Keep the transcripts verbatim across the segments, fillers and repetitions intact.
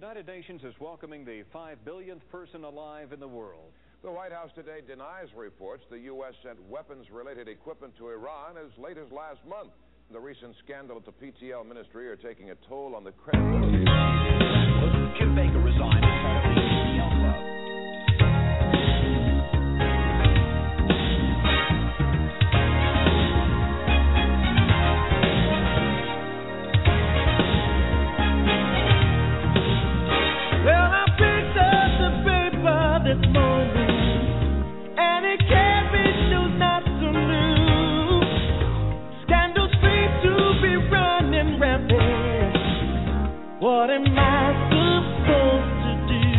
United Nations is welcoming the five billionth person alive in the world. The White House today denies reports the U S sent weapons-related equipment to Iran as late as last month. The recent scandal at the P T L ministry are taking a toll on the credibility of Kim Baker resigned as head of the P T L club. Well, I picked up the paper this morning, and it carries news not so new. Scandals seem to be running rampant. What am I supposed to do?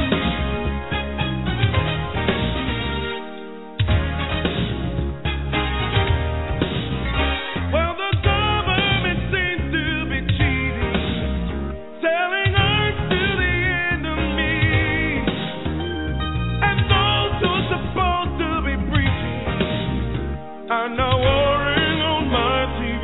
Well, the government seems to be cheating, selling earth to the enemy, and those who are supposed to be preaching are now warring on my T V.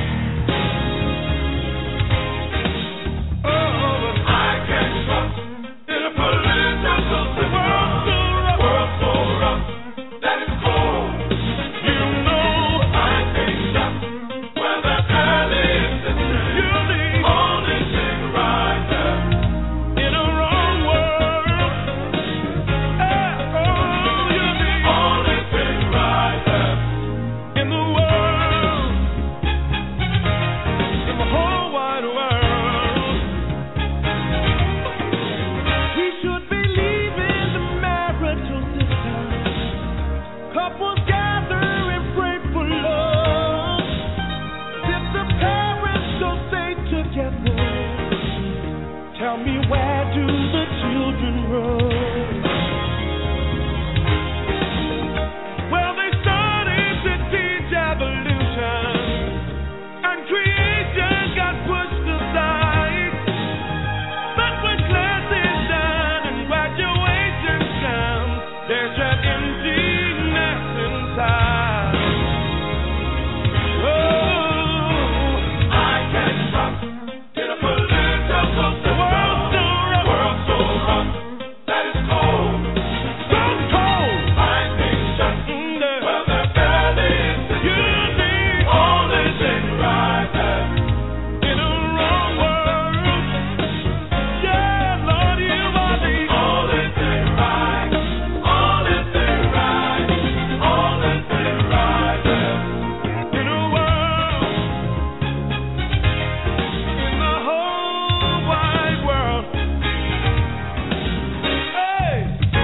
Oh, but I can't trust in a political system. World so rough, that it's cold. You know I can't trust where the alley is. You're the only thing right there in a wrong world. Eh, oh, you're the only thing right there in the world, in the whole wide world. We should be leaving the marital system. Couples gather and pray for love. If the parents don't stay together, tell me, where do the children run? Well, they started to teach evolution, and creation got pushed aside. But when class is done and graduation comes, there's an emptiness inside. Oh, I can't trust in a political system. World so rough, world so rough, that is cold. So cold, I think just well, the belly is the you're the only thing right there in a wrong world. Yeah, Lord, you are the only thing right, only thing right, only thing right there in a world, in the whole wide world. Hey.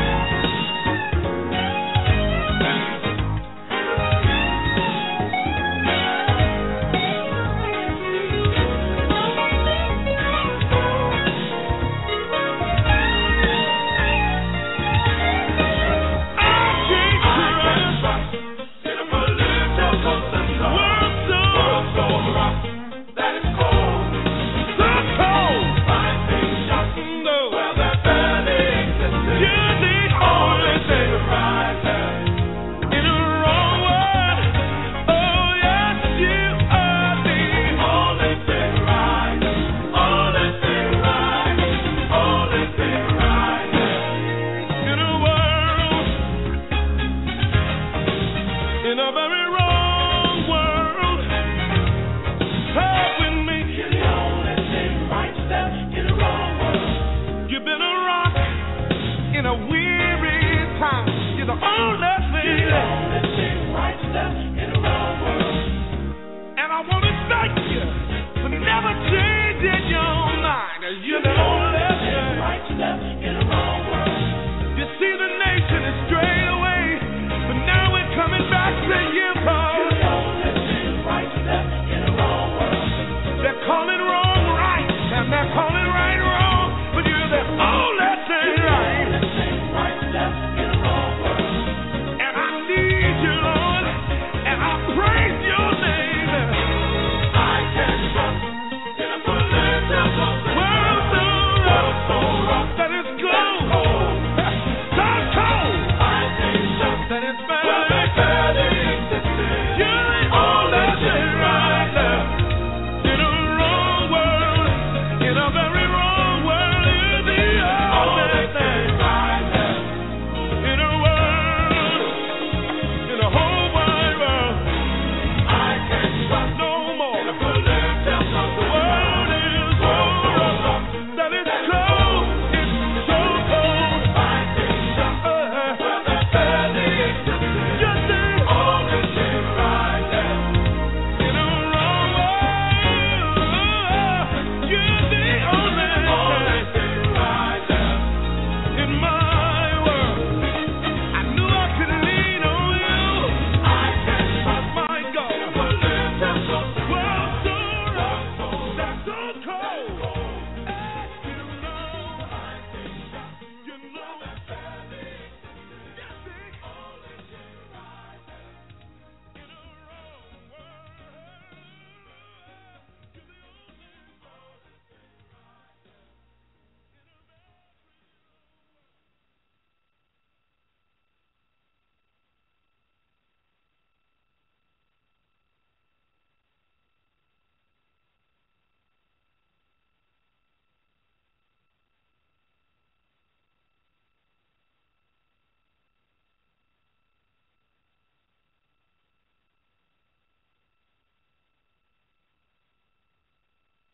In a very wrong world, help with me. You're the only thing right step in a wrong world. You've been a rock in a weary time. You're the only thing. You're the only thing right step in a wrong world. And I want to thank you for never changing your mind. You're the only thing right step in a wrong world. You see, the nation is strayed away, but now we're coming back to you, Paul. You're the only thing right step in a wrong world. They're calling wrong right, and they're calling right wrong, but you're the only thing right. You're the only thing right step in a wrong world. And I need you, Lord, and I praise your name. I can trust in a political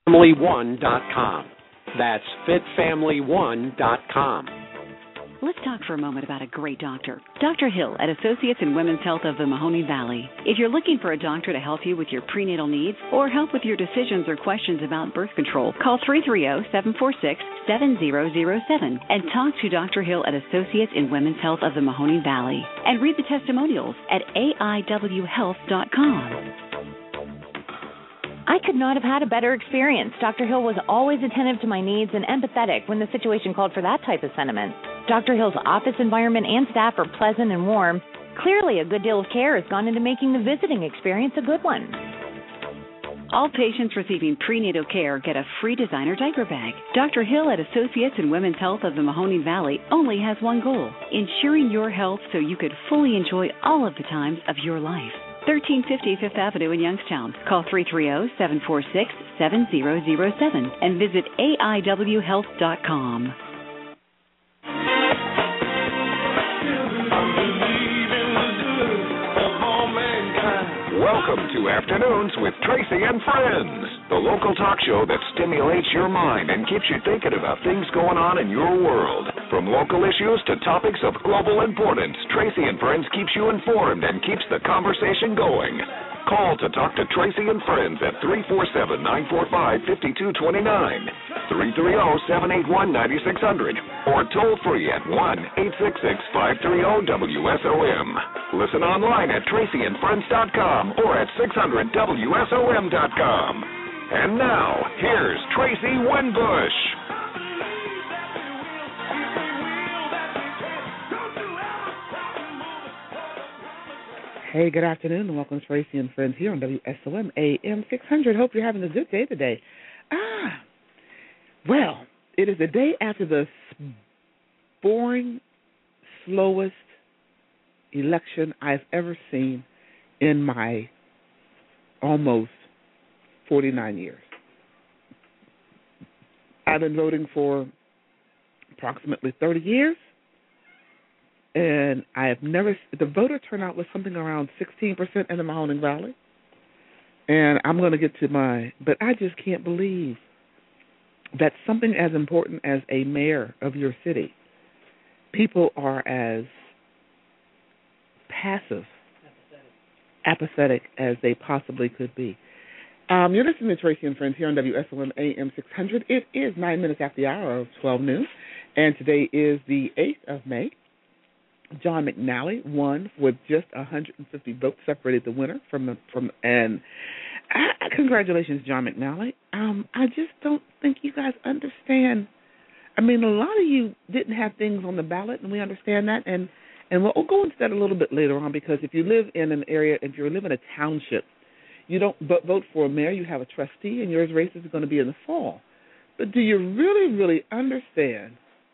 family one dot com. That's fit family one dot com. Let's talk for a moment about a great doctor. Doctor Hill at Associates in Women's Health of the Mahoning Valley. If you're looking for a doctor to help you with your prenatal needs or help with your decisions or questions about birth control, call three three zero, seven four six, seven zero zero seven and talk to Doctor Hill at Associates in Women's Health of the Mahoning Valley. And read the testimonials at A I W health dot com. I could not have had a better experience. Doctor Hill was always attentive to my needs and empathetic when the situation called for that type of sentiment. Doctor Hill's office environment and staff are pleasant and warm. Clearly, a good deal of care has gone into making the visiting experience a good one. All patients receiving prenatal care get a free designer diaper bag. Doctor Hill at Associates in Women's Health of the Mahoning Valley only has one goal, ensuring your health so you could fully enjoy all of the times of your life. thirteen fifty Fifth Avenue in Youngstown. Call three three zero, seven four six, seven zero zero seven and visit A I W health dot com. Welcome to Afternoons with Tracy and Friends, the local talk show that stimulates your mind and keeps you thinking about things going on in your world. From local issues to topics of global importance, Tracy and Friends keeps you informed and keeps the conversation going. Call to talk to Tracy and Friends at three four seven, nine four five, five two two nine, three three zero, seven eight one, nine six zero zero, or toll free at one eight six six, five three zero, W S O M. Listen online at tracy and friends dot com or at six hundred W S O M dot com. And now, here's Tracy Winbush. Hey, good afternoon, and welcome to Tracy and Friends here on W S O M A M six hundred. Hope you're having a good day today. Ah, well, it is the day after the boring, slowest election I've ever seen in my almost forty-nine years. I've been voting for approximately thirty years. And I have never, the voter turnout was something around sixteen percent in the Mahoning Valley. And I'm going to get to my, but I just can't believe that something as important as a mayor of your city, people are as passive, apathetic, apathetic as they possibly could be. Um, you're listening to Tracy and Friends here on W S O M A M six hundred. It is nine minutes after the hour of twelve noon, and today is the eighth of May. John McNally won with just one hundred fifty votes, separated the winner from the from and uh, congratulations, John McNally. Um, I just don't think you guys understand. I mean, a lot of you didn't have things on the ballot, and we understand that, and and we'll, we'll go into that a little bit later on, because if you live in an area, if you live in a township, you don't vote for a mayor. You have a trustee, and yours race is going to be in the fall. But do you really, really understand?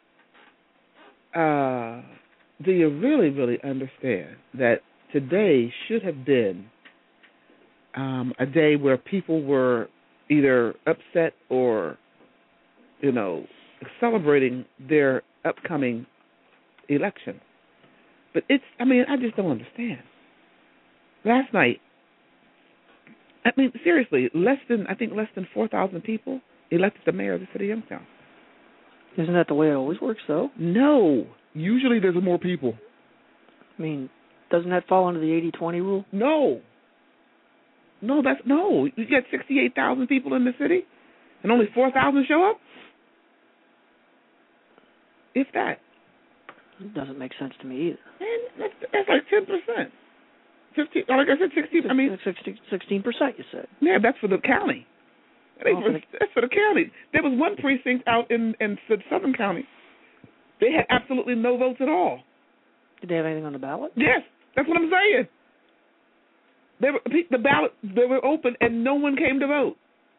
Uh, Do you really, really understand that today should have been um, a day where people were either upset or, you know, celebrating their upcoming election? But it's, I mean, I just don't understand. Last night, I mean, seriously, less than, I think less than four thousand people elected the mayor of the city of Youngstown. Isn't that the way it always works, though? No. Usually there's more people. I mean, doesn't that fall under the eighty twenty rule? No. No, that's, no. You got sixty-eight thousand people in the city, and only four thousand show up? If that. It doesn't make sense to me either. Man, that's, that's like ten percent. fifteen, like I said, sixteen, I mean. sixteen percent, you said. Yeah, that's for the county. That ain't Oh, for, for the, that's for the county. There was one precinct out in, in Southern County. They had absolutely no votes at all. Did they have anything on the ballot? Yes, that's what I'm saying. They were, the ballot, they were open, and no one came to vote.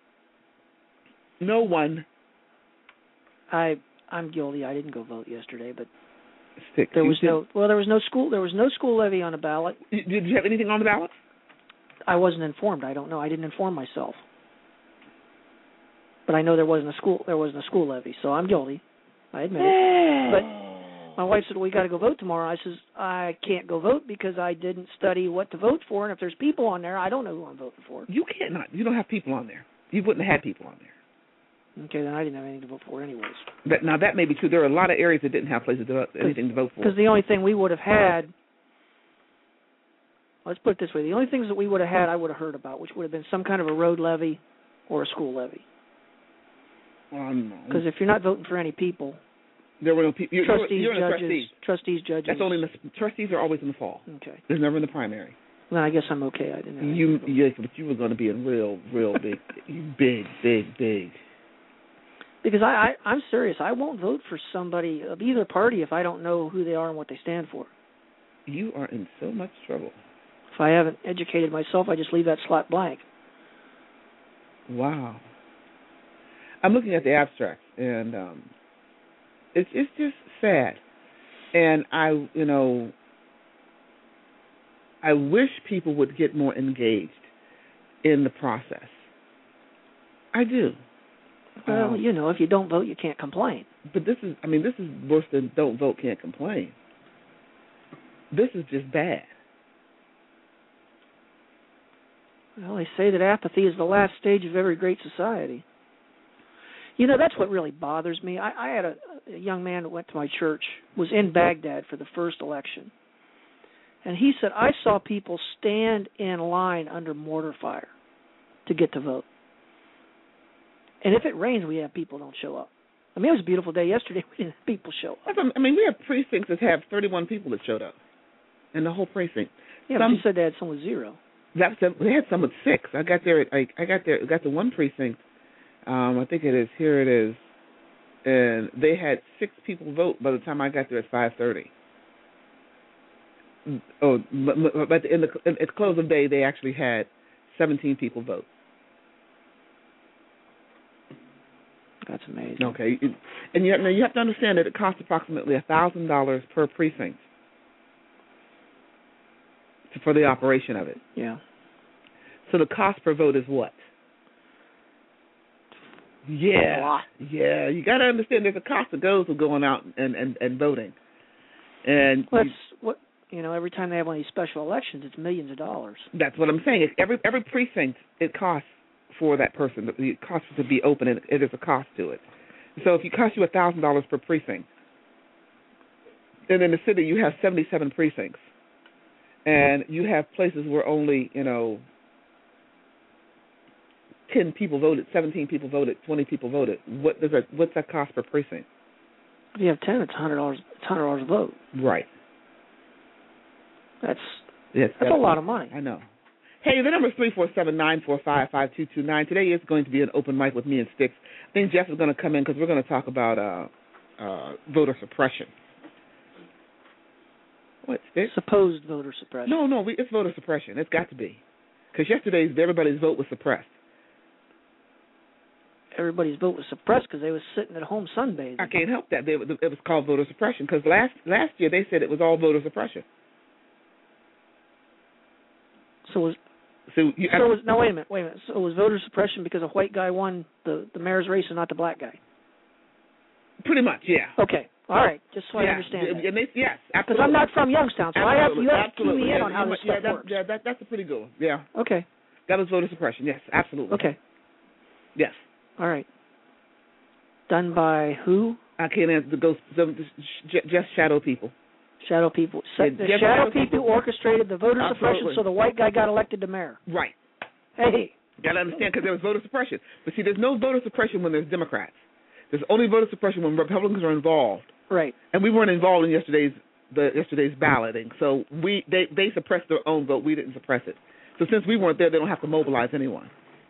No one. I I'm guilty. I didn't go vote yesterday, but Stick. there You was did- no well, there was no school there was no school levy on the ballot. Did you have anything on the ballot? I wasn't informed. I don't know. I didn't inform myself. But I know there wasn't a school there wasn't a school levy, so I'm guilty. I admit it. But my wife said, "We got to go vote tomorrow." I says, "I can't go vote because I didn't study what to vote for, and if there's people on there, I don't know who I'm voting for." You can't not. You don't have people on there. You wouldn't have had people on there. Okay, then I didn't have anything to vote for anyways. That, now, that may be true. There are a lot of areas that didn't have places to vote, anything to vote for. Because the only thing we would have had, let's put it this way, the only things that we would have had I would have heard about, which would have been some kind of a road levy or a school levy. Because if you're not voting for any people, there were no people. You're, trustees, you're, you're judges, trustee. trustees, judges. That's only in the trustees are always in the fall. Okay. There's never in the primary. Well, I guess I'm okay. I didn't. Have you, yeah, but you were going to be in real, real big, big, big, big. Because I, I, I'm serious. I won't vote for somebody of either party if I don't know who they are and what they stand for. You are in so much trouble. If I haven't educated myself, I just leave that slot blank. Wow. I'm looking at the abstracts, and um, it's it's just sad. And I, you know, I wish people would get more engaged in the process. I do. Well, um, you know, if you don't vote, you can't complain. But this is, I mean, this is worse than don't vote, can't complain. This is just bad. Well, they say that apathy is the last stage of every great society. You know, that's what really bothers me. I, I had a, a young man that went to my church, was in Baghdad for the first election. And he said, I saw people stand in line under mortar fire to get to vote. And if it rains, we have people don't show up. I mean, it was a beautiful day yesterday. We didn't have people show up. I mean, we have precincts that have thirty-one people that showed up in the whole precinct. Yeah, some, but you said they had some with zero. That's the, they had some with six. I got there. I, I got there. Got to one precinct. Um, I think it is. Here it is. And they had six people vote by the time I got there at five thirty. Oh, but, but in the at the close of day, they actually had seventeen people vote. That's amazing. Okay, and you have, now you have to understand that it costs approximately a thousand dollars per precinct for the operation of it. Yeah. So the cost per vote is what? Yeah, a lot. Yeah. You got to understand there's a cost that goes with going out and, and, and voting. And well, that's what you know. Every time they have one of these special elections, it's millions of dollars. That's what I'm saying. Every every precinct it costs for that person. It costs to be open, and it is a cost to it. So if it costs you a thousand dollars per precinct, then in the city you have seventy-seven precincts, and you have places where only you know ten people voted, seventeen people voted, twenty people voted. What does that? What's that cost per precinct? If you have ten, it's hundred dollars. It's hundred dollars a vote. Right. That's yes, that's, that's a lot of money. I know. Hey, the number is three four seven, nine four five, five two two nine. Today is going to be an open mic with me and Sticks. I think Jeff is going to come in because we're going to talk about uh, uh, voter suppression. What, Sticks? Supposed voter suppression. No, no, we, it's voter suppression. It's got to be. Because yesterday's, everybody's vote was suppressed. Everybody's vote was suppressed because they was sitting at home sunbathing. I can't help that. They, it was called voter suppression because last, last year they said it was all voter suppression. So was... So, you, so was, no, wait a minute, wait a minute. So it was voter suppression because a white guy won the, the mayor's race and not the black guy? Pretty much, yeah. Okay, all right, just so yeah. I understand that. And they, yes, because I'm not from Youngstown, so I have, you have to key me in yeah, on how this yeah, stuff that, works. Yeah, that, that's a pretty good one, yeah. Okay. That was voter suppression, yes, absolutely. Okay. Yes. All right. Done by who? I can't answer the ghost, just shadow people. Shadow people. Yeah, the shadow people orchestrated the voter Absolutely. suppression so the white guy got elected to mayor. Right. Hey. You got to understand because there was voter suppression. But see, there's no voter suppression when there's Democrats. There's only voter suppression when Republicans are involved. Right. And we weren't involved in yesterday's the yesterday's balloting. So we they, they suppressed their own vote. We didn't suppress it. So since we weren't there, they don't have to mobilize anyone.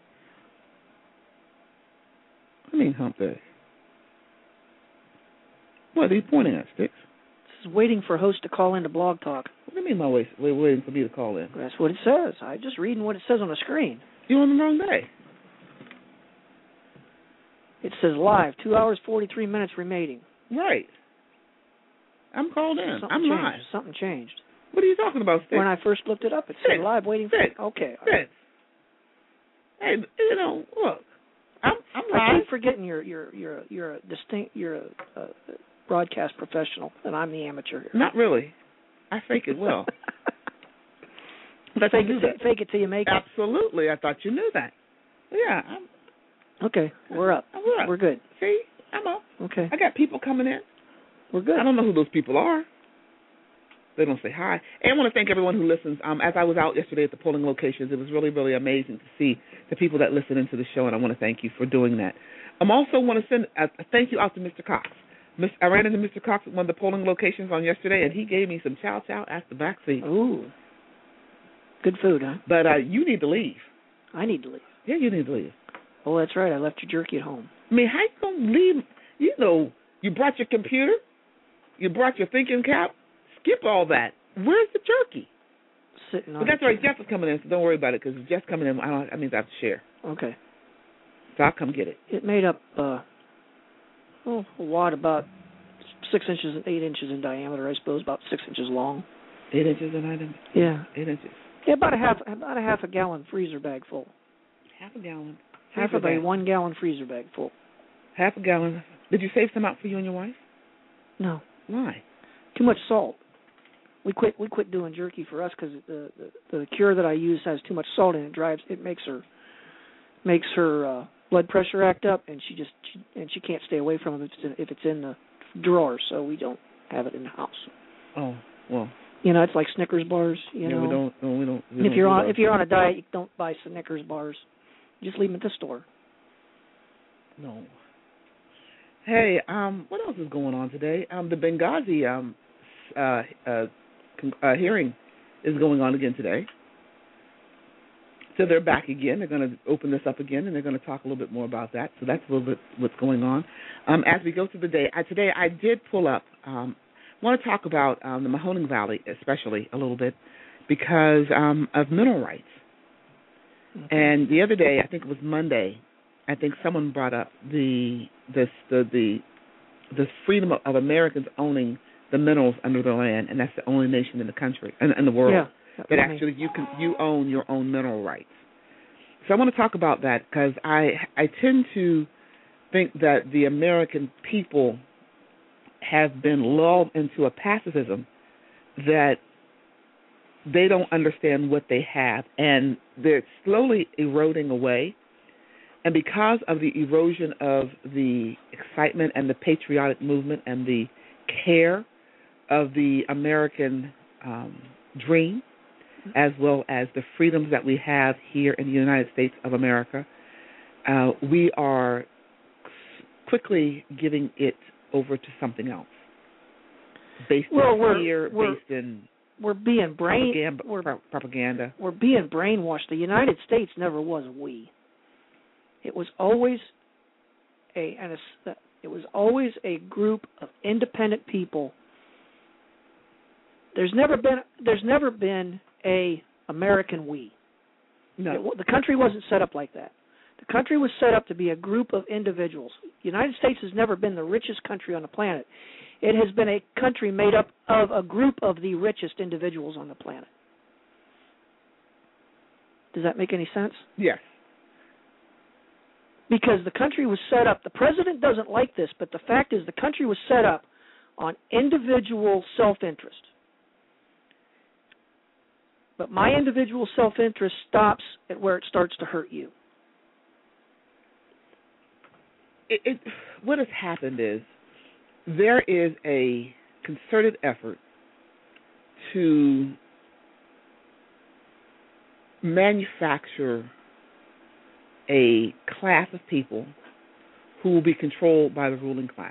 I mean, hump day. What are you pointing at, Sticks? This is waiting for host to call in to Blog Talk. What do you mean by wait, wait, waiting for me to call in? That's what it says. I'm just reading what it says on the screen. You're on the wrong day. It says live, two hours, forty-three minutes remaining. Right. I'm called in. Something I'm changed. live. Something changed. What are you talking about, Sticks? When I first looked it up, it said Sticks. live, waiting Sticks. for... Okay. Sticks. Hey, you know, look, I'm, I'm live. I keep forgetting you're you're you're you're a distinct you're a, a broadcast professional, and I'm the amateur here. Not really. I fake it well. But fake it, fake it till you make it. Absolutely. I thought you knew that. Yeah. I'm, Okay, we're up. Oh, we're up. We're good. See, I'm up. Okay. I got people coming in. We're good. I don't know who those people are. They don't say hi. And I want to thank everyone who listens. Um, as I was out yesterday at the polling locations, it was really, really amazing to see the people that listen into the show, and I want to thank you for doing that. I also want to send a, a thank you out to Mister Cox. Miss, I ran into Mister Cox at one of the polling locations on yesterday, and he gave me some chow chow at the back seat. Ooh. Good food, huh? But uh, you need to leave. I need to leave. Yeah, you need to leave. Oh, that's right. I left your jerky at home. I mean, how you going to leave? You know, you brought your computer. You brought your thinking cap. Skip all that. Where's the jerky? Sitting on But that's right. Jeff is coming in, so don't worry about it, because if Jeff's coming in, I don't. I mean, I have to share. Okay. So I'll come get it. It made up uh, oh, a wad about six inches and eight inches in diameter, I suppose, about six inches long. Eight inches and nine inches. Yeah. Eight inches. Yeah, about a half, about a half a gallon freezer bag full. Half a gallon. Half of a one gallon freezer bag full. Half a gallon. Did you save some out for you and your wife? No. Why? Too much salt. We quit. We quit doing jerky for us because the, the the cure that I use has too much salt in it. Drives it makes her makes her uh, blood pressure act up, and she just she, and she can't stay away from it if it's in, if it's in the drawer. So we don't have it in the house. Oh well. You know, it's like Snickers bars. You yeah, know, we don't. No, we don't. We if don't you're do on those. if you're on a diet, you don't buy Snickers bars. Just leave them at the store. No. Hey, um, what else is going on today? Um, the Benghazi um, uh, uh, con- uh, hearing is going on again today. So they're back again. They're going to open this up again, and they're going to talk a little bit more about that. So that's a little bit what's going on. Um, as we go through the day, I, today I did pull up. Um, I want to talk about um, the Mahoning Valley, especially a little bit, because um, of mineral rights. Okay. And the other day, I think it was Monday, I think someone brought up the this the the the freedom of, of Americans owning the minerals under their land, and that's the only nation in the country and in, in the world yeah, that actually you can you own your own mineral rights. So I want to talk about that because I I tend to think that the American people have been lulled into a pacifism that they don't understand what they have, and they're slowly eroding away. And because of the erosion of the excitement and the patriotic movement and the care of the American um, dream, as well as the freedoms that we have here in the United States of America, uh, we are quickly giving it over to something else, based well, in we're, fear, we're, based in we're being brain propaganda, we're, pro- propaganda. We're being brainwashed. The United States never was a we. It was always a and a, it was always a group of independent people. There's never been there's never been a American we. No, it, the country wasn't set up like that. The country was set up to be a group of individuals. The United States has never been the richest country on the planet. It has been a country made up of a group of the richest individuals on the planet. Does that make any sense? Yes. Because the country was set up, the president doesn't like this, but the fact is the country was set up on individual self-interest. But my individual self-interest stops at where it starts to hurt you. It, it, what has happened is there is a concerted effort to manufacture a class of people who will be controlled by the ruling class.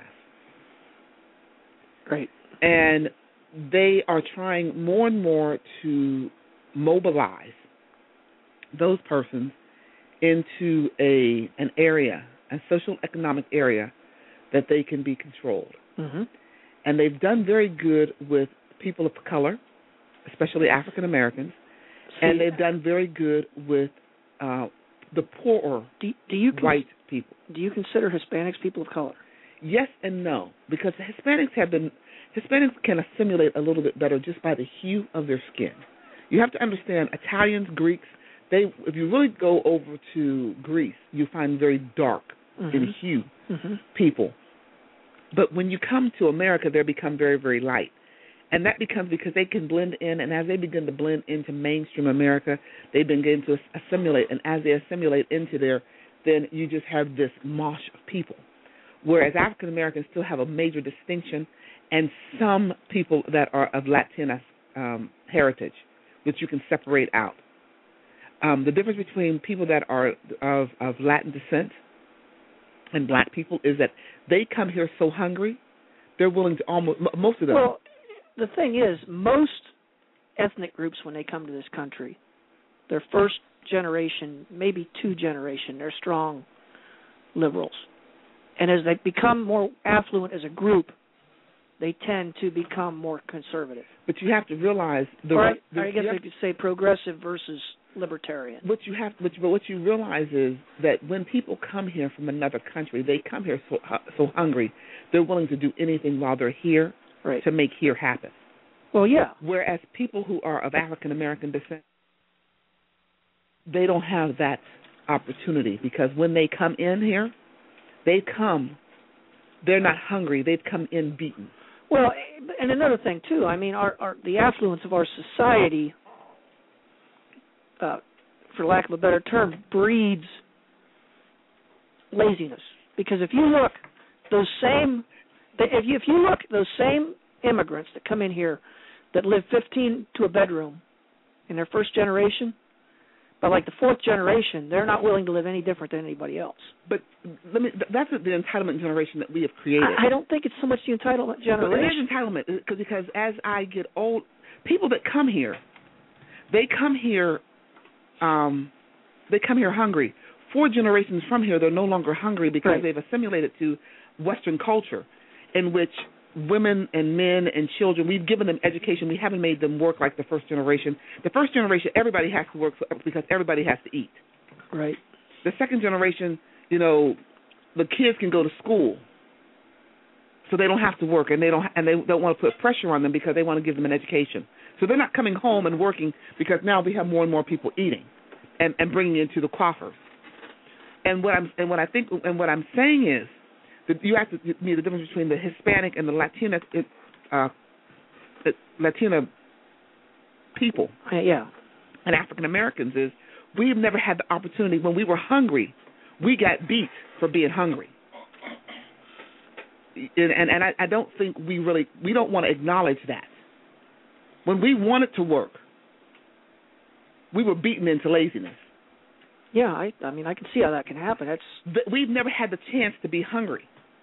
Right. And they are trying more and more to mobilize those persons into a an area, a social economic area that they can be controlled. Mm-hmm. And they've done very good with people of color, especially African Americans, and they've done very good with uh, the poorer do, do you white cons- people. Do you consider Hispanics people of color? Yes and no, because the Hispanics have been Hispanics can assimilate a little bit better just by the hue of their skin. You have to understand, Italians, Greeks, they if you really go over to Greece, you find very dark mm-hmm. in hue mm-hmm. people. But when you come to America, they become very, very light. And that becomes because they can blend in, and as they begin to blend into mainstream America, they begin to assimilate. And as they assimilate into their then you just have this mosh of people. Whereas African Americans still have a major distinction, and some people that are of Latina um, heritage, which you can separate out. Um, the difference between people that are of, of Latin descent and black people is that they come here so hungry, they're willing to almost, most of them. Well, the thing is, most ethnic groups, when they come to this country, their first generation, maybe two generation, they're strong liberals. And as they become more affluent as a group, they tend to become more conservative. But you have to realize the right. the, I guess you I have, could say progressive versus libertarian. What you have, but what you realize is that when people come here from another country, they come here so so hungry, they're willing to do anything while they're here right. to make here happen. Well, yeah. Whereas people who are of African American descent, they don't have that opportunity, because when they come in here, they come, they're not hungry. They've come in beaten. Well, and another thing too. I mean, our, our the affluence of our society, uh, for lack of a better term, breeds laziness. Because if you look, those same, if you, if you look, those same immigrants that come in here that live fifteen to a bedroom in their first generation, by like the fourth generation, they're not willing to live any different than anybody else. But let me, that's the entitlement generation that we have created. I, I don't think it's so much the entitlement generation. But it is entitlement, because, because as I get old, people that come here, they come here, um, they come here hungry. Four generations from here, they're no longer hungry because right. they've assimilated to Western culture, in which women and men and children, we've given them education. We haven't made them work like the first generation. The first generation, everybody has to work because everybody has to eat. Right. The second generation, you know, the kids can go to school, so they don't have to work, and they don't and they don't want to put pressure on them because they want to give them an education. So they're not coming home and working, because now we have more and more people eating, and, and bringing into the coffers. And what I'm and what I think and what I'm saying is, you have to see the difference between the Hispanic and the Latina, uh, Latina people, uh, yeah, and African Americans is we've never had the opportunity. When we were hungry, we got beat for being hungry, and and, and I, I don't think we really we don't want to acknowledge that. When we wanted to work, we were beaten into laziness. Yeah, I, I mean, I can see how that can happen. That's we've never had the chance to be hungry.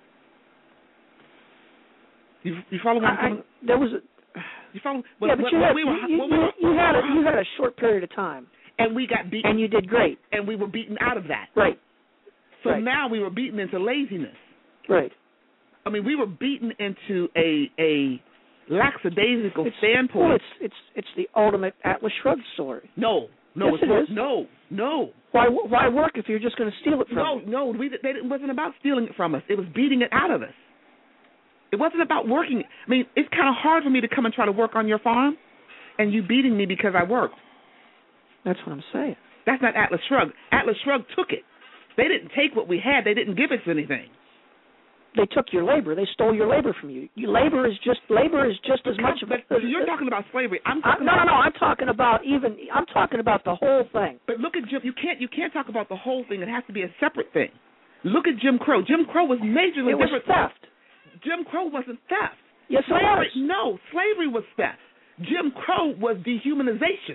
You, you follow what I'm saying? There was a. You follow? When, yeah, but when, you, when had, we were, you, when you, we were, you had a, you had a short period of time, and we got beaten, and you did great, and we were beaten out of that. Right. So right. now we were beaten into laziness. Right. I mean, we were beaten into a a lackadaisical it's, standpoint. Well, it's it's it's the ultimate Atlas Shrugged story. No, no, yes, it's it not. is. No, no. Why why work if you're just going to steal it from no, you? No, no. We they, it wasn't about stealing it from us. It was beating it out of us. It wasn't about working. I mean, it's kind of hard for me to come and try to work on your farm, and you beating me because I worked. That's what I'm saying. That's not Atlas Shrugged. Atlas Shrugged took it. They didn't take what we had. They didn't give us anything. They took your labor. They stole your labor from you. Your labor is just labor is just as much. But of, you're talking about slavery. I'm I, talking no, about, no, no. I'm talking about even. I'm talking about the whole thing. But look at Jim. You can't. You can't talk about the whole thing. It has to be a separate thing. Look at Jim Crow. Jim Crow was majorly it was different. theft. Jim Crow wasn't theft. Yes, slavery. it was. No, slavery was theft. Jim Crow was dehumanization.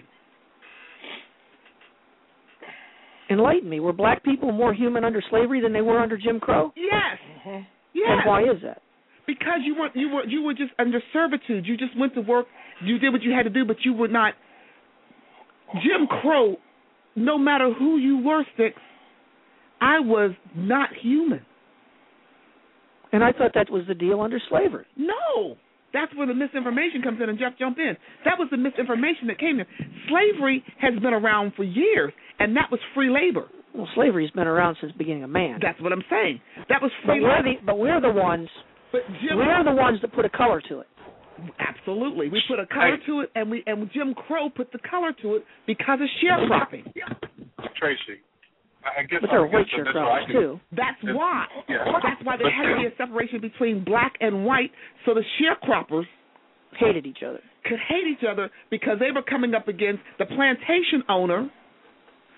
Enlighten me. Were black people more human under slavery than they were under Jim Crow? Yes. Uh-huh. Yes. And why is that? Because you weren't. You were. You were just under servitude. You just went to work. You did what you had to do, but you were not. Jim Crow. No matter who you were, Sticks, I was not human. And I thought that was the deal under slavery. No. That's where the misinformation comes in, and Jeff, jump in. That was the misinformation that came here. Slavery has been around for years, and that was free labor. Well, slavery's been around since the beginning of man. That's what I'm saying. That was free but we're labor. the, but we're the ones. But Jim, we're the ones that put a color to it. Absolutely, we put a color to it, and we and Jim Crow put the color to it because of sharecropping. Tracy, I guess. But there are I white guess that's sharecroppers too. That's It's, why. Yeah. That's why there had to be a separation between black and white, so the sharecroppers hated each other. Could hate each other because they were coming up against the plantation owner,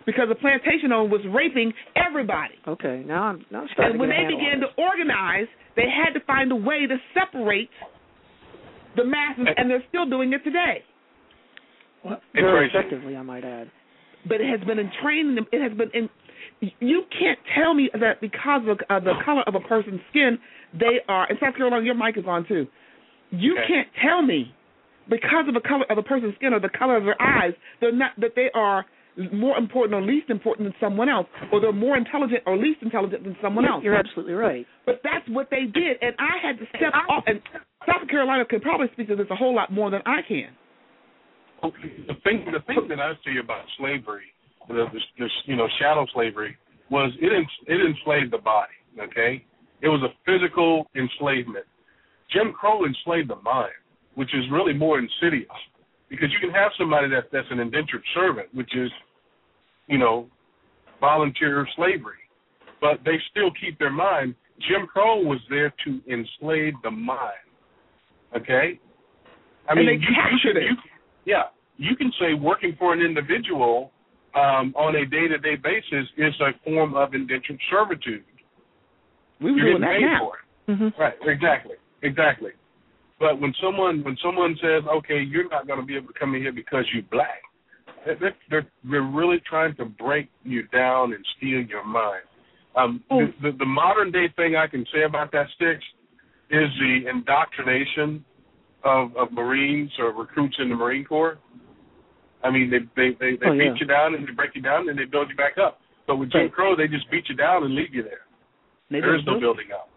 because the plantation owner was raping everybody. Okay, now I'm now I'm starting And when to get they a handle began on to this. organize, they had to find a way to separate the masses, and they're still doing it today. Very effectively, I might add. But it has been in training them. It has been in. You can't tell me that because of uh, the color of a person's skin, they are. In South Carolina, your mic is on too. You Okay. can't tell me because of the color of a person's skin or the color of their eyes, they're not that they are more important or least important than someone else, or they're more intelligent or least intelligent than someone else. You're absolutely right. But that's what they did, and I had to step off. And South Carolina could probably speak to this a whole lot more than I can. Okay. The thing, the thing that I see about slavery, the, the, the you know shadow slavery, was it ens- it enslaved the body. Okay, it was a physical enslavement. Jim Crow enslaved the mind, which is really more insidious, because you can have somebody that that's an indentured servant, which is, you know, volunteer slavery, but they still keep their mind. Jim Crow was there to enslave the mind. Okay, I And mean, they you, captured you, it. You, yeah, you can say working for an individual um, on a day-to-day basis is a form of indentured servitude. We were You're doing getting that paid now. for it. Mm-hmm. Right, exactly, exactly. But when someone when someone says, okay, you're not going to be able to come in here because you're black, they're, they're, they're really trying to break you down and steal your mind. Um, Oh. the, the, the modern-day thing I can say about that, Sticks, is the indoctrination of, of Marines or recruits in the Marine Corps. I mean, they they, they, they Oh, beat yeah. you down and they break you down and they build you back up. But with Jim Right. Crow, they just beat you down and leave you there. They There is don't no do- building up.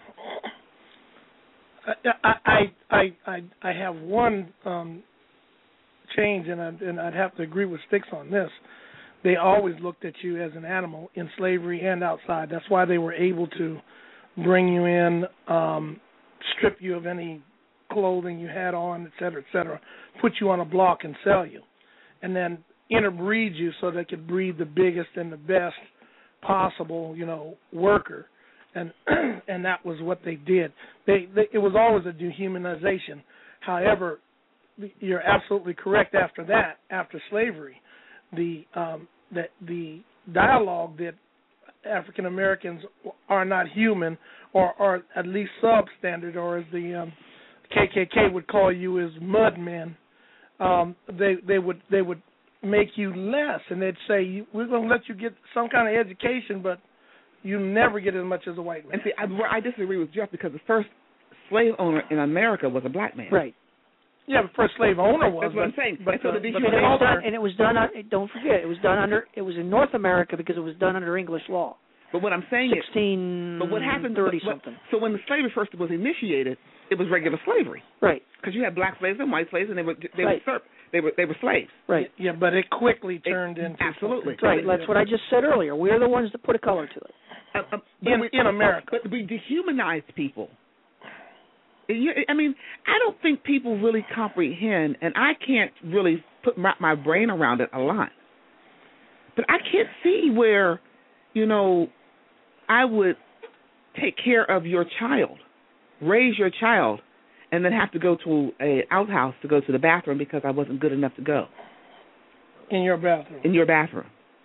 I I I I, I have one um, change, and I, and I'd have to agree with Sticks on this. They always looked at you as an animal in slavery and outside. That's why they were able to bring you in, um, strip you of any clothing you had on, et cetera, et cetera, put you on a block and sell you, and then interbreed you so they could breed the biggest and the best possible, you know, worker. And and that was what they did. They, they it was always a dehumanization. However, you're absolutely correct. After that, after slavery, the um, the the dialogue that African Americans are not human, or are at least substandard, or as the um, K K K would call you, as mud men. Um, they they would they would make you less, and they'd say, we're going to let you get some kind of education, but you never get as much as a white man. And see, I, where I disagree with Jeff, because the first slave owner in America was a black man. Right. Yeah, the first slave owner was. That's what I'm but- saying. But, And so the, the but And the it was owner, done, and it was done. On, don't forget, it was done under. It was in North America because it was done under English law. But what I'm saying is, Sixteen. but what happened? Thirty but- something. So when the slavery first was initiated, it was regular slavery. Right. Because you had black slaves and white slaves, and they were they Right. were serp- they were they were slaves. Right. yeah, but it quickly turned into absolutely. something Right. totally That's what I just said earlier. We're the ones that put a color to it. Uh, uh, but In- we, in America. But we dehumanized people. You, I mean, I don't think people really comprehend, and I can't really put my, my brain around it a lot. But I can't see where, you know, I would take care of your child, raise your child, and then have to go to a outhouse to go to the bathroom because I wasn't good enough to go in your bathroom. in your bathroom.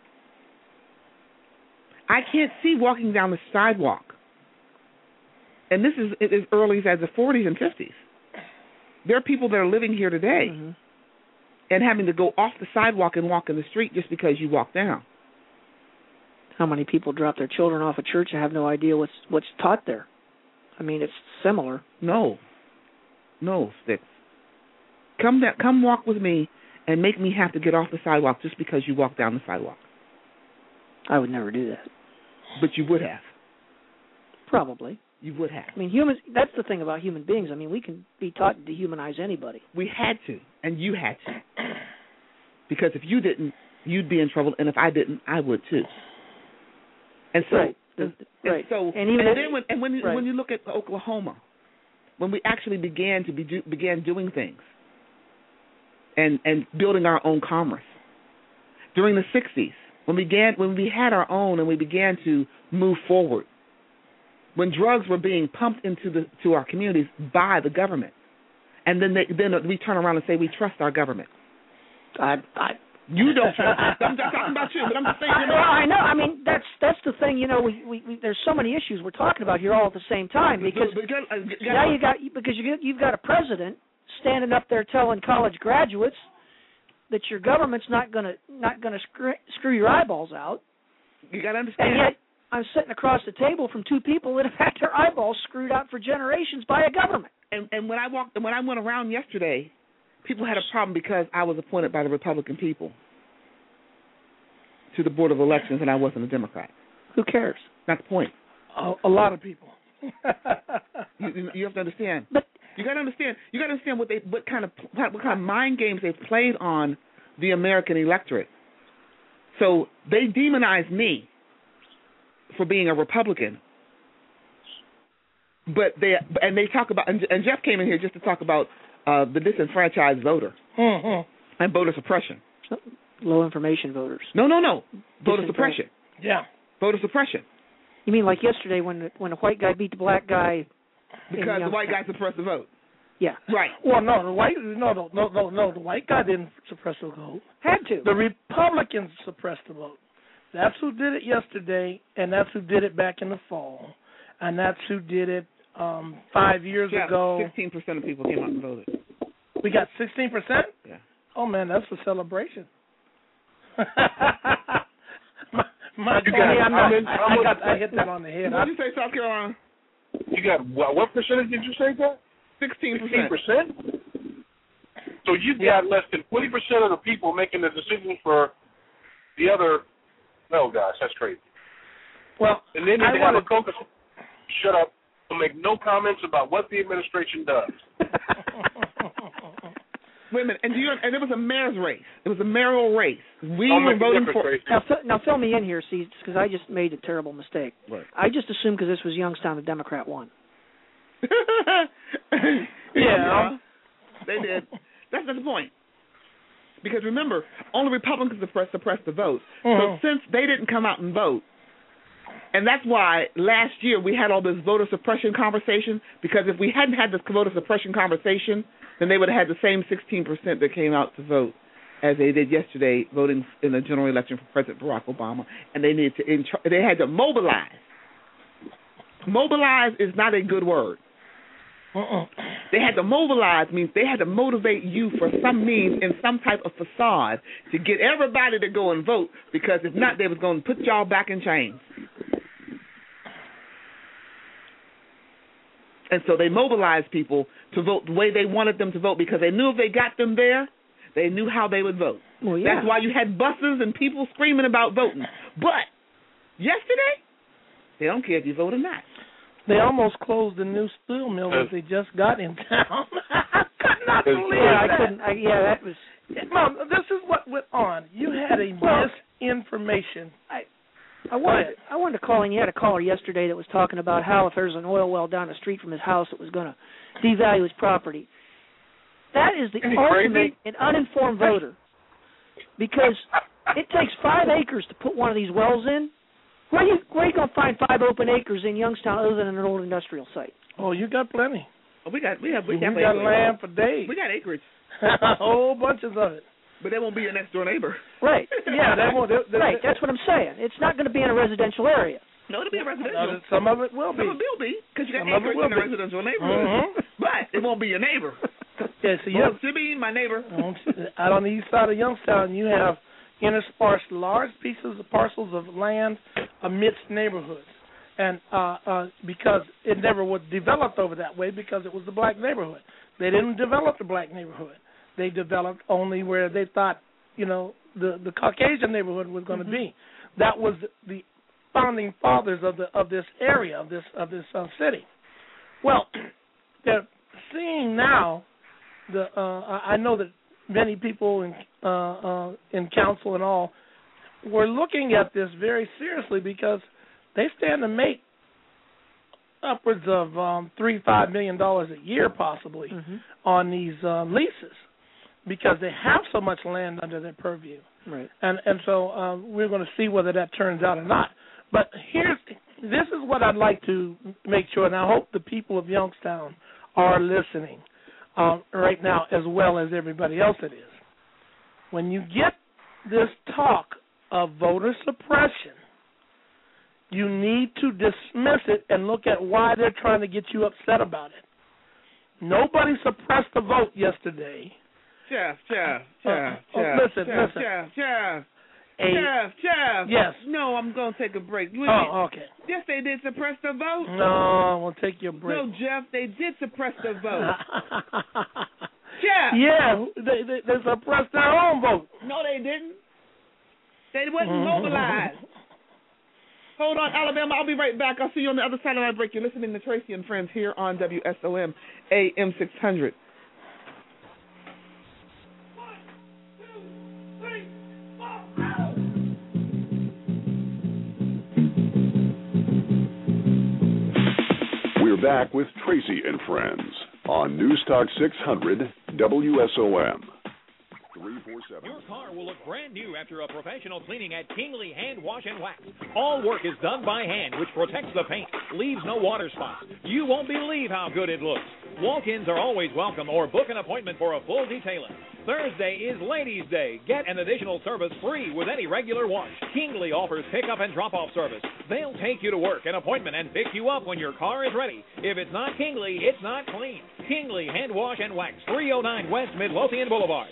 I can't see walking down the sidewalk. And this is as early as the forties and fifties. There are people that are living here today Mm-hmm. and having to go off the sidewalk and walk in the street just because you walk down. How many people drop their children off at church and have no idea what's what's taught there? I mean, it's similar. No, no, Sticks. Come down, come walk with me and make me have to get off the sidewalk just because you walk down the sidewalk. I would never do that. But you would have. Probably. You would have. I mean, humans. That's the thing about human beings. I mean, we can be taught to dehumanize anybody. We had to, and you had to. Because if you didn't, you'd be in trouble, and if I didn't, I would too. And so, Right. and, Right. and so, And even and if- then when and when you, right. when you look at Oklahoma, when we actually began to be do, began doing things, and and building our own commerce during the sixties, when we began when we had our own and we began to move forward, when drugs were being pumped into the to our communities by the government, and then they, then we turn around and say we trust our government. I I You don't. I'm not talking about you, but I'm just saying. You know, well, I know. I mean, that's that's the thing. You know, we, we, we there's so many issues we're talking about here all at the same time because because, uh, now you got because you get, you've got a president standing up there telling college graduates that your government's not gonna not gonna screw, screw your eyeballs out. You got to understand. And yet, I'm sitting across the table from two people that have had their eyeballs screwed out for generations by a government. And and when I walked, when I went around yesterday, people had a problem because I was appointed by the Republican people to the Board of Elections, and I wasn't a Democrat. Who cares? That's the point. A, a lot of people. you, you have to understand. But you got to understand. You got to understand what they, what kind of, what kind of mind games they've played on the American electorate. So they demonize me for being a Republican. But they and they talk about and, and Jeff came in here just to talk about uh, the disenfranchised voter mm-hmm. and voter suppression. Low information voters. No, no, no. Voter suppression. Yeah. Voter suppression. You mean like yesterday when the, when a white guy beat the black guy because the white guy suppressed the vote? Yeah. Right. Well, no, the white no no no no no the white guy didn't suppress the vote. Had to. The Republicans suppressed the vote. That's who did it yesterday, and that's who did it back in the fall, and that's who did it um, five years yeah, ago. Sixteen percent of people came out and voted. We got sixteen percent. Yeah. Oh man, that's a celebration. my, my you God, got, I'm not, in, I, I, got, I hit that on the head. What did you say, South Carolina? You got what, what percentage did you say that? Sixteen percent. percent. So you've yeah. got less than twenty percent of the people making the decisions for the other. No, gosh, that's crazy. Well, and then I they have wanted... a caucus. Shut up. To make no comments about what the administration does. Wait a minute, and, do you, and it was a mayor's race. It was a mayoral race. We I'll were voting for. Now, now, fill me in here, see, because I just made a terrible mistake. Right. I just assumed because this was Youngstown, the Democrat won. yeah, yeah, they did. That's not the point. Because remember, only Republicans suppressed, suppressed the vote. Mm-hmm. So since they didn't come out and vote, and that's why last year we had all this voter suppression conversation, because if we hadn't had this voter suppression conversation, then they would have had the same sixteen percent that came out to vote as they did yesterday voting in the general election for President Barack Obama, and they needed to they had to mobilize. Mobilize is not a good word. Uh-uh. They had to mobilize means they had to motivate you for some means in some type of facade to get everybody to go and vote, because if not, they was going to put y'all back in chains. And so they mobilized people to vote the way they wanted them to vote, because they knew if they got them there, they knew how they would vote. Well, yeah. That's why you had buses and people screaming about voting. But yesterday, they don't care if you vote or not. They almost closed the new steel mill that they just got in town. I could not believe yeah, that. I couldn't. I, yeah, that was. Mom, this is what went on. You had a Well, misinformation. I, I wanted. I wanted to call in. You had a caller yesterday that was talking about how if there's an oil well down the street from his house, it was going to devalue his property. That is the ultimate and uninformed voter, because it takes five acres to put one of these wells in. Where are you, where are you going to find five open acres in Youngstown other than an old industrial site? Oh, you got plenty. Oh, we got we have we, we got, got land for days. We got acreage. A whole bunches of it. But they won't be your next door neighbor. Right. Yeah, they won't. They, they, right. That's what I'm saying. It's not going to be in a residential area. No, it'll be a residential. No, some of it will be. Some of it will be, because you got Some acreage in a be. residential neighborhood. Mm-hmm. But it won't be your neighbor. Yeah, so you well, have, to be my neighbor. Out on the east side of Youngstown, you have interspersed large pieces of parcels of land amidst neighborhoods. And uh, uh, because it never was developed over that way, because it was the black neighborhood. They didn't develop the black neighborhood. They developed only where they thought, you know, the, the Caucasian neighborhood was going to mm-hmm. be. That was the founding fathers of the of this area, of this of this uh, city. Well, they're seeing now. The uh, I know that many people in uh, uh, in council and all were looking at this very seriously, because they stand to make upwards of um, three five million dollars a year possibly mm-hmm. on these uh, leases, because they have so much land under their purview. Right. And and so uh, we're going to see whether that turns out or not. But here's this is what I'd like to make sure, and I hope the people of Youngstown are listening um, right now, as well as everybody else that is. When you get this talk of voter suppression, you need to dismiss it and look at why they're trying to get you upset about it. Nobody suppressed the vote yesterday. Jeff, Jeff, Jeff, uh, Jeff, oh, listen, Jeff, listen. Jeff, Jeff, A, Jeff, Jeff. Yes. No, I'm going to take a break. You Oh, okay. Yes, they did suppress the vote. No, we'll take your break. No, Jeff, they did suppress the vote. Jeff. Yeah, they, they, they suppressed their own vote. No, they didn't. They wasn't mobilized. Hold on, Alabama. I'll be right back. I'll see you on the other side of that break. You're listening to Tracy and Friends here on W S O M A M six hundred. We're back with Tracy and Friends on News Talk six hundred W S O M. Your car will look brand new after a professional cleaning at Kingley Hand Wash and Wax. All work is done by hand, which protects the paint, leaves no water spots. You won't believe how good it looks. Walk-ins are always welcome, or book an appointment for a full detailing. Thursday is Ladies' Day. Get an additional service free with any regular wash. Kingley offers pickup and drop-off service. They'll take you to work, an appointment, and pick you up when your car is ready. If it's not Kingley, it's not clean. Kingley Hand Wash and Wax, three oh nine West Midlothian Boulevard.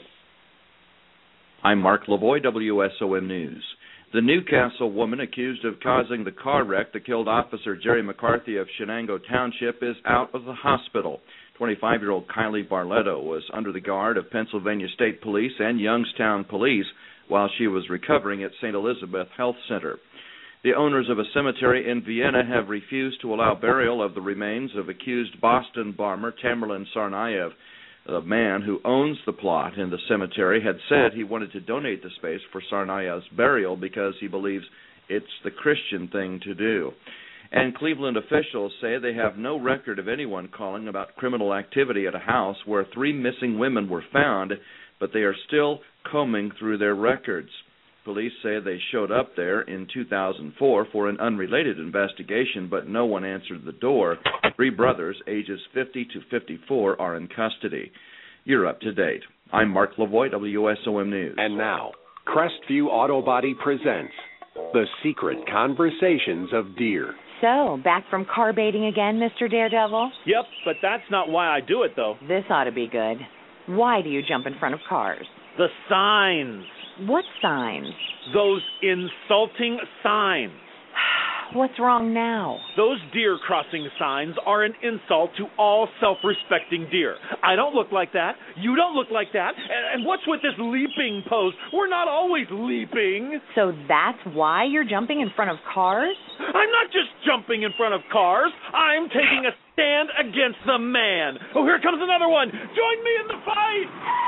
I'm Mark Lavoie, W S O M News. The Newcastle woman accused of causing the car wreck that killed Officer Jerry McCarthy of Shenango Township is out of the hospital. twenty-five-year-old Kylie Barletto was under the guard of Pennsylvania State Police and Youngstown Police while she was recovering at Saint Elizabeth Health Center. The owners of a cemetery in Vienna have refused to allow burial of the remains of accused Boston bomber Tamerlan Tsarnaev. The man who owns the plot in the cemetery had said he wanted to donate the space for Tsarnaev's burial because he believes it's the Christian thing to do. And Cleveland officials say they have no record of anyone calling about criminal activity at a house where three missing women were found, but they are still combing through their records. Police say they showed up there in two thousand four for an unrelated investigation, but no one answered the door. Three brothers, ages fifty to fifty-four, are in custody. You're up to date. I'm Mark Lavoie, W S O M News. And now, Crestview Auto Body presents The Secret Conversations of Deer. So, back from car baiting again, Mister Daredevil? Yep, but that's not why I do it, though. This ought to be good. Why do you jump in front of cars? The signs. What signs? Those insulting signs. What's wrong now? Those deer crossing signs are an insult to all self-respecting deer. I don't look like that. You don't look like that. And, and what's with this leaping pose? We're not always leaping. So that's why you're jumping in front of cars? I'm not just jumping in front of cars. I'm taking a stand against the man. Oh, here comes another one. Join me in the fight.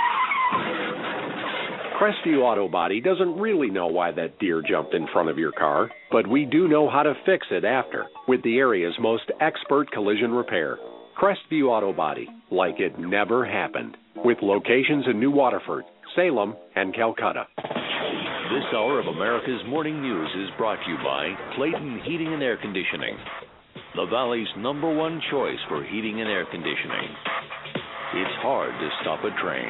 Crestview Auto Body doesn't really know why that deer jumped in front of your car, but we do know how to fix it after with the area's most expert collision repair. Crestview Auto Body, like it never happened, with locations in New Waterford, Salem, and Calcutta. This hour of America's Morning News is brought to you by Clayton Heating and Air Conditioning, the Valley's number one choice for heating and air conditioning. It's hard to stop a train.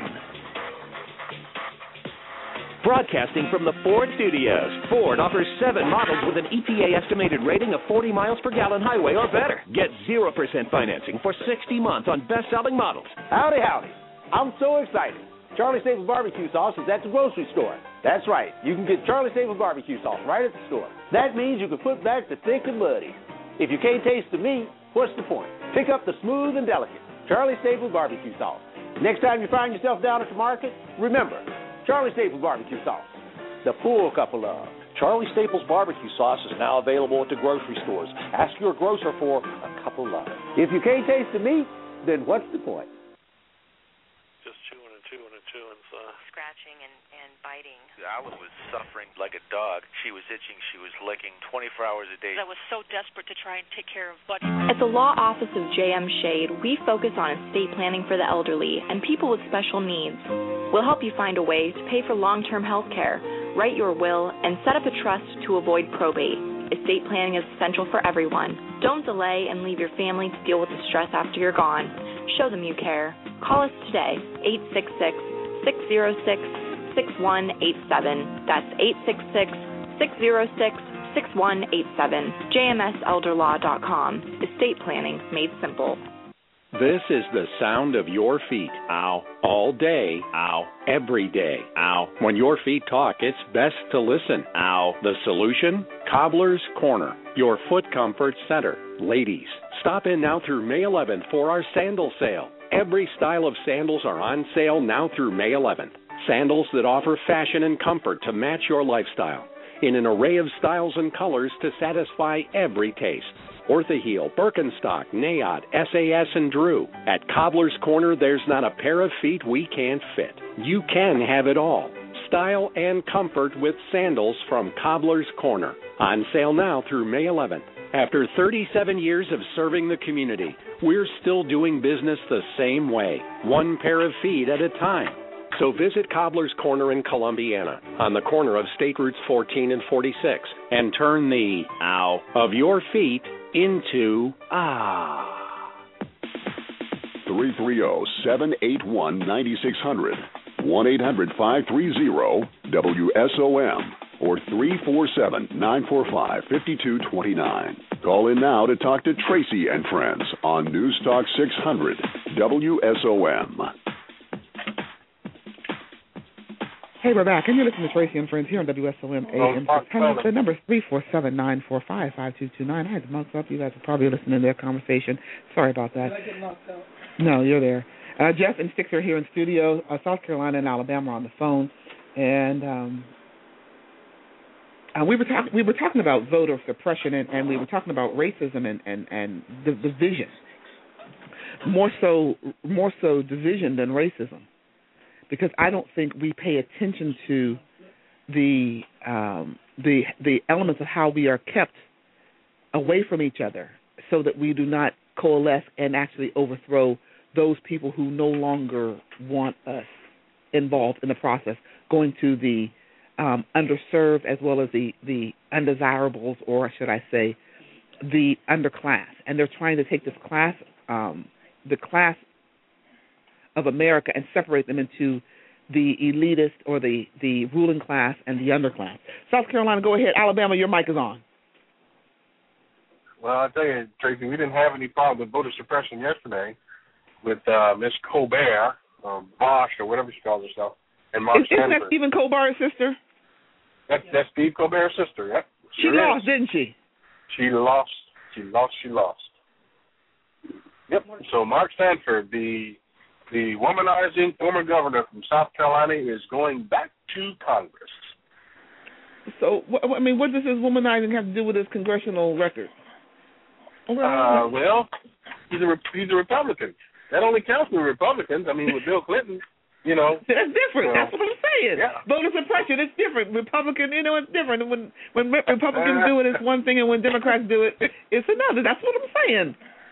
Broadcasting from the Ford Studios, Ford offers seven models with an E P A estimated rating of forty miles per gallon highway or better. Get zero percent financing for sixty months on best-selling models. Howdy, howdy. I'm so excited. Charlie Staples barbecue sauce is at the grocery store. That's right. You can get Charlie Staples barbecue sauce right at the store. That means you can put back the thick and muddy. If you can't taste the meat, what's the point? Pick up the smooth and delicate Charlie Staples barbecue sauce. Next time you find yourself down at the market, remember, Charlie Staples barbecue sauce, the full cup of love. Charlie Staples barbecue sauce is now available at the grocery stores. Ask your grocer for a cup of love. If you can't taste the meat, then what's the point? Just chewing and chewing and chewing. So. Scratching and, and biting. Alice was suffering like a dog. She was itching. She was licking twenty-four hours a day. I was so desperate to try and take care of Buddy. At the Law Office of J M Shade, we focus on estate planning for the elderly and people with special needs. We'll help you find a way to pay for long-term health care, write your will, and set up a trust to avoid probate. Estate planning is essential for everyone. Don't delay and leave your family to deal with the stress after you're gone. Show them you care. Call us today, eight six six, six zero six, six one eight seven. That's eight six six, six zero six, six one eight seven. J M S elder law dot com. Estate planning made simple. This is the sound of your feet. Ow. All day. Ow. Every day. Ow. When your feet talk, it's best to listen. Ow. The solution? Cobbler's Corner, your foot comfort center. Ladies, stop in now through May eleventh for our sandal sale. Every style of sandals are on sale now through May eleventh. Sandals that offer fashion and comfort to match your lifestyle in an array of styles and colors to satisfy every taste. Orthaheel, Birkenstock, Nayot, S A S, and Drew. At Cobbler's Corner, there's not a pair of feet we can't fit. You can have it all. Style and comfort with sandals from Cobbler's Corner. On sale now through May eleventh. After thirty-seven years of serving the community, we're still doing business the same way, one pair of feet at a time. So visit Cobbler's Corner in Columbiana, on the corner of State Routes fourteen and forty-six, and turn the ow of your feet into ah. three three zero, seven eight one, nine six zero zero, one eight hundred, five three zero, W S O M, or three four seven, nine four five, five two two nine. Call in now to talk to Tracy and Friends on News Talk six hundred, W S O M. Hey, we're back, and you're listening to Tracy and Friends here on W S O M A M six hundred. The number is three four seven, nine four five, five two two nine. I had to mug up. You guys are probably listening to their conversation. Sorry about that. Did I get knocked out? No, you're there. Uh, Jeff and Stix are here in studio. Uh, South Carolina and Alabama are on the phone, and um, uh, we were talking. We were talking about voter suppression, and, and we were talking about racism and and and the division. More so, more so division than racism. Because I don't think we pay attention to the um, the the elements of how we are kept away from each other, so that we do not coalesce and actually overthrow those people who no longer want us involved in the process, going to the um, underserved as well as the, the undesirables, or should I say, the underclass. And they're trying to take this class, um, the class of America, and separate them into the elitist or the, the ruling class and the underclass. South Carolina, go ahead. Alabama, your mic is on. Well, I tell you, Tracy, we didn't have any problem with voter suppression yesterday with uh, Miss Colbert, um, Bosch, or whatever she calls herself, and Mark Is, Isn't Sanford. that Stephen Colbert's sister? That's, that's Steve Colbert's sister, yep. She Sure lost, is. didn't she? She lost. She lost. She lost. Yep. So Mark Sanford, the the womanizing former governor from South Carolina, is going back to Congress. So, I mean, what does this womanizing have to do with his congressional record? Uh, well, he's a he's a Republican. That only counts with Republicans. I mean, with Bill Clinton, you know. That's different. So, That's what I'm saying. Yeah. Voter suppression, it's different. Republican, you know, it's different. When when Republicans do it, it's one thing, and when Democrats do it, it's another. That's what I'm saying.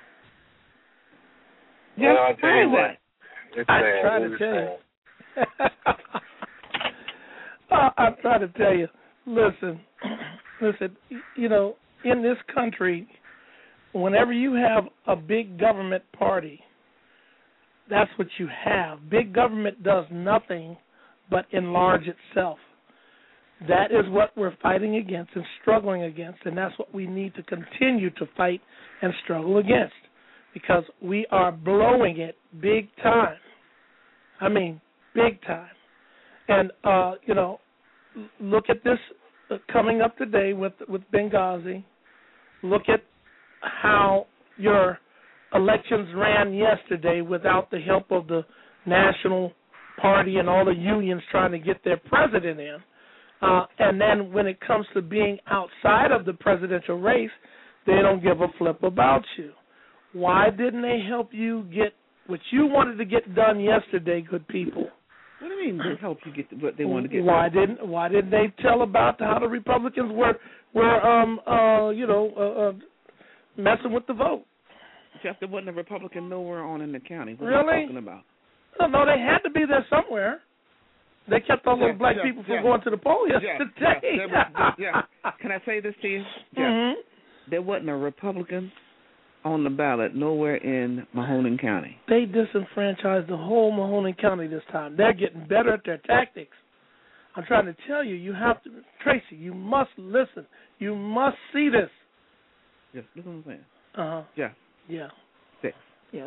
Well, Just I tell you try what, that. it's I'm sad. trying It to is tell you. sad. uh, I'm trying to tell you. Listen, listen. You know, in this country, whenever you have a big government party, that's what you have. Big government does nothing but enlarge itself. That is what we're fighting against and struggling against, and that's what we need to continue to fight and struggle against, because we are blowing it big time. I mean, big time. And, uh, you know, look at this uh, coming up today with, with Benghazi. Look at how your elections ran yesterday without the help of the National Party and all the unions trying to get their president in. Uh, and then when it comes to being outside of the presidential race, they don't give a flip about you. Why didn't they help you get what you wanted to get done yesterday, good people? What do you mean they help you get what they want to get Why done? didn't Why didn't they tell about how the Republicans were were um uh you know uh, uh, messing with the vote? Jeff, there wasn't a Republican nowhere on in the county. What Really? are you talking about? No, no, they had to be there somewhere. They kept all those Jeff, black Jeff, people from Jeff. going to the poll Jeff, yesterday. Jeff, there was, Jeff, can I say this to you? Jeff, Mm-hmm. there wasn't a Republican on the ballot nowhere in Mahoning County. They disenfranchised the whole Mahoning County this time. They're getting better at their tactics. I'm trying to tell you, you have to, Tracy, you must listen. You must see this. Yes, listen what I'm saying. Uh-huh. Yeah. Yeah. Six. Yes.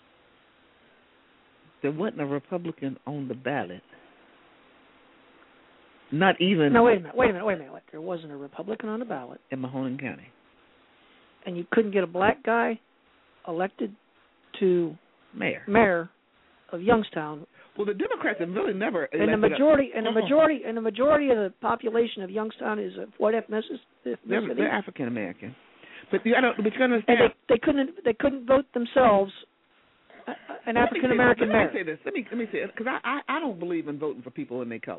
There wasn't a Republican on the ballot. Not even. No, wait a minute, wait a minute, wait a minute. Wait. There wasn't a Republican on the ballot. In Mahoning County. And you couldn't get a black guy elected to mayor mayor of Youngstown. Well, the Democrats have really never. And the majority, and the majority, and the majority of the population of Youngstown is of what ethnicity? They're, they're African American. But you gotta, but you gotta understand. And they, they couldn't, they couldn't vote themselves an African American mayor. Let me say this. Let me let me say it because I, I I don't believe in voting for people in their color.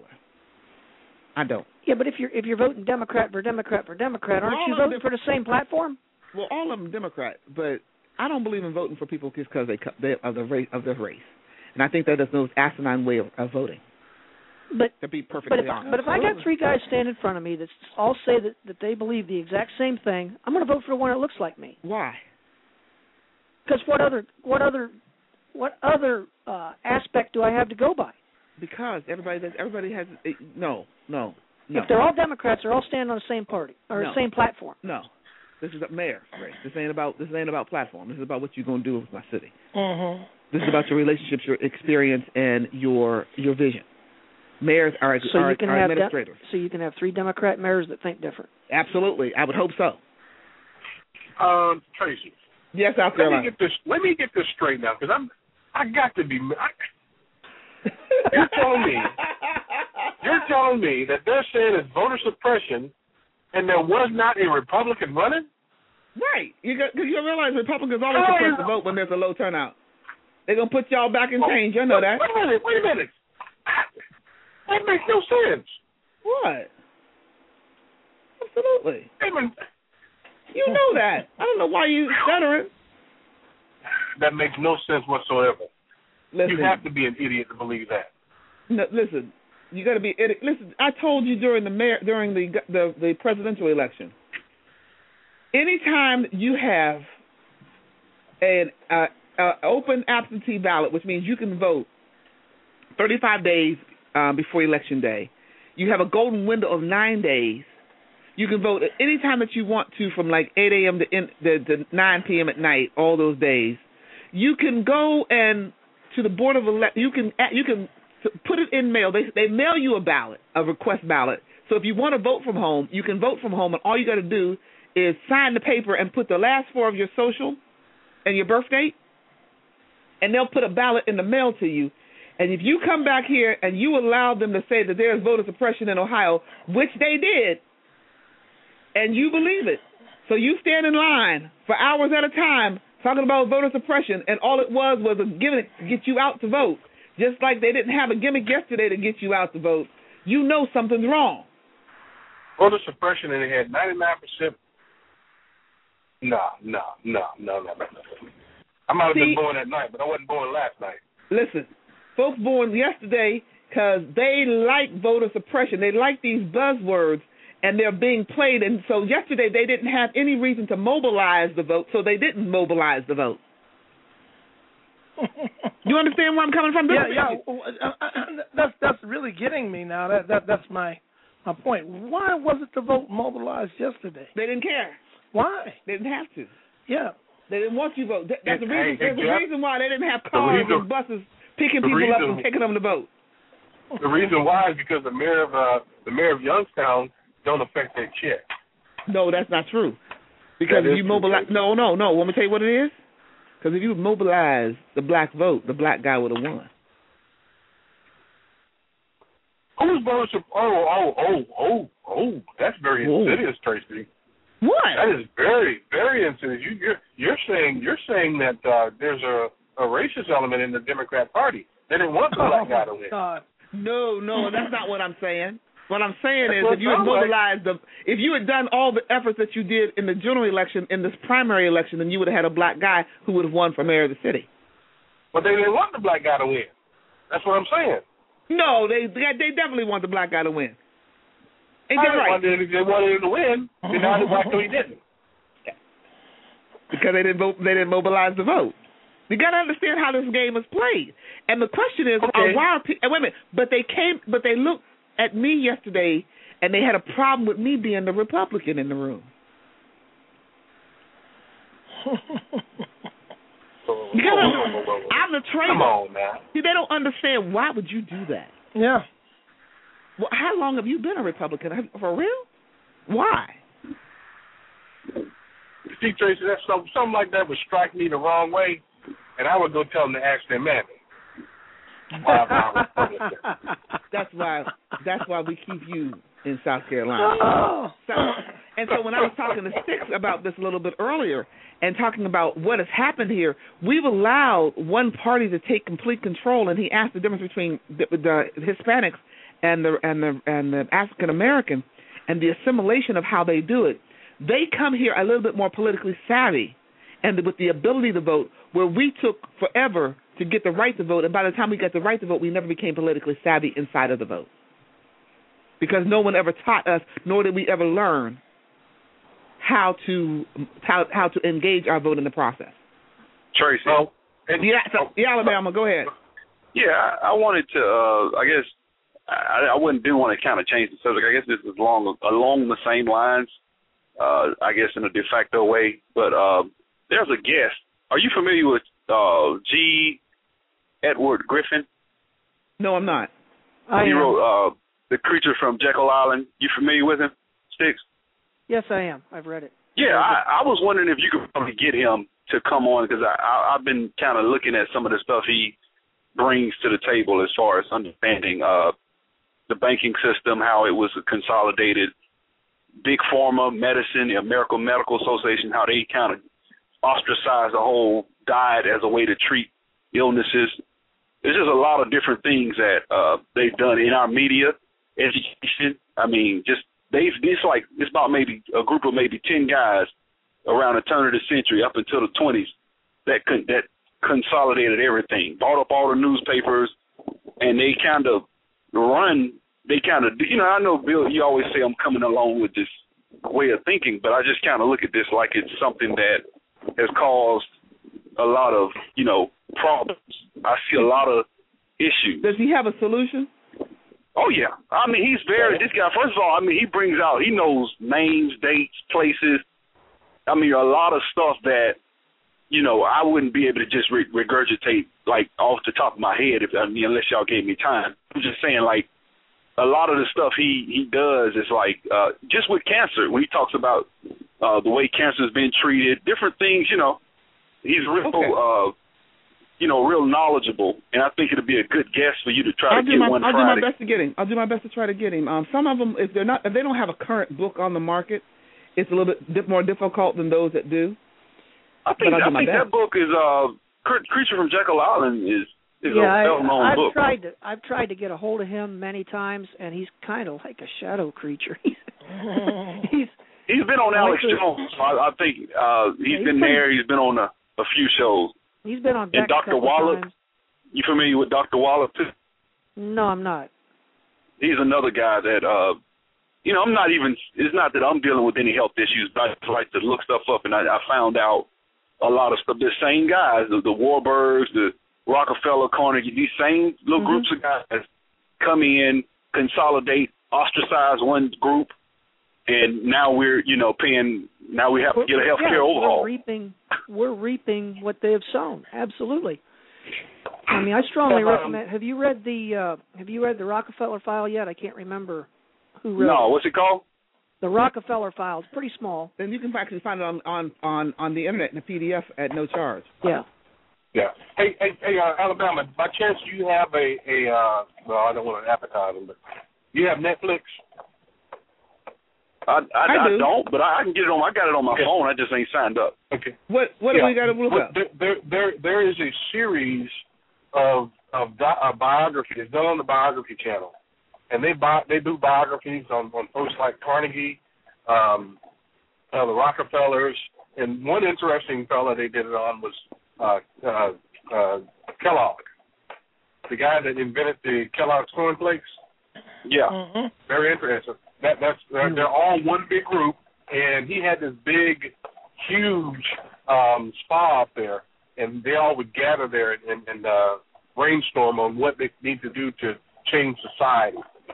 I don't. Yeah, but if you're if you're voting Democrat for Democrat for Democrat, aren't well, you voting for the same platform? Well, all of them Democrat, but I don't believe in voting for people just because they, they of the race of their race, and I think that is the most asinine way of, of voting. But to be perfectly but if, honest, but if I got three guys standing in front of me that all say that, that they believe the exact same thing, I'm going to vote for the one that looks like me. Why? Because what other what other what other uh, aspect do I have to go by? Because everybody does, everybody has no no no. If they're all Democrats, they're all standing on the same party or no. the same platform. No, this is a mayor race. This ain't about this ain't about platform. This is about what you're going to do with my city. Mm-hmm. This is about your relationships, your experience, and your your vision. Mayors are, so are, you can are have administrators. De- so you can have three Democrat mayors that think different. Absolutely, I would hope so. Um, Tracy. Yes, South Let Carolina. me get this. Let me get this straight now, because I'm. I got to be. I, you're telling me. You're telling me that they're saying it's voter suppression, and there was not a Republican running. Right. You got, you realize Republicans always oh, suppress the vote when there's a low turnout. They're gonna put y'all back in change. You know that. Wait a minute. Wait a minute. That makes no sense. What? Absolutely. I mean, you know that. I don't know why you stuttering. That makes no sense whatsoever. Listen, you have to be an idiot to believe that. No, listen, you got to be idiot. Listen, I told you during the mayor, during the, the the presidential election. Anytime you have an uh, uh, open absentee ballot, which means you can vote thirty-five days um, before election day, you have a golden window of nine days. You can vote at any time that you want to, from like eight a.m. to, in, to, to nine p.m. at night, all those days. You can go and to the board of elect. You can you can put it in mail. They they mail you a ballot, a request ballot. So if you want to vote from home, you can vote from home, and all you got to do is sign the paper and put the last four of your social and your birth date, and they'll put a ballot in the mail to you. And if you come back here and you allow them to say that there's voter suppression in Ohio, which they did, and you believe it, so you stand in line for hours at a time talking about voter suppression, and all it was was a gimmick to get you out to vote, just like they didn't have a gimmick yesterday to get you out to vote, you know something's wrong. Voter suppression, and they had ninety-nine percent. No, no, no, no, no, no. I might have See, been born that night, but I wasn't born last night. Listen, folks born yesterday because they like voter suppression. They like these buzzwords, and they're being played. And so yesterday they didn't have any reason to mobilize the vote, so they didn't mobilize the vote. You understand where I'm coming from? Yeah, yeah. That's that's really getting me now. That that that's my my point. Why wasn't the vote mobilized yesterday? They didn't care. Why? They didn't have to. Yeah. They didn't want you to vote. That's Hey, the reason. hey, There's a Jeff, reason why they didn't have cars reason- and buses picking the people up reason- and taking them to vote. The reason why is because the mayor of uh, the mayor of Youngstown don't affect their check. No, that's not true. Because That if is you true, mobilize, Tracy. no, no, no. Want me to tell you what it is? Because if you mobilize the black vote, the black guy would have won. Who's voter sup- Oh, oh, oh, oh, oh. That's very Whoa. insidious, Tracy. What? That is very, very insidious. You, you're you're saying you're saying that uh, there's a, a racist element in the Democrat Party. They didn't want the Oh, black guy to my win. God. No, no, that's not what I'm saying. What I'm saying That's is, what if you it had sounds like. mobilized the, if you had done all the efforts that you did in the general election, in this primary election, then you would have had a black guy who would have won for mayor of the city. But they didn't want the black guy to win. That's what I'm saying. No, they they definitely want the black guy to win. Ain't I that right? wanted, they wanted him to win. Then how did why come he didn't? Because they didn't vote, they didn't mobilize the vote. You got to understand how this game is played. And the question is, Okay. uh, why are people? Wait a minute, but they came, but they looked at me yesterday, and they had a problem with me being the Republican in the room. You gotta, I'm the traitor. Come on, man. See, they don't understand. Why would you do that? Yeah. Well, how long have you been a Republican? For real? Why? See, Tracy, that's something, something like that would strike me the wrong way, and I would go tell them to ask their mammy. That's why. That's why we keep you in South Carolina. Oh. So, and so when I was talking to Sticks about this a little bit earlier, and talking about what has happened here, we've allowed one party to take complete control. And he asked the difference between the, the Hispanics and the and the and the African American, and the assimilation of how they do it. They come here a little bit more politically savvy, and with the ability to vote, where we took forever to get the right to vote, and by the time we got the right to vote, we never became politically savvy inside of the vote. Because no one ever taught us, nor did we ever learn how to how how to engage our vote in the process. Tracy. Oh, yeah, so, yeah, Alabama, go ahead. Yeah, I, I wanted to, uh, I guess, I, I wouldn't do want to kind of change the subject. I guess this is along, along the same lines, uh, I guess in a de facto way. But uh, there's a guest. Are you familiar with uh, G. Edward Griffin? No, I'm not. I he am. wrote uh, The Creature from Jekyll Island. You familiar with him, Sticks? Yes, I am. I've read it. Yeah, I, I was wondering if you could probably get him to come on, because I, I, I've been kind of looking at some of the stuff he brings to the table as far as understanding uh, the banking system, how it was consolidated, big pharma, medicine, the American Medical Association, how they kind of ostracized the whole diet as a way to treat illnesses. There's just a lot of different things that uh, they've done in our media, education. I mean, just they've it's like it's about maybe a group of maybe ten guys around the turn of the century up until the twenties that con- that consolidated everything, bought up all the newspapers, and they kind of run. They kind of, you know, I know, Bill, you always say I'm coming along with this way of thinking, but I just kind of look at this like it's something that has caused a lot of, you know, problems. I see a lot of issues. Does he have a solution? Oh, yeah. I mean, he's very, this guy, first of all, I mean, he brings out, he knows names, dates, places. I mean, a lot of stuff that, you know, I wouldn't be able to just re- regurgitate, like, off the top of my head if I mean, unless y'all gave me time. I'm just saying, like, a lot of the stuff he, he does is, like, uh, just with cancer, when he talks about uh, the way cancer has been treated, different things, you know, he's real, okay. uh, you know, real knowledgeable, and I think it would be a good guest for you to try I'll to get my, one I'll Friday. do my best to get him. I'll do my best to try to get him. Um, some of them, if they're not, if they don't have a current book on the market, it's a little bit di- more difficult than those that do. I think, I I think that book is uh, Creature from Jekyll Island is is yeah, a well-known I, I've book. tried to I've tried to get a hold of him many times, and he's kind of like a shadow creature. he's he's he's been on Alex like Jones. So I, I think uh, he's yeah, he's been pretty, there. He's been on a, a few shows. He's been on. And Doctor Wallop. Times. You familiar with Doctor Wallop too? No, I'm not. He's another guy that uh, you know. I'm not even. It's not that I'm dealing with any health issues, but I just like to look stuff up, and I, I found out a lot of stuff. The same guys, the, the Warburgs, the Rockefeller, Carnegie, these same little mm-hmm. groups of guys come in, consolidate, ostracize one group, and now we're, you know, paying, now we have to get a health care yeah, overhaul. We're reaping, we're reaping what they have sown. Absolutely. I mean, I strongly um, recommend. Have you read the uh, Have you read the Rockefeller File yet? I can't remember who wrote it. No, what's it called? The Rockefeller File. It's pretty small. Then you can actually find it on, on, on, on the internet in a P D F at no charge. Yeah. Yeah. Hey, hey, hey, uh, Alabama. By chance, you have a a uh, well, I don't want to advertise them, but you have Netflix? I I, I, I do. don't, but I can get it on. I got it on my Okay. phone. I just ain't signed up. Okay. What What yeah. do we got to look well, up? There, there, there, there is a series of of di- uh, biographies. It's done on the Biography Channel, and they bi- they do biographies on, on folks like Carnegie, um, uh, the Rockefellers, and one interesting fella they did it on was uh, uh, uh, Kellogg, the guy that invented the Kellogg's cornflakes. Yeah. Mm-hmm. Very interesting. That that's they're, they're all one big group, and he had this big, huge um, spa up there, and they all would gather there and, and uh, brainstorm on what they need to do to change society.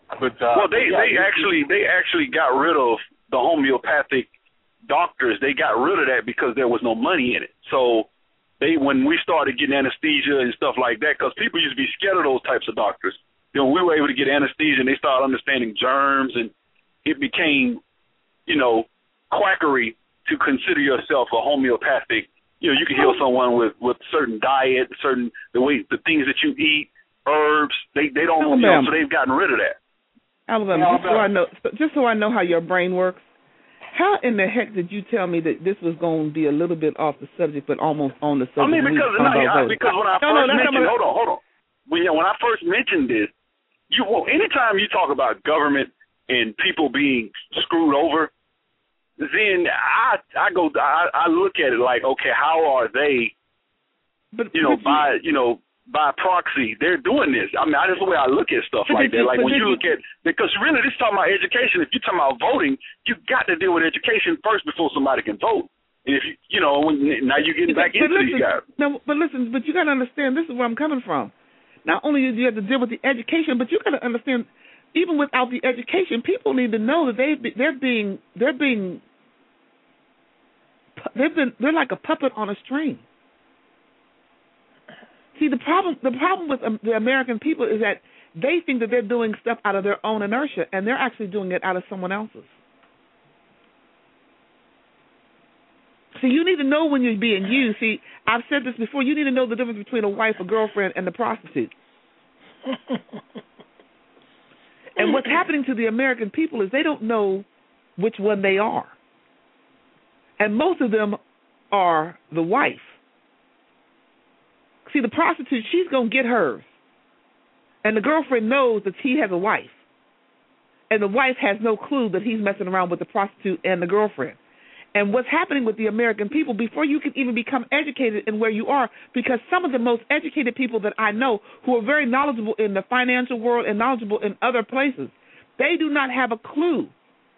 But uh, well, they yeah, they actually they actually got rid of the homeopathic doctors. They got rid of that because there was no money in it. So they when we started getting anesthesia and stuff like that, because people used to be scared of those types of doctors. You know, we were able to get anesthesia, and they started understanding germs, and it became, you know, quackery to consider yourself a homeopathic. You know, you can heal someone with, with certain diet, certain the way the things that you eat, herbs. They they don't, you know, so they've gotten rid of that. Alabama, just so I know, just so I know how your brain works. How in the heck did you tell me that this was going to be a little bit off the subject, but almost on the subject? I mean, because no, I, because when I no, first no, mentioned, no, hold on, hold on. When you know, when I first mentioned this, you well, anytime you talk about government and people being screwed over, then I I go I, I look at it like, okay, how are they? But you know, but by you, you know. by proxy, they're doing this. I mean, that's the way I look at stuff but like that. You, like when you look you, at, because really this is talking about education. If you're talking about voting, you got to deal with education first before somebody can vote. And if you, you know, when, now you're getting back but into listen, these guys. No, but listen, but you got to understand, this is where I'm coming from. Not only do you have to deal with the education, but you got to understand, even without the education, people need to know that they they're being they're being they've been they're like a puppet on a string. See, the problem the problem with um, the American people is that they think that they're doing stuff out of their own inertia, and they're actually doing it out of someone else's. See, you need to know when you're being used. See, I've said this before. You need to know the difference between a wife, a girlfriend, and the prostitute. And what's happening to the American people is they don't know which one they are. And most of them are the wife. See, the prostitute, she's going to get hers. And the girlfriend knows that he has a wife. And the wife has no clue that he's messing around with the prostitute and the girlfriend. And what's happening with the American people, before you can even become educated in where you are, because some of the most educated people that I know who are very knowledgeable in the financial world and knowledgeable in other places, they do not have a clue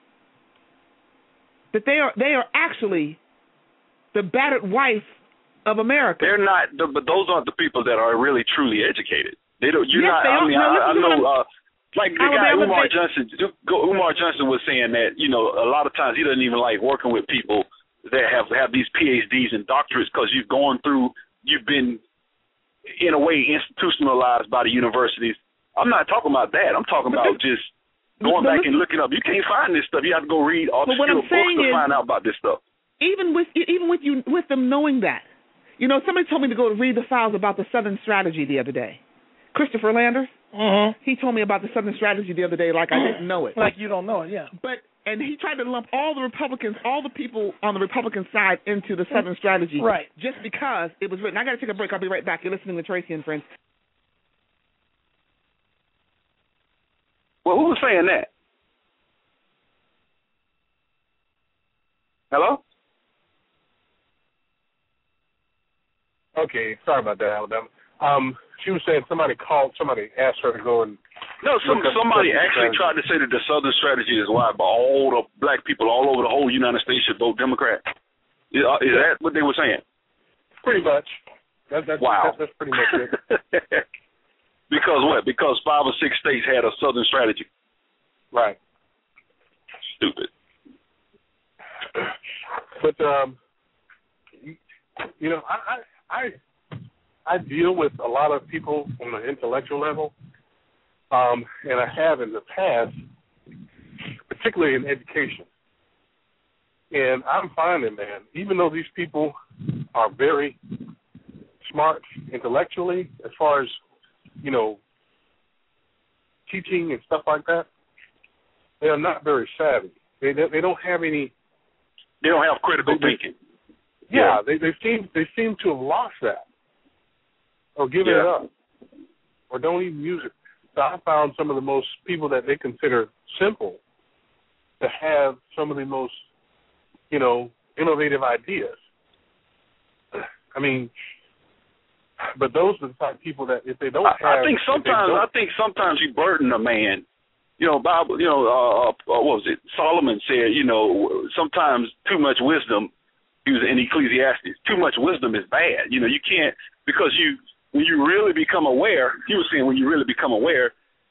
that they are they are actually the battered wife of America. They're not, but those aren't the people that are really truly educated. They don't. You're yes, not. They I are. mean, no, I, I know. Uh, like the guy Alabama, Umar they, Johnson. Umar Johnson was saying that, you know, a lot of times he doesn't even like working with people that have have these P H Ds and doctorates because you've gone through, you've been in a way institutionalized by the universities. I'm not talking about that. I'm talking but about this, just going but back listen, and looking up. You can't find this stuff. You have to go read obscure books to is, find out about this stuff. Even with even with you with them knowing that. You know, somebody told me to go read the files about the Southern Strategy the other day. Christopher Landers, uh-huh. he told me about the Southern Strategy the other day like I didn't know it. Like you don't know it, yeah. But and he tried to lump all the Republicans, all the people on the Republican side into the Southern Strategy. Right. Just because it was written. I got to take a break. I'll be right back. You're listening to Tracy and Friends. Well, who was saying that? Hello? Okay, sorry about that, Alabama. Um, she was saying somebody called, somebody asked her to go and. No, some, somebody actually tried to say that the Southern Strategy is why, but all the black people all over the whole United States should vote Democrat. Is, uh, is that what they were saying? Pretty much. That, that's, wow. That, that's pretty much it. Because what? Because five or six states had a Southern Strategy. Right. Stupid. But um, you know, I, I I I deal with a lot of people on the intellectual level, um, and I have in the past, particularly in education. And I'm finding, man, even though these people are very smart intellectually, as far as, you know, teaching and stuff like that, they are not very savvy. They they don't have any. They don't have critical they, thinking. Yeah, yeah, they they seem they seem to have lost that, or given yeah. it up, or don't even use it. So I found some of the most people that they consider simple to have some of the most, you know, innovative ideas. I mean, but those are the type of people that if they don't have, I think sometimes I think sometimes you burden a man. You know, Bible. You know, uh, uh, what was it? Solomon said, you know, sometimes too much wisdom. He was in Ecclesiastes. Too much wisdom is bad. You know, you can't because you when you really become aware. He was saying when you really become aware,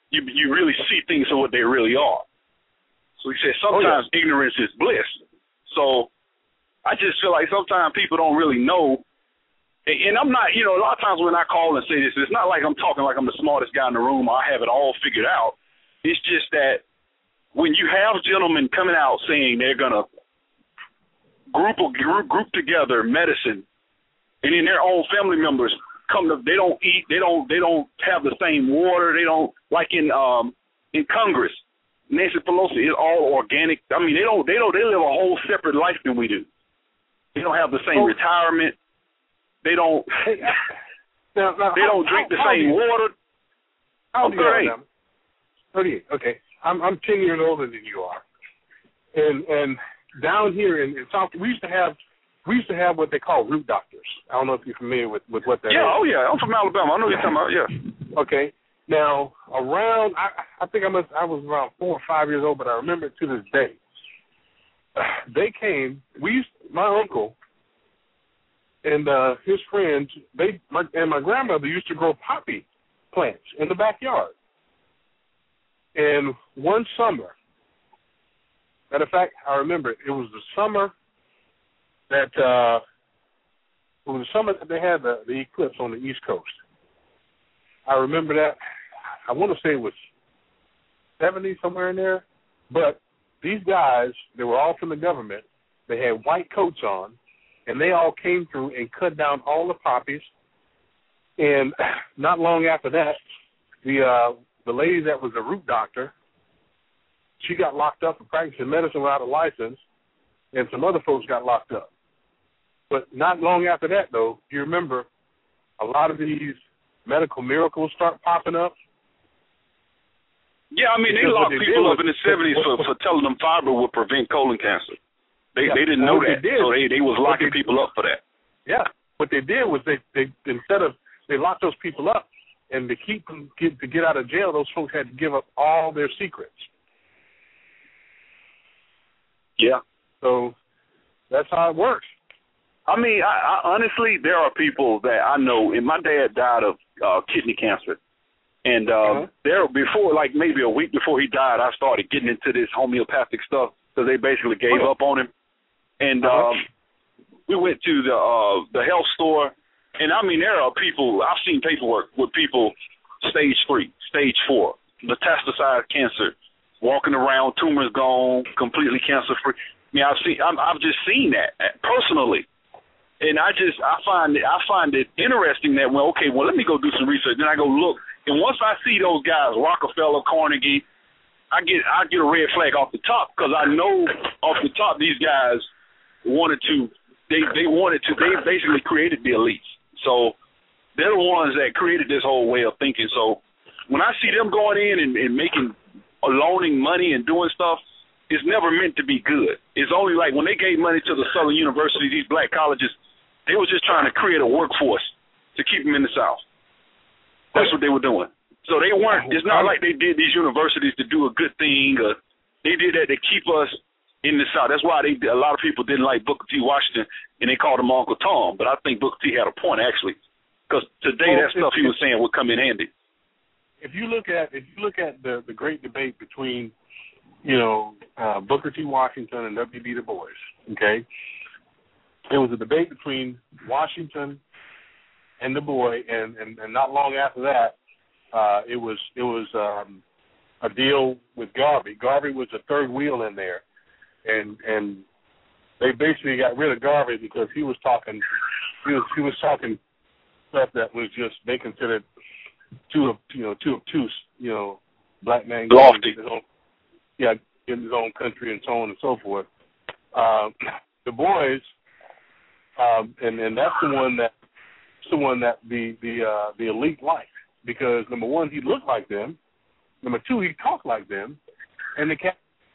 you you really see things for what they really are. So he said sometimes oh, yeah. ignorance is bliss. So I just feel like sometimes people don't really know. And, and I'm not, you know, a lot of times when I call and say this, it's not like I'm talking like I'm the smartest guy in the room or I have it all figured out. It's just that when you have gentlemen coming out saying they're going to group, group group together medicine, and then their own family members come to, they don't eat, they don't they don't have the same water, they don't, like in um in Congress, Nancy Pelosi is all organic. I mean, they don't they don't they live a whole separate life than we do. They don't have the same oh. retirement. They don't now, now, they don't how, drink the how, same how water. How old are you? thirty-eight. Okay. I'm I'm ten years older than you are. And and down here in, in South, we used to have we used to have what they call root doctors. I don't know if you're familiar with, with what that yeah, is. Yeah, oh yeah. I'm from Alabama. I know what you're talking about, yeah. Okay. Now around I I think I must I was around four or five years old, but I remember it to this day. They came, we used my uncle and uh, his friends, they my, and my grandmother used to grow poppy plants in the backyard. And one summer, matter of fact, I remember it, it was the summer that uh, it was the summer that they had the, the eclipse on the East Coast. I remember that. I want to say it was seventy, somewhere in there. But these guys, they were all from the government. They had white coats on, and they all came through and cut down all the poppies. And not long after that, the uh, the lady that was a root doctor, she got locked up for practicing medicine without a license, and some other folks got locked up. But not long after that, though, you remember a lot of these medical miracles start popping up. Yeah, I mean, they locked people up in the seventies for, for telling them fiber would prevent colon cancer. They yeah, they didn't know that, they so they, they was locking they, people up for that. Yeah, what they did was they, they instead of, they locked those people up, and to keep them, get, to get out of jail, those folks had to give up all their secrets. Yeah. So that's how it works. I mean, I, I, honestly, there are people that I know, and my dad died of uh, kidney cancer. And uh, uh-huh. there, before, like maybe a week before he died, I started getting into this homeopathic stuff because they basically gave uh-huh. up on him. And uh-huh. um, we went to the uh, the health store, and I mean, there are people, I've seen paperwork with people stage three, stage four, metastasized cancer, walking around, tumors gone, completely cancer-free. I mean, I've seen, I'm, I've just seen that personally. And I just, I find it, I find it interesting that, well, okay, well, let me go do some research. Then I go look. And once I see those guys, Rockefeller, Carnegie, I get I get a red flag off the top because I know off the top these guys wanted to, they, they wanted to, they basically created the elites. So they're the ones that created this whole way of thinking. So when I see them going in and, and making, loaning money and doing stuff, it's never meant to be good. It's only like when they gave money to the Southern University, these black colleges, they were just trying to create a workforce to keep them in the South. That's what they were doing. So they weren't, it's not like they did these universities to do a good thing. Or they did that to keep us in the South. That's why they, a lot of people didn't like Booker T. Washington, and they called him Uncle Tom. But I think Booker T. had a point, actually, because today well, that stuff he was saying would come in handy. If you look at if you look at the, the great debate between, you know, uh, Booker T. Washington and W B. Du Bois, okay, it was a debate between Washington and Du Bois, and, and, and not long after that, uh, it was it was um, a deal with Garvey. Garvey was the third wheel in there, and and they basically got rid of Garvey because he was talking he was he was talking stuff that was just they considered too you know too obtuse, you know, black man lofty, his own, yeah, in his own country and so on and so forth. Um, Du Bois, um, and and that's the one that. the one that the the uh, the elite liked because number one, he looked like them, number two, he talked like them, and the cat.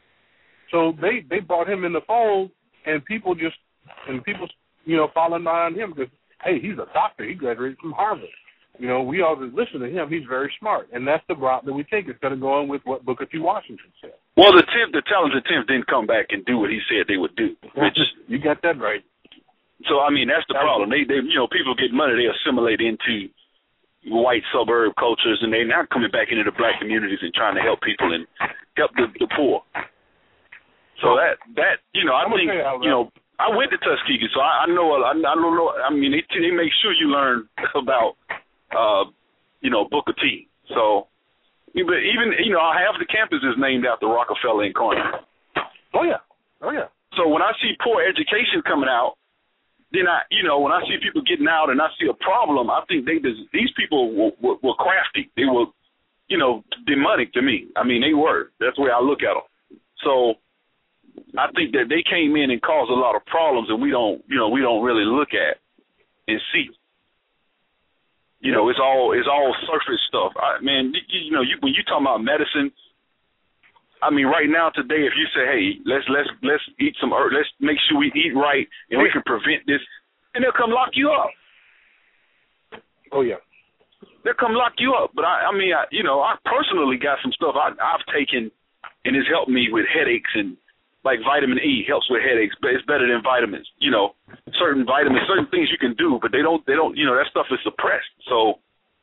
So they they brought him in the fold, and people just and people you know following behind him because hey, he's a doctor, he graduated from Harvard, you know we ought to listen to him, he's very smart, and that's the route that we take instead of going with what Booker T. Washington said. Well, the Tim, the talented Tim didn't come back and do what he said they would do. It just you got that right. So, I mean, that's the problem. They, they, you know, people get money, they assimilate into white suburb cultures, and they're now coming back into the black communities and trying to help people and help the, the poor. So that that you know, I think you know, I went to Tuskegee, so I, I know I, I don't know. I mean, they, they make sure you learn about uh, you know, Booker T. So, but even you know, half the campus is named after Rockefeller and Carnegie. Oh yeah, oh yeah. So when I see poor education coming out, then I, you know, when I see people getting out and I see a problem, I think they these people were, were, were crafty. They were, you know, demonic to me. I mean, they were. That's the way I look at them. So I think that they came in and caused a lot of problems, and we don't, you know, we don't really look at and see. You know, it's all it's all surface stuff. I, man, you, you know, you, when you talking about medicine, I mean, right now today, if you say, hey, let's let's let's eat some herb, let's make sure we eat right, and we can prevent this, and they'll come lock you up. Oh yeah, they'll come lock you up. But I, I mean, I, you know, I personally got some stuff I, I've taken, and it's helped me with headaches, and like vitamin E helps with headaches, but it's better than vitamins. You know, certain vitamins, certain things you can do, but they don't they don't you know, that stuff is suppressed. So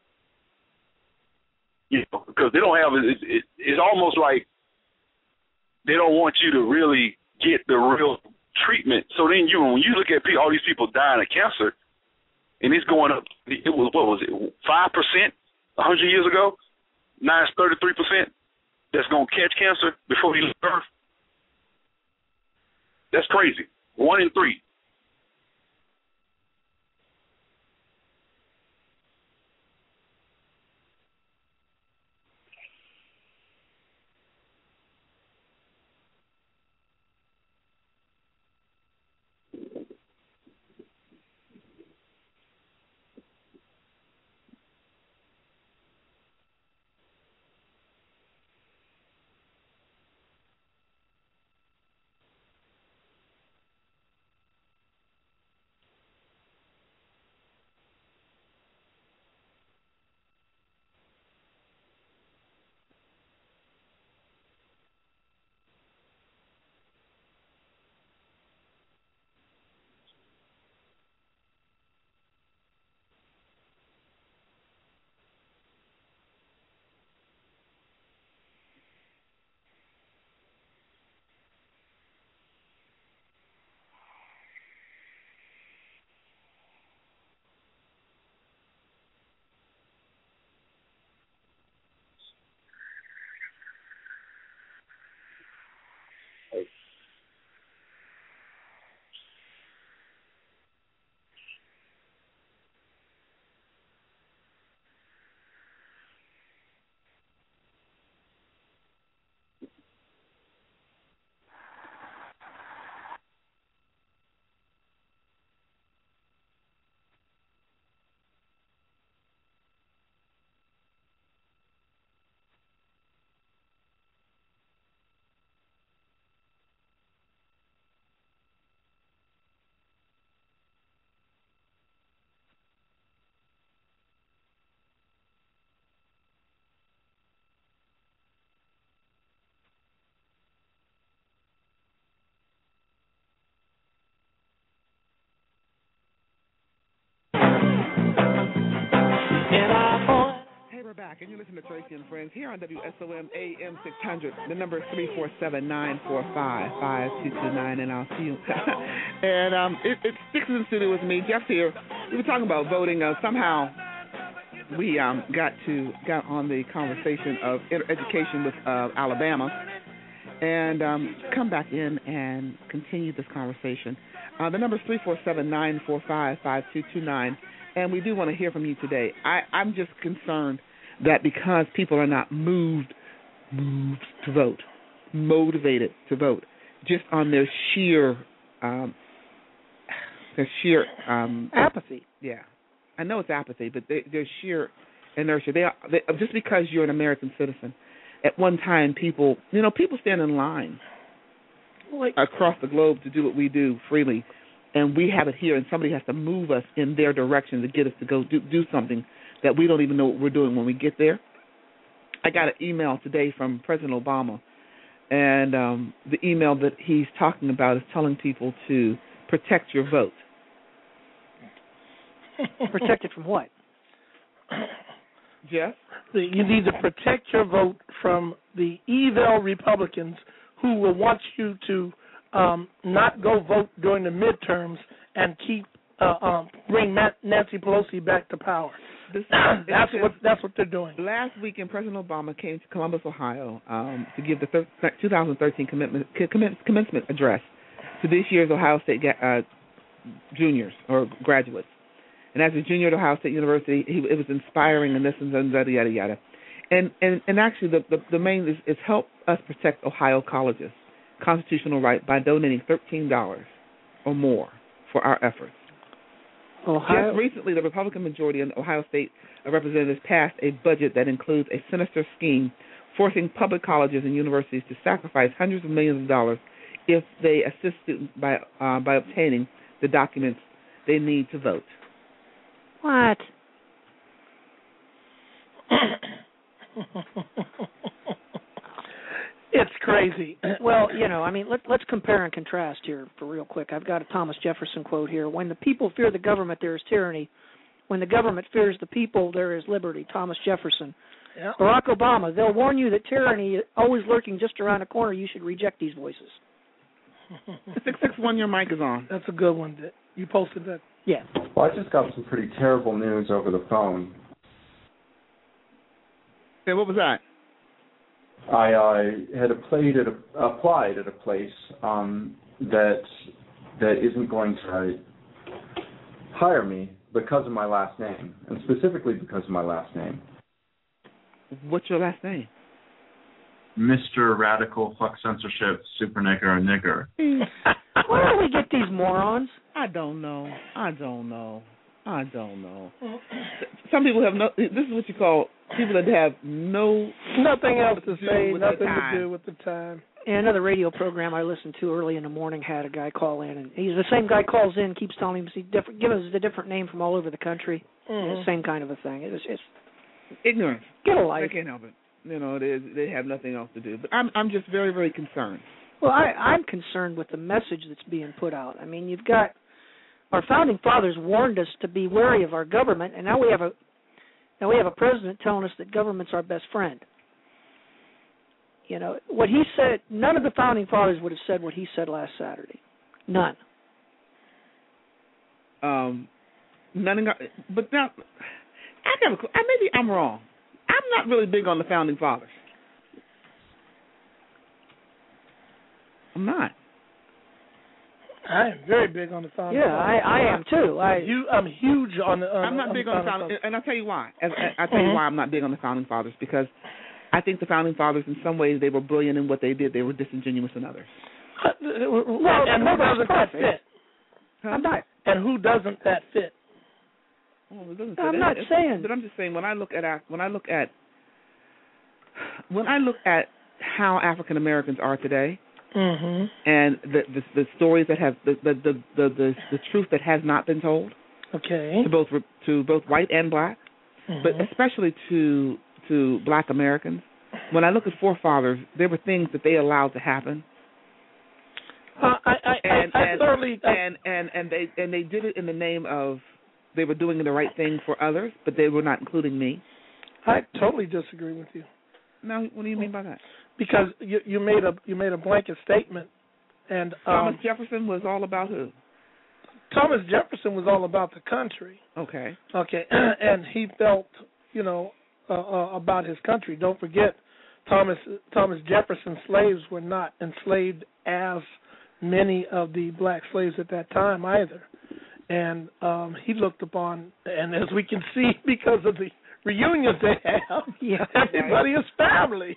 you know, because they don't have it, it, it's almost like they don't want you to really get the real treatment. So then you, when you look at people, all these people dying of cancer, and it's going up, it was, what was it, five percent one hundred years ago? Now it's thirty-three percent that's going to catch cancer before he leaves Earth. That's crazy. One in three. Back, and you listen to Tracy and Friends here on W S O M A M six hundred. The number is three four seven, nine four five, five two two nine, and I'll see you. and um, it, it's Sticks in the studio with me. Jeff's here. We were talking about voting. Uh, somehow we um, got to got on the conversation of education with uh, Alabama, and um, come back in and continue this conversation. Uh, the number is three four seven, nine four five, five two two nine, and we do want to hear from you today. I, I'm just concerned that because people are not moved, moved to vote, motivated to vote, just on their sheer, um, their sheer um, apathy. Yeah, I know it's apathy, but they, their sheer inertia. They, are, they just because you're an American citizen. At one time, people, you know, people stand in line like, across the globe to do what we do freely, and we have it here, and somebody has to move us in their direction to get us to go do, do something that we don't even know what we're doing when we get there. I got an email today from President Obama, and um, the email that he's talking about is telling people to protect your vote. Protect it from what? Jeff? You need to protect your vote from the evil Republicans who will want you to um, not go vote during the midterms and keep uh, um, bring Matt, Nancy Pelosi back to power. This, that's what that's what they're doing. Last weekend, President Obama came to Columbus, Ohio, um, to give the thir- twenty thirteen commitment, commencement address to this year's Ohio State uh, juniors or graduates. And as a junior at Ohio State University, he, it was inspiring and this and that, yada yada yada. And and, and actually, the, the, the main is, is help us protect Ohio colleges' constitutional right by donating thirteen dollars or more for our efforts. Ohio. Just recently, the Republican majority in Ohio State Representatives passed a budget that includes a sinister scheme forcing public colleges and universities to sacrifice hundreds of millions of dollars if they assist students by uh, by obtaining the documents they need to vote. What? It's crazy. Well, you know, I mean, let, let's compare and contrast here for real quick. I've got a Thomas Jefferson quote here. When the people fear the government, there is tyranny. When the government fears the people, there is liberty. Thomas Jefferson. Yeah. Barack Obama, they'll warn you that tyranny is always lurking just around the corner. You should reject these voices. six six one, your mic is on. That's a good one. You posted that. Yeah. Well, I just got some pretty terrible news over the phone. Hey, what was that? I uh, had applied at a, applied at a place um, that that isn't going to hire me because of my last name, and specifically because of my last name. What's your last name? Mister Radical Fuck Censorship Super Nigger Nigger. Where do we get these morons? I don't know. I don't know. I don't know. Some people have no. This is what you call people that have no nothing else to say, with nothing the to do with the time. And another radio program I listened to early in the morning had a guy call in, and he's the same guy calls in, keeps telling him, different, give us a different name from all over the country. Mm-hmm. Same kind of a thing. It's just ignorance. Get a life. They can't help it. You know, it is, they have nothing else to do. But I'm I'm just very very concerned. Well, I, I'm concerned with the message that's being put out. I mean, you've got our founding fathers warned us to be wary of our government, and now we have a now we have a president telling us that government's our best friend. You know, what he said, none of the founding fathers would have said what he said last Saturday. None. Um, none. But now, I got. Maybe I'm wrong. I'm not really big on the founding fathers. I'm not. I am very big on the founding Yeah, fathers. I, I am too. I, I'm, hu- I'm huge on the. On I'm not on big the on the founding, and I'll tell you why. As, I'll tell you why I'm not big on the founding fathers, because I think the founding fathers, in some ways, they were brilliant in what they did. They were disingenuous in others. Uh, well, and who doesn't that fit? I'm not. And who doesn't that fit? Well, it doesn't I'm fit. not It- saying. But I'm just saying when I look at our, when I look at when I look at how African Americans are today. Mm-hmm. And the, the the stories that have the the, the the the the truth that has not been told, okay, to both to both white and black, mm-hmm. but especially to to black Americans. When I look at forefathers, there were things that they allowed to happen. Uh, I, I, and, I, I and, thoroughly I, and and and they and they did it in the name of they were doing the right thing for others, but they were not including me. I totally disagree with you. Now, what do you mean by that? Because you, you made a you made a blanket statement, and um, Thomas Jefferson was all about who? Thomas Jefferson was all about the country. Okay. Okay, and he felt, you know, uh, uh, about his country. Don't forget, Thomas Thomas Jefferson's slaves were not enslaved as many of the black slaves at that time either, and um, he looked upon, and as we can see, because of the reunions they have, yeah, everybody is family.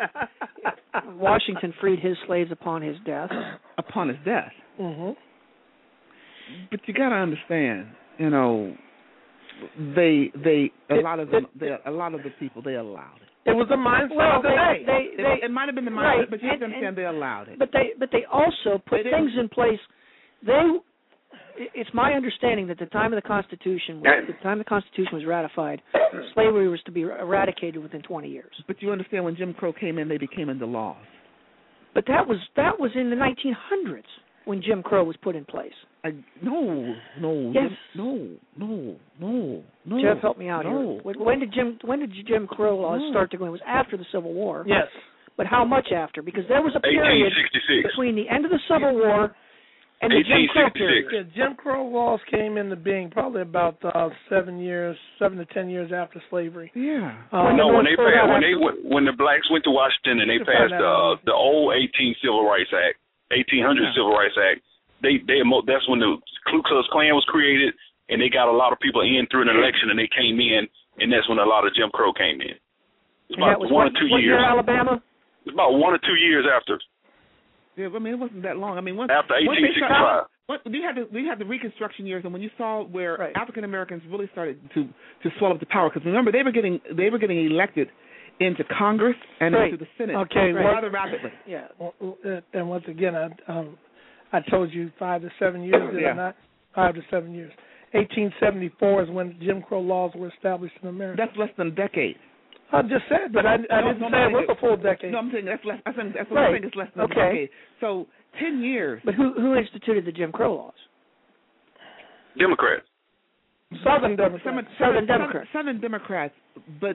Washington freed his slaves upon his death. Upon his death. Mm-hmm. But you got to understand, you know, they they a it, lot of them, it, they, a lot of the people they allowed it. It was a mindset well, of the they, day. They, they, it, it might have been the mindset, right, but you have to and, understand and, they allowed it. But they but they also put they things in place. They It's my understanding that the time of the Constitution, was, the time the Constitution was ratified, slavery was to be eradicated within twenty years. But you understand, when Jim Crow came in, they became into laws. But that was that was in the nineteen hundreds when Jim Crow was put in place. I, no, no, yes, no, no, no, no. Jeff, help me out no. here. When, when did Jim when did Jim Crow laws no. start to go in? It was after the Civil War. Yes. But how much after? Because there was a period eighteen sixty-six between the end of the Civil War and the Jim Crow period. Yeah, Jim Crow laws came into being probably about uh, seven years, seven to ten years after slavery. Yeah. Uh, no, when they passed, when they when the blacks went to Washington and they passed the uh, the old eighteen Civil Rights Act, eighteen hundred yeah. Civil Rights Act. They they that's when the Ku Klux Klan was created, and they got a lot of people in through an election, and they came in, and that's when a lot of Jim Crow came in. It's and about that was one what, or two what years. Year, Alabama? It's about one or two years after. Yeah, I mean it wasn't that long. I mean once after eighteen sixty-five. What, we had the we had the Reconstruction years, and when you saw where right. African Americans really started to to swell up the power, because remember they were getting they were getting elected into Congress and right. into the Senate okay, rather well, rapidly. Yeah, and once again, I um, I told you five to seven years, did yeah. I not? Five to seven years. eighteen seventy-four is when Jim Crow laws were established in America. That's less than a decade. I just said, but I, I no, didn't no, say it was a full decade. No, I'm saying that's less. I think that's what right. I'm saying. It's less than okay. a decade. So ten years. But who who instituted the Jim Crow laws? Democrats. Southern Democrats. Southern, Southern Democrats. Southern Democrats, but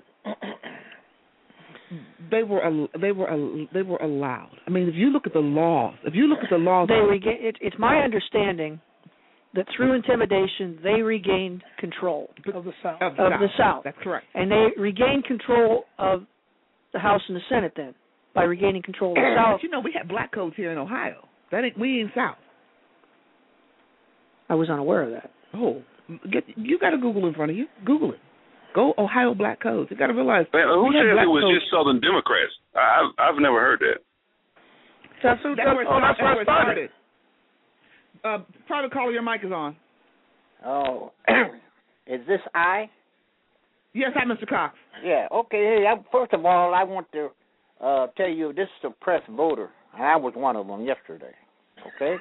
they were they were they were allowed. I mean, if you look at the laws, if you look at the laws, they regain. It, it's my understanding that through intimidation they regained control of the South. Of, the, of South. the South. That's correct. And they regained control of the House and the Senate then by regaining control of the South. But you know, we had black codes here in Ohio. That ain't we ain't South. I was unaware of that. Oh, get, you got to Google in front of you. Google it. Go Ohio black codes. You got to realize. Man, who said it was codes. just Southern Democrats? I, I've I've never heard that. That's who. That's, That's, where, oh, that's that's where where it started. started. Uh, private caller, your mic is on. Oh, is this I? Yes, I'm Mister Cox. Yeah. Okay. Hey, I, first of all, I want to uh, tell you this is a press voter, and I was one of them yesterday. Okay.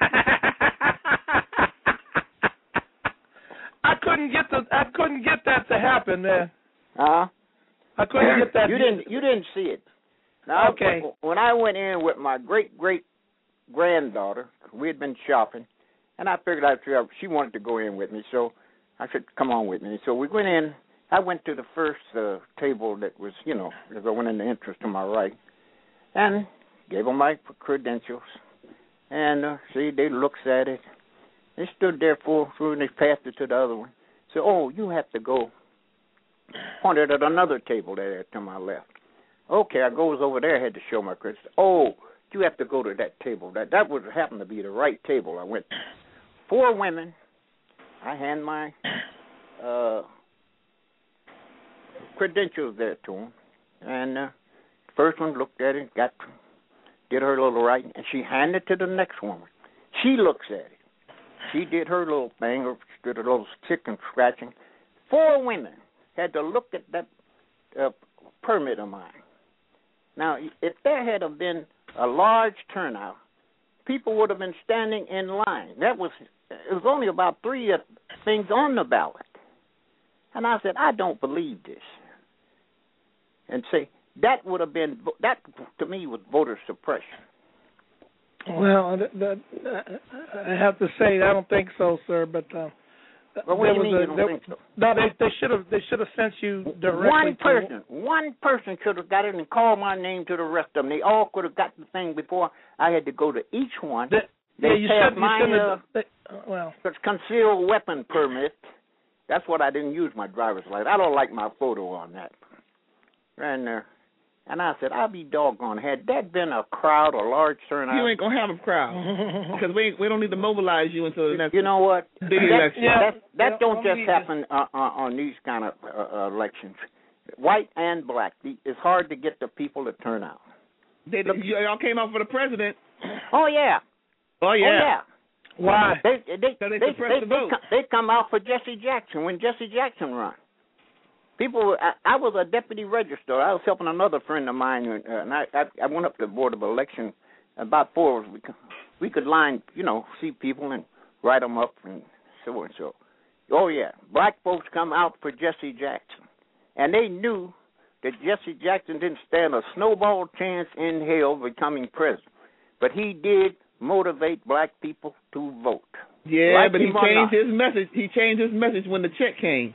I couldn't get the I couldn't get that to happen, man. Huh? I couldn't get that. You didn't you didn't see it. Now, okay. When I went in with my great great granddaughter, we had been shopping, and I figured I'd she wanted to go in with me, so I said, "Come on with me." So we went in. I went to the first uh, table that was, you know, as I went in the entrance to my right, and gave them my credentials, and uh, see, they looked at it. They stood there for, for and they passed it to the other one. Said, "Oh, you have to go." Pointed at another table there to my left. Okay, I goes over there. I had to show my credentials. Oh, you have to go to that table. That that would happen to be the right table. I went. Four women. I hand my uh, credentials there to them, and uh, first one looked at it, got did her little writing, and she handed it to the next woman. She looks at it. She did her little thing, or did a little chicken scratching. Four women had to look at that uh, permit of mine. Now, if there had have been a large turnout, people would have been standing in line. That was it was only about three uh, things on the ballot, and I said, I don't believe this. And say that would have been that to me was voter suppression. Well, that, that, I have to say I don't think so, sir. But uh, well, what do you mean a, you don't there, think so? No, they they should have they should have sent you directly. One person, to, one person should have got it and called my name to the rest of them. They all could have got the thing before I had to go to each one. The, they yeah, you passed should, my you uh, they, uh, well, concealed weapon permit. That's what I didn't use my driver's license. I don't like my photo on that. And uh, and I said, I'll be doggone. Had that been a crowd, a large turnout, you ain't gonna have a crowd because we ain't, we don't need to mobilize you until the next. You know what? Big that, election. Yeah, that that yeah, don't just happen uh, uh, on these kind of uh, uh, elections. White and black, it's hard to get the people to turn out. They, Look, y'all came out for the president. Oh yeah. Oh yeah. Oh yeah. Why? They they they so they, they, they, they, the vote. come, they come out for Jesse Jackson when Jesse Jackson run. People, I, I was a deputy registrar. I was helping another friend of mine, uh, and I, I I went up to the board of election. About four, we could, we could line, you know, see people and write them up and so and so. Oh yeah, black folks come out for Jesse Jackson, and they knew that Jesse Jackson didn't stand a snowball chance in hell becoming president, but he did motivate black people to vote. Yeah, like but he changed not. his message. He changed his message when the check came.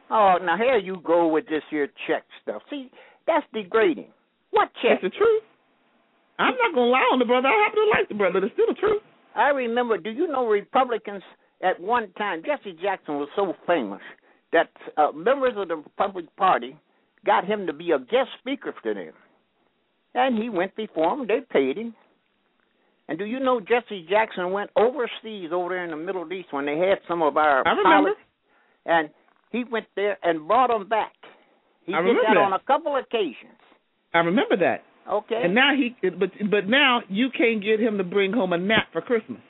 Oh, now here you go with this here check stuff. See, that's degrading. What check? It's the truth. I'm not going to lie on the brother. I happen to like the brother. It's still the truth. I remember, do you know Republicans at one time, Jesse Jackson was so famous that uh, members of the Republican Party got him to be a guest speaker for them. And he went before them. They paid him. And do you know Jesse Jackson went overseas over there in the Middle East when they had some of our I remember. pilots, and he went there and brought them back. He I did remember that, that on a couple occasions. I remember that. Okay. And now he, but but now you can't get him to bring home a gnat for Christmas.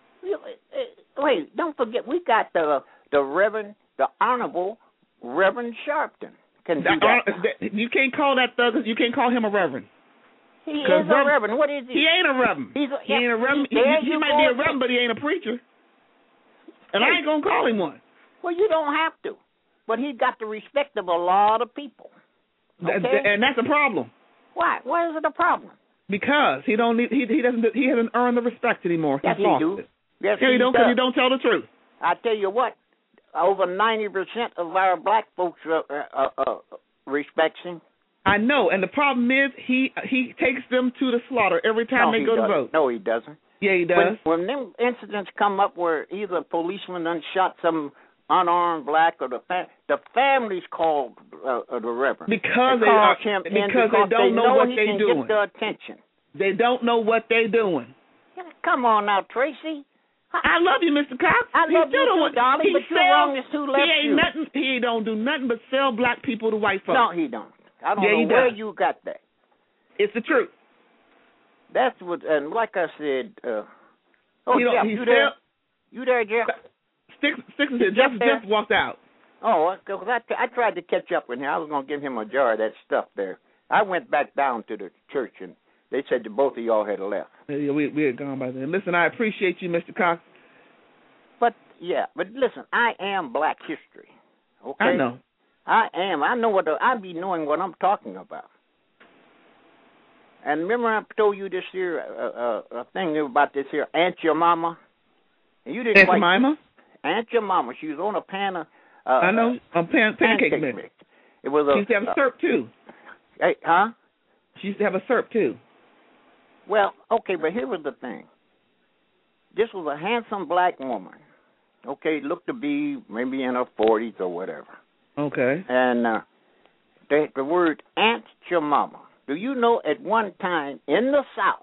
Wait, don't forget we got the the Reverend, the Honorable Reverend Sharpton. Can do That, that. uh, that- you can't call that thug. You can't call him a reverend. He is 'Cause a Rev- Reverend. What is he? He ain't a reverend. He's a, He ain't a reverend. He, there he you might be a go. reverend, but he ain't a preacher. And I ain't gonna call him one. Well, you don't have to, but he got the respect of a lot of people. Okay? Th- and that's a problem. Why? Why is it a problem? Because he don't need. He he doesn't. He hasn't earned the respect anymore. Yes, He's he lost do. it. Yes, yeah, he, he don't. Because does. he don't tell the truth. I tell you what, over ninety percent of our black folks uh, uh, uh, respects him. I know, and the problem is he he takes them to the slaughter every time no, they he go doesn't. to vote. No, he doesn't. Yeah, he does. When, when them incidents come up where either a policeman done shot some unarmed black or the fam- the families called uh, uh, the Reverend Because they, they are, him in because because they don't know, know what he they can doing. Get the attention. They don't know what they doing. Come on now, Tracy. I love you, Mister Cox. I He love still you don't too, want- darling, he but you're sell- wrong as two left He ain't shoes. nothing. He don't do nothing but sell black people to white folks. No, he don't. I don't Yeah, he know where does. you got that. It's the truth. That's what, and like I said, uh, oh, He don't- Jeff, he you there? sell- You there, Jeff? Sticks, Sticks Is said Jeff Jeff, there? Jeff walked out. Oh, because I, I tried to catch up with him. I was going to give him a jar of that stuff there. I went back down to the church, and they said that both of y'all had left. Yeah, we we had gone by then. Listen, I appreciate you, Mister Cox. But, yeah, but listen, I am black history, okay? I know. I am. I know what the, I be knowing what I'm talking about. And remember I told you this here, uh, uh, a thing about this here, Aunt Your Mama? And you didn't Aunt quite, Jemima? Aunt Your Mama. She was on a pan of uh, I know. A pan, pancake, pancake mix. It was a, She used to have a uh, syrup too. Hey, huh? She used to have a syrup too. Well, okay, but here was the thing. This was a handsome black woman. Okay, looked to be maybe in her forties or whatever. Okay. And uh, the, the word Aunt Jemima. Do you know at one time in the South,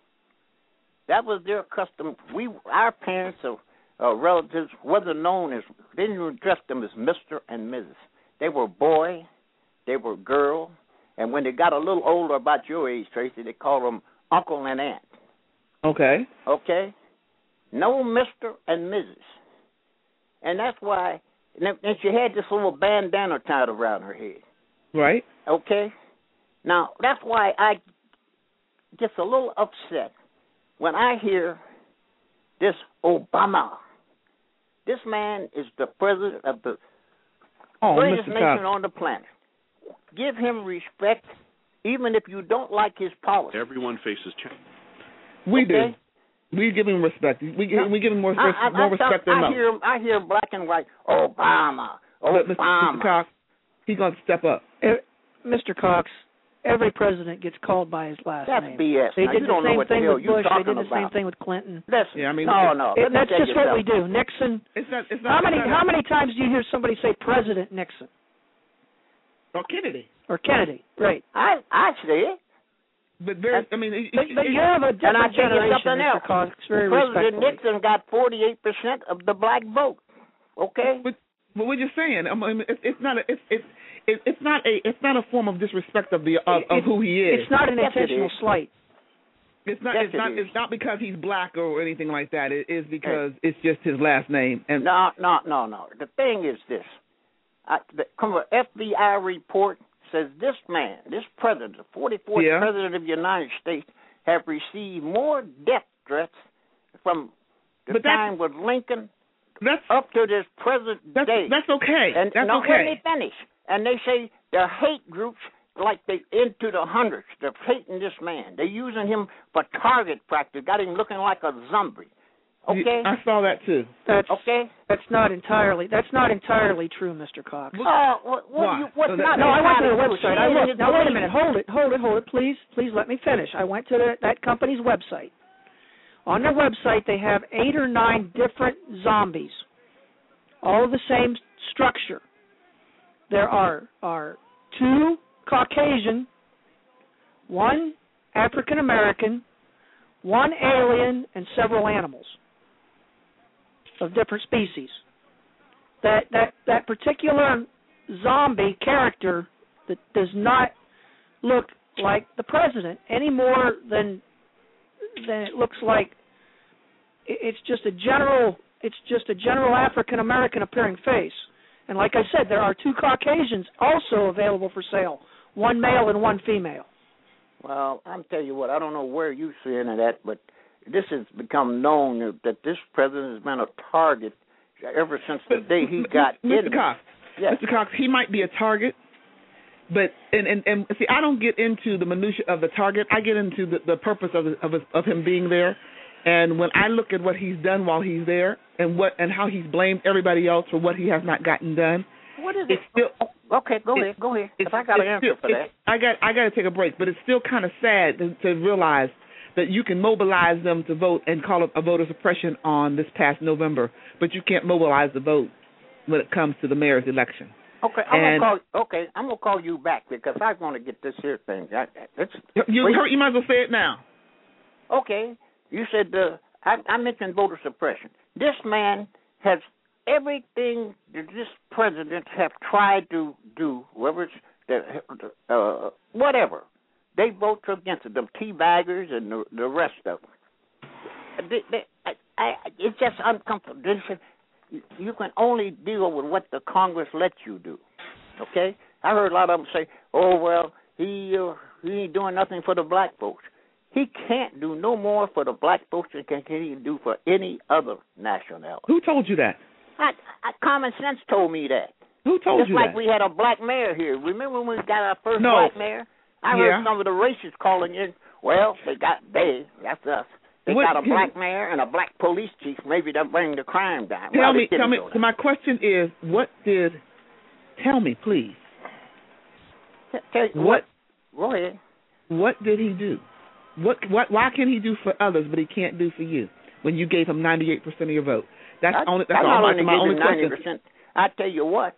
that was their custom. We, our parents or uh, relatives, wasn't known as, they didn't address them as Mister and Missus They were boy, they were girl, and when they got a little older, about your age, Tracy, they called them Uncle and Aunt. Okay. Okay? No Mister and Missus And that's why, and she had this little bandana tied around her head. Right. Okay? Now, that's why I get a little upset when I hear this Obama. This man is the president of the Oh, greatest Mister nation Cox. on the planet. Give him respect, even if you don't like his policy. Everyone faces change. We Okay? do. We give him respect. We give, we give him more, I, res- I, more I, respect I, than I most. hear, I hear black and white, Obama, But Mister Obama. Mister Cox, he's going to step up. Eh, Mister Cox, every president gets called by his last That's name. B S. They Now, did you the don't know same what the thing hell with you're Bush. They talking did the same about. thing with Clinton. Listen, Yeah, I mean, no, it's- no. It- let me that's tell just you what we something. do. Nixon. It's not. It's How not. many it's not- how many times do you hear somebody say President Nixon Or Kennedy. or Kennedy? Right. I, I say it. But very. I mean, it, But, it, but it, you have a And I different tell you generation, something Mister else. Cox. Very President respectfully. Nixon got forty-eight percent of the black vote. Okay? But, but we're just saying. I mean, it's, it's not. A, it's it's it, it's not a. It's not a form of disrespect of the of, of It- who he is. It's not an Yes, it intentional is. slight. It's not. Yes, it's it not. is. It's not because he's black or anything like that. It is because it's just his last name. And No, no, no, no. The thing is this. I, the come on, F B I report says this man, this president, the forty-fourth Yeah. president of the United States, have received more death threats from the But that's- time with Lincoln that's up to this present that's day. that's okay. And that's no, okay. let me finish. And they say they're hate groups like they into the hundreds. They're hating this man. They're using him for target practice. Got him looking like a zombie. Okay. I saw that too. That's okay. That's not entirely. That's not entirely true, Mister Cox. Uh, what, what, you, what's so not? No, I went to their true? website. I looked. Now wait a minute. Hold it. Hold it. Hold it. Hold it. Please, please let me finish. I went to the, that company's website. On their website, they have eight or nine different zombies, all of the same structure. There are are two Caucasian, one African American, one alien, and several animals of different species. That that that particular zombie character that does not look like the president any more than than it looks like. It's just a general. It's just a general African American appearing face. And like I said, there are two Caucasians also available for sale, one male and one female. Well, I'm tell you what, I don't know where you're seeing it at, but this has become known that this president has been a target ever since the day he got in. Mister Cox, yes. Mister Cox, he might be a target, but and, and, and see, I don't get into the minutia of the target. I get into the, the purpose of of, of him being there. And when I look at what he's done while he's there, and what and how he's blamed everybody else for what he has not gotten done, what is it? Still, okay, go ahead, go ahead. If I got an answer still, for that, I got I got to take a break. But it's still kind of sad to, to realize that you can mobilize them to vote and call it a voter suppression on this past November, but you can't mobilize the vote when it comes to the mayor's election. Okay, I'm and, gonna call. Okay, I'm gonna call you back because I want to get this here thing. I, it's, you wait. you might as well say it now. Okay. You said uh, I, I mentioned voter suppression. This man has everything that this president have tried to do, whether it's the, uh, whatever. They vote against it, the teabaggers and the, the rest of them. They, they, I, I, it's just uncomfortable. This, you can only deal with what the Congress lets you do. Okay? I heard a lot of them say, "Oh well, he uh, he ain't doing nothing for the black folks." He can't do no more for the black folks than can he do for any other nationality. Who told you that? I, I, common sense told me that. Who told Just you like that? we had a black mayor here. Remember when we got our first no. black mayor? I yeah. heard some of the racists calling in. Well, they got they. That's us. They what, got a black mayor and a black police chief. Maybe they'll bring the crime down. Tell well, me, tell me. So my question is, what did? Tell me, please. Tell you what? Go ahead. What did he do? What? What? Why can he do for others, but he can't do for you? When you gave him ninety-eight percent of your vote, that's I, only. That's I'm all not my, my only ninety question. percent. I tell you what,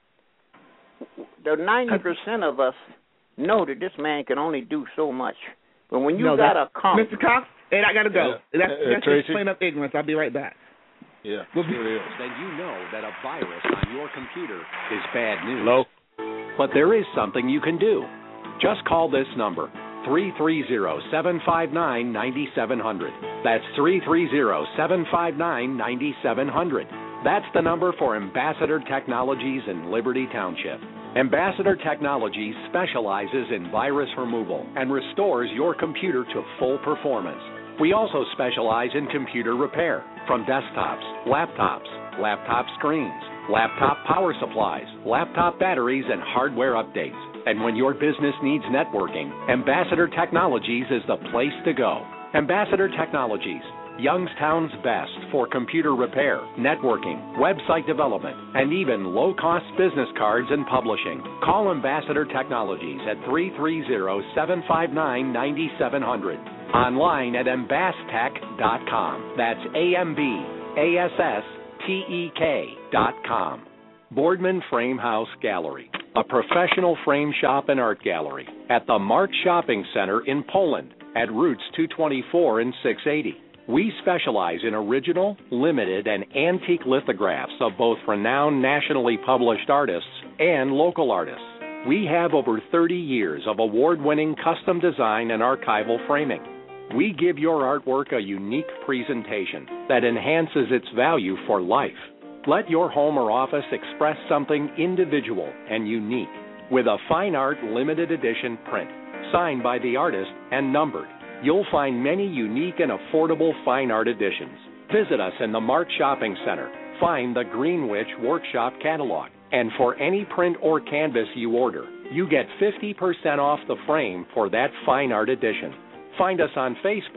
the ninety percent of us know that this man can only do so much. But when you no, got a Congress, Mister Cox, and I got to go. Yeah. That's, uh, that's Tracy? just plain up ignorance. I'll be right back. Yeah, we'll sure is. Then you know that a virus on your computer is bad news. Hello? But there is something you can do. Just call this number, three three zero, seven five nine, nine seven zero zero. That's three three zero, seven five nine, nine seven zero zero. That's the number for Ambassador Technologies in Liberty Township. Ambassador Technologies specializes in virus removal and restores your computer to full performance. We also specialize in computer repair, from desktops, laptops, laptop screens, laptop power supplies, laptop batteries, and hardware updates. And when your business needs networking, Ambassador Technologies is the place to go. Ambassador Technologies, Youngstown's best for computer repair, networking, website development, and even low-cost business cards and publishing. Call Ambassador Technologies at three three zero, seven five nine, nine seven zero zero. Online at ambastech dot com. That's A M B A S S T E K dot com. Boardman Frame House Gallery, a professional frame shop and art gallery at the Mark Shopping Center in Poland at Routes two twenty-four and six eighty. We specialize in original, limited, and antique lithographs of both renowned nationally published artists and local artists. We have over thirty years of award-winning custom design and archival framing. We give your artwork a unique presentation that enhances its value for life. Let your home or office express something individual and unique with a fine art limited edition print, signed by the artist and numbered. You'll find many unique and affordable fine art editions. Visit us in the Mark Shopping Center. Find the Greenwich Workshop catalog. And for any print or canvas you order, you get fifty percent off the frame for that fine art edition. Find us on Facebook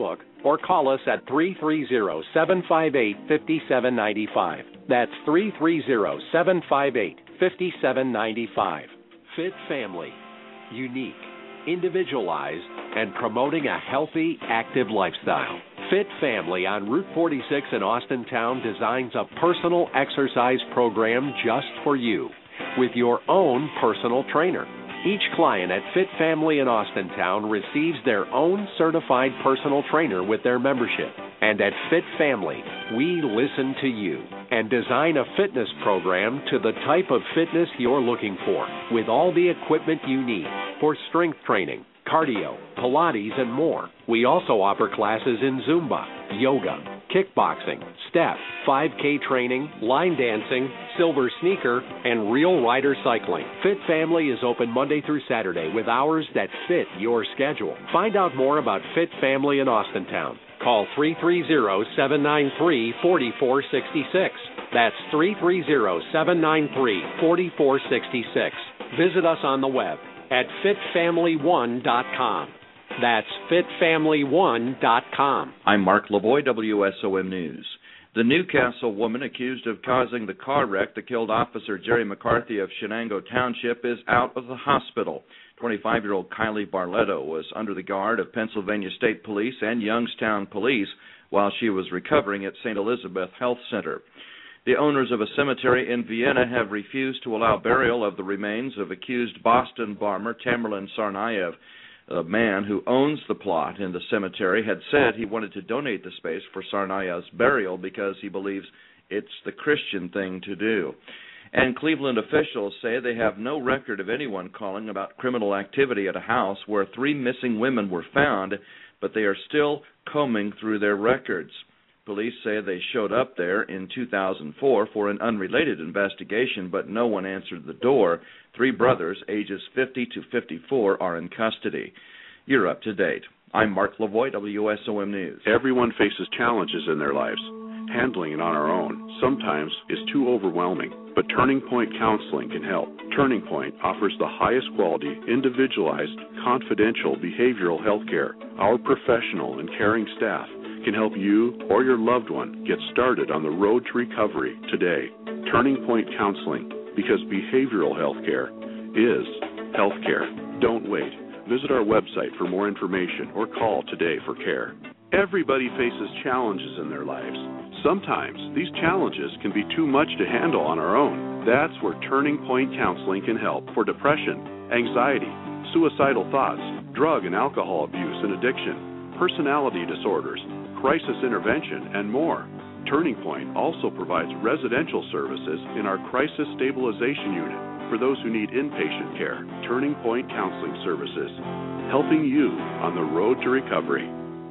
or call us at three three zero, seven five eight, five seven nine five. That's three three zero, seven five eight, five seven nine five. Fit Family. Unique, individualized, and promoting a healthy, active lifestyle. Fit Family on Route forty-six in Austintown designs a personal exercise program just for you with your own personal trainer. Each client at Fit Family in Austintown receives their own certified personal trainer with their membership. And at Fit Family, we listen to you and design a fitness program to the type of fitness you're looking for, with all the equipment you need for strength training, cardio, Pilates, and more. We also offer classes in Zumba, yoga, kickboxing, step, five K training, line dancing, silver sneaker, and real rider cycling. Fit Family is open Monday through Saturday with hours that fit your schedule. Find out more about Fit Family in Austintown. Call three three zero, seven nine three, four four six six. That's three three zero, seven nine three, four four six six. Visit us on the web at fit family one dot com. That's fit family one dot com. I'm Mark Lavoie, W S O M News. The Newcastle woman accused of causing the car wreck that killed Officer Jerry McCarthy of Shenango Township is out of the hospital. twenty-five-year-old Kylie Barletto was under the guard of Pennsylvania State Police and Youngstown Police while she was recovering at Saint Elizabeth Health Center. The owners of a cemetery in Vienna have refused to allow burial of the remains of accused Boston bomber Tamerlan Tsarnaev. The man who owns the plot in the cemetery had said he wanted to donate the space for Tsarnaev's burial because he believes it's the Christian thing to do. And Cleveland officials say they have no record of anyone calling about criminal activity at a house where three missing women were found, but they are still combing through their records. Police say they showed up there in two thousand four for an unrelated investigation, but no one answered the door. Three brothers, ages fifty to fifty-four, are in custody. You're up to date. I'm Mark Lavoie, W S O M News. Everyone faces challenges in their lives. Handling it on our own sometimes is too overwhelming, but Turning Point Counseling can help. Turning Point offers the highest quality, individualized, confidential behavioral health care. Our professional and caring staff can help you or your loved one get started on the road to recovery today. Turning Point Counseling, because behavioral health care is health care. Don't wait. Visit our website for more information or call today for care. Everybody faces challenges in their lives. Sometimes these challenges can be too much to handle on our own. That's where Turning Point Counseling can help for depression, anxiety, suicidal thoughts, drug and alcohol abuse and addiction, personality disorders, crisis intervention, and more. Turning Point also provides residential services in our crisis stabilization unit for those who need inpatient care. Turning Point Counseling Services, helping you on the road to recovery.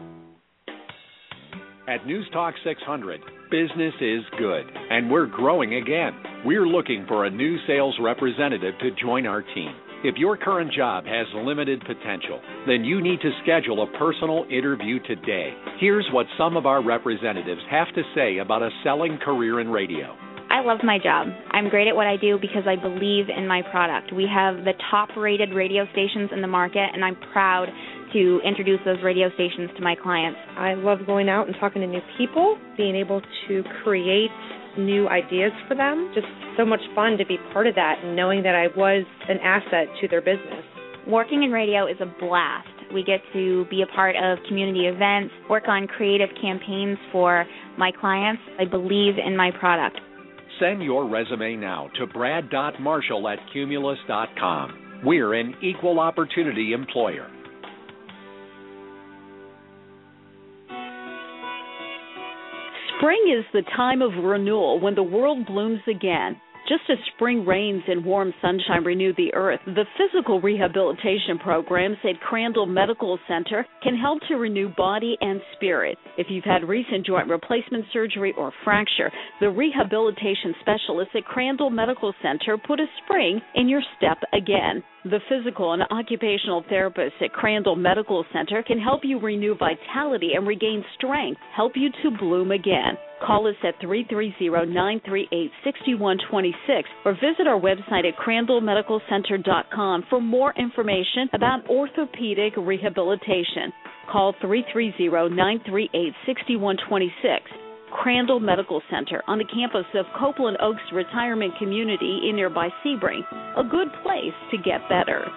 At News Talk six hundred, business is good, and we're growing again. We're looking for a new sales representative to join our team. If your current job has limited potential, then you need to schedule a personal interview today. Here's what some of our representatives have to say about a selling career in radio. I love my job. I'm great at what I do because I believe in my product. We have the top-rated radio stations in the market, and I'm proud to introduce those radio stations to my clients. I love going out and talking to new people, being able to create new ideas for them. Just so much fun to be part of that and knowing that I was an asset to their business. Working in radio is a blast. We get to be a part of community events, work on creative campaigns for my clients. I believe in my product. Send your resume now to brad dot marshall at cumulus dot com. We're an equal opportunity employer. Spring is the time of renewal when the world blooms again. Just as spring rains and warm sunshine renew the earth, the physical rehabilitation programs at Crandall Medical Center can help to renew body and spirit. If you've had recent joint replacement surgery or fracture, the rehabilitation specialists at Crandall Medical Center put a spring in your step again. The physical and occupational therapists at Crandall Medical Center can help you renew vitality and regain strength, help you to bloom again. Call us at three three zero, nine three eight, six one two six or visit our website at crandall medical center dot com for more information about orthopedic rehabilitation. Call three three zero, nine three eight, six one two six. Crandall Medical Center on the campus of Copeland Oaks Retirement Community in nearby Sebring. A good place to get better.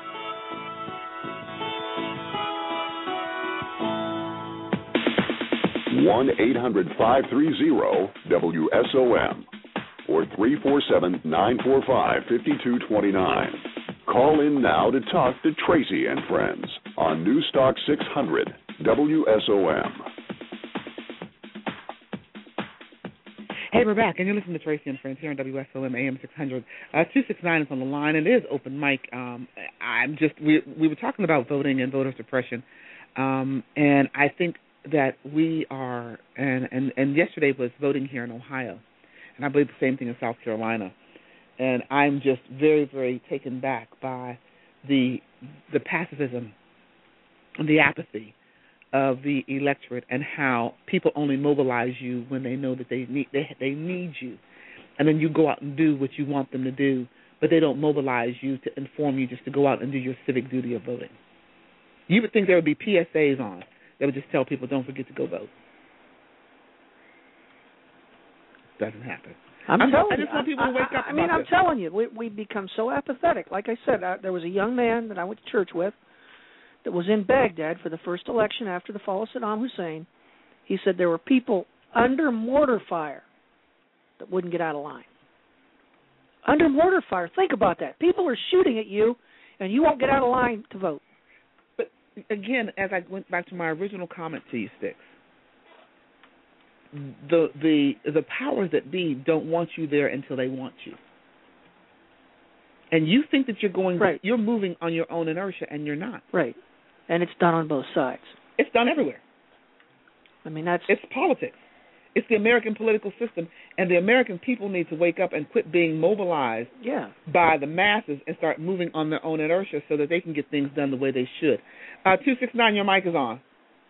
one eight hundred, five three zero, W S O M or three four seven, nine four five, five two two nine. Call in now to talk to Tracy and Friends on Newstalk six hundred W S O M. Hey, we're back, and you're listening to Tracy and Friends here on W S O M A M six hundred. Uh, two six nine is on the line, and it is open mic. Um, I'm just we we were talking about voting and voter suppression, um, and I think that we are, and, and, and yesterday was voting here in Ohio, and I believe the same thing in South Carolina, and I'm just very, very taken back by the the pacifism and the apathy of the electorate and how people only mobilize you when they know that they need they they need you, and then you go out and do what you want them to do, but they don't mobilize you to inform you just to go out and do your civic duty of voting. You would think there would be P S As on that would just tell people don't forget to go vote. Doesn't happen. I'm, I'm telling I just you, want people to wake I, up. I, I mean, about I'm this. telling you, we we become so apathetic. Like I said, I, there was a young man that I went to church with that was in Baghdad for the first election after the fall of Saddam Hussein. He said there were people under mortar fire that wouldn't get out of line. Under mortar fire. Think about that. People are shooting at you, and you won't get out of line to vote. But again, as I went back to my original comment to you, Sticks, the the the powers that be don't want you there until they want you. And you think that you're going, right. You're moving on your own inertia, and you're not. Right. And it's done on both sides. It's done everywhere. I mean, that's... It's politics. It's the American political system, and the American people need to wake up and quit being mobilized yeah. by the masses and start moving on their own inertia so that they can get things done the way they should. Uh, two six nine, your mic is on.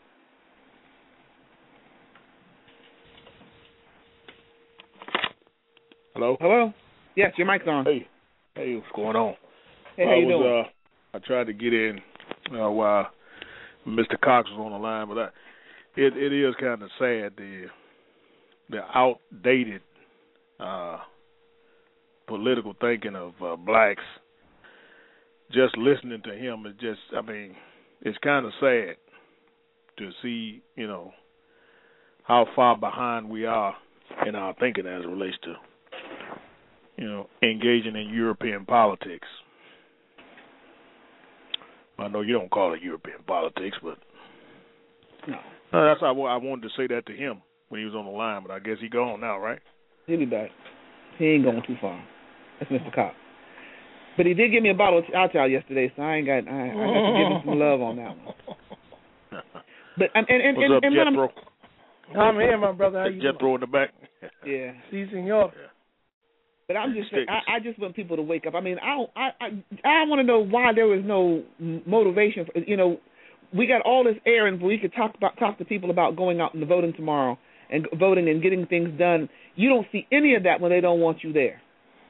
Hello? Hello? Yes, your mic's on. Hey. Hey, what's going on? Hey, how I you was, doing? Uh, I tried to get in uh, while Mister Cox was on the line, but I, it it is kind of sad, the the outdated uh, political thinking of uh, blacks. Just listening to him is just, I mean, it's kind of sad to see, you know, how far behind we are in our thinking as it relates to, you know, engaging in European politics. I know you don't call it European politics, but no. Uh, that's how I wanted to say that to him when he was on the line, but I guess he gone now, right? He'll be back. He ain't going too far. That's Mister Cox. But he did give me a bottle of chow-chow yesterday, so I ain't got I, I got to give him some love on that one. But and and and, What's and, up, and Jethro? I'm here, my brother. How you Jethro in the back. Yeah. Si, senor. Yeah. But I'm just saying, I, I just want people to wake up. I mean, I don't, I I, I want to know why there was no motivation. For, you know, we got all this air, and we could talk about talk to people about going out and voting tomorrow and voting and getting things done. You don't see any of that when they don't want you there.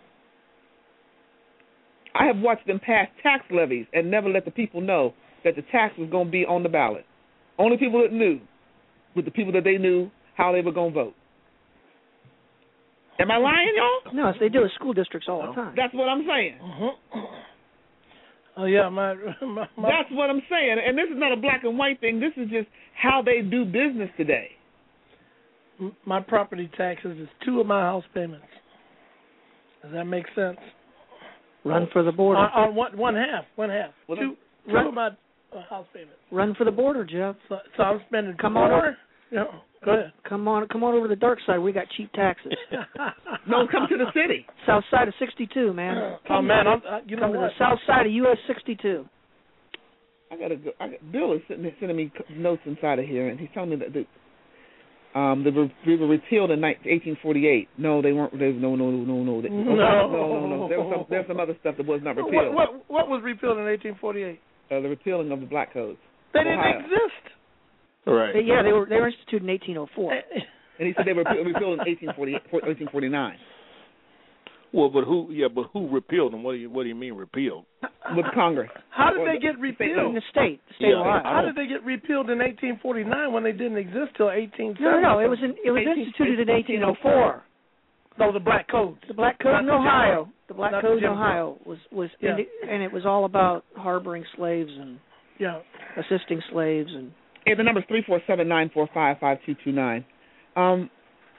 I have watched them pass tax levies and never let the people know that the tax was going to be on the ballot. Only people that knew were the people that they knew how they were going to vote. Am I lying, y'all? No, they do in school districts all the time. That's what I'm saying. Uh-huh. Oh, yeah, my, my, my... That's what I'm saying. And this is not a black and white thing. This is just how they do business today. My property taxes is two of my house payments. Does that make sense? Run for the border. On, on one, one half, one half. Well, two two run, of my uh, house payments. Run for the border, Jeff. So, so I'm spending Come four. on over. You know, go ahead. Come on, come on over to the dark side. We got cheap taxes. No, come to the city. South side of sixty-two, man. Oh man, I'm, uh, you come know to what? the south side of U S sixty-two. I gotta go. I got, Bill is sitting there sending me notes inside of here, and he's telling me that the um they were, they were repealed in eighteen forty-eight. No, they weren't. They, no, no, no, no, no, they, no, no, no, no. There was some there was some other stuff that was not repealed. What, what, what was repealed in eighteen forty-eight? Uh, the repealing of the black codes. They didn't Ohio. exist. Right. They, yeah, they were they were instituted in eighteen oh four. And he said they were repealed in eighteen forty-nine. Well, but who? Yeah, but who repealed them? What do you What do you mean repealed? With Congress. How did or they the, get repealed? In the state, the state yeah, of Ohio. How did they get repealed in eighteen forty-nine when they didn't exist till eighteen seventy? No, no, no. It was in, it was instituted in eighteen oh four. No, the Black Codes. The Black Code in Ohio. The Black Not Code in Jim Ohio was was Yeah. indi- and it was all about harboring slaves and Yeah. assisting slaves and. Hey, the number's three four seven nine four five five two two nine. Um.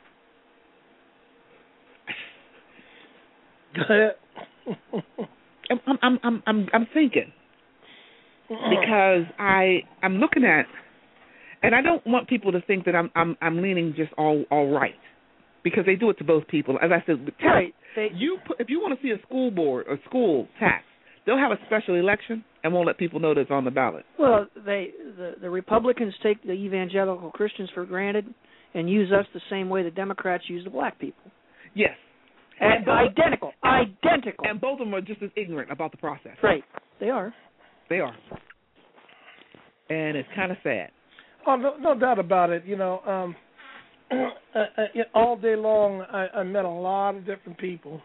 Go ahead. I'm I'm I'm I'm I'm thinking because I I'm looking at, and I don't want people to think that I'm I'm I'm leaning just all all right, because they do it to both people. As I said, the tax, Right. They, you put, if you want to see a school board or school tax, they'll have a special election and won't let people know that it's on the ballot. well, they the the Republicans take the evangelical Christians for granted and use us the same way the Democrats use the black people. Yes. And identical, identical. And both of them are just as ignorant about the process. Right. They are. They are. And it's kind of sad. Oh, no, no doubt about it. You know, um, uh, uh, all day long, I, I met a lot of different people,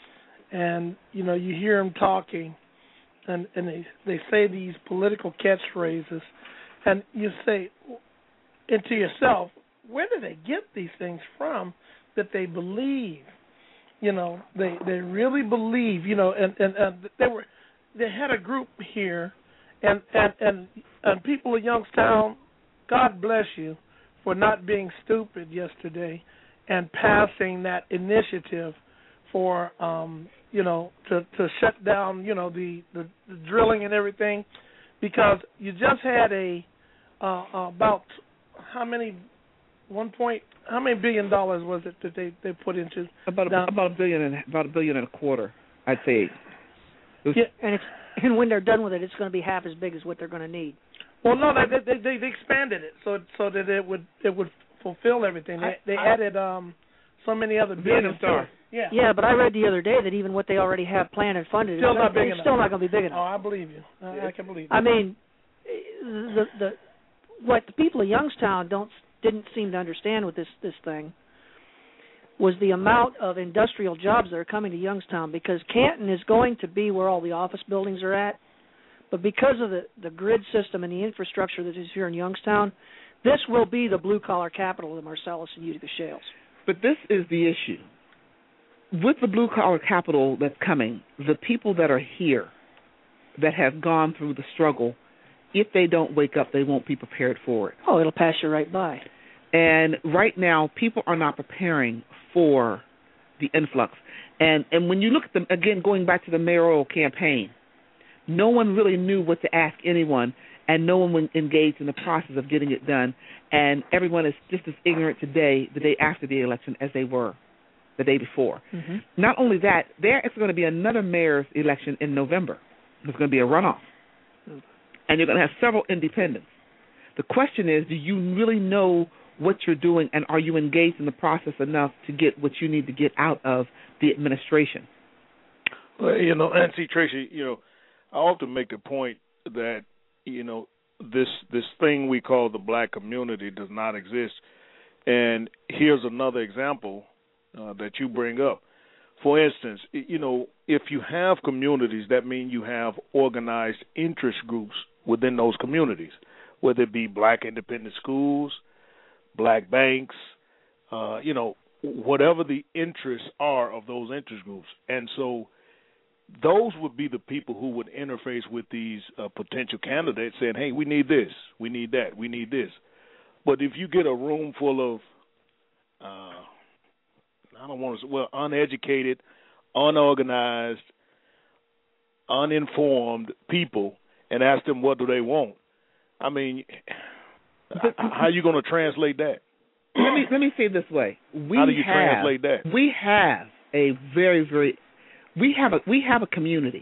and you know, you hear them talking, and and they they say these political catchphrases, and you say, and to yourself, where do they get these things from that they believe? You know, they they really believe. You know, and and, and they were they had a group here, and and and, and people of Youngstown, God bless you for not being stupid yesterday and passing that initiative for um you know to to shut down you know the the, the drilling and everything, because you just had a uh, about how many one point how many billion dollars was it that they, they put into about a, down, about a billion and about a billion and a quarter, I'd say. It was, yeah, and it's and when they're done with it, it's going to be half as big as what they're going to need. Well, no, they they they, they expanded it so so that it would it would fulfill everything. They, they I, added um so many other billions to it. Yeah. Yeah, but I read the other day that even what they already have planned and funded Still is not big it's enough. still not going to be big enough. Oh, I believe you. I, I can believe. I that. mean, the the what the people of Youngstown don't didn't seem to understand with this this thing was the amount of industrial jobs that are coming to Youngstown, because Canton is going to be where all the office buildings are at, but because of the the grid system and the infrastructure that is here in Youngstown, this will be the blue collar capital of the Marcellus and Utica shales. But this is the issue. With the blue collar capital that's coming, the people that are here that have gone through the struggle, if they don't wake up, they won't be prepared for it. Oh, it'll pass you right by. And right now, people are not preparing for the influx. And and when you look at them, again, going back to the mayoral campaign, no one really knew what to ask anyone, and no one was engaged in the process of getting it done. And everyone is just as ignorant today, the day after the election, as they were the day before. Mm-hmm. Not only that, there is going to be another mayor's election in November. There's going to be a runoff. Mm-hmm. And you're going to have several independents. The question is, do you really know what you're doing, and are you engaged in the process enough to get what you need to get out of the administration? Well, you know, and see, Tracy, you know, I often make the point that, you know, this this thing we call the black community does not exist. And here's another example uh, that you bring up. For instance, you know, if you have communities, that means you have organized interest groups within those communities, whether it be black independent schools, black banks, uh, you know, whatever the interests are of those interest groups. And so those would be the people who would interface with these uh, potential candidates saying, hey, we need this, we need that, we need this. But if you get a room full of, uh, I don't want to say, well, uneducated, unorganized, uninformed people and ask them what do they want, I mean, how are you going to translate that? Let me let me say it this way. We How do you have, translate that? We have a very, very we have a we have a community.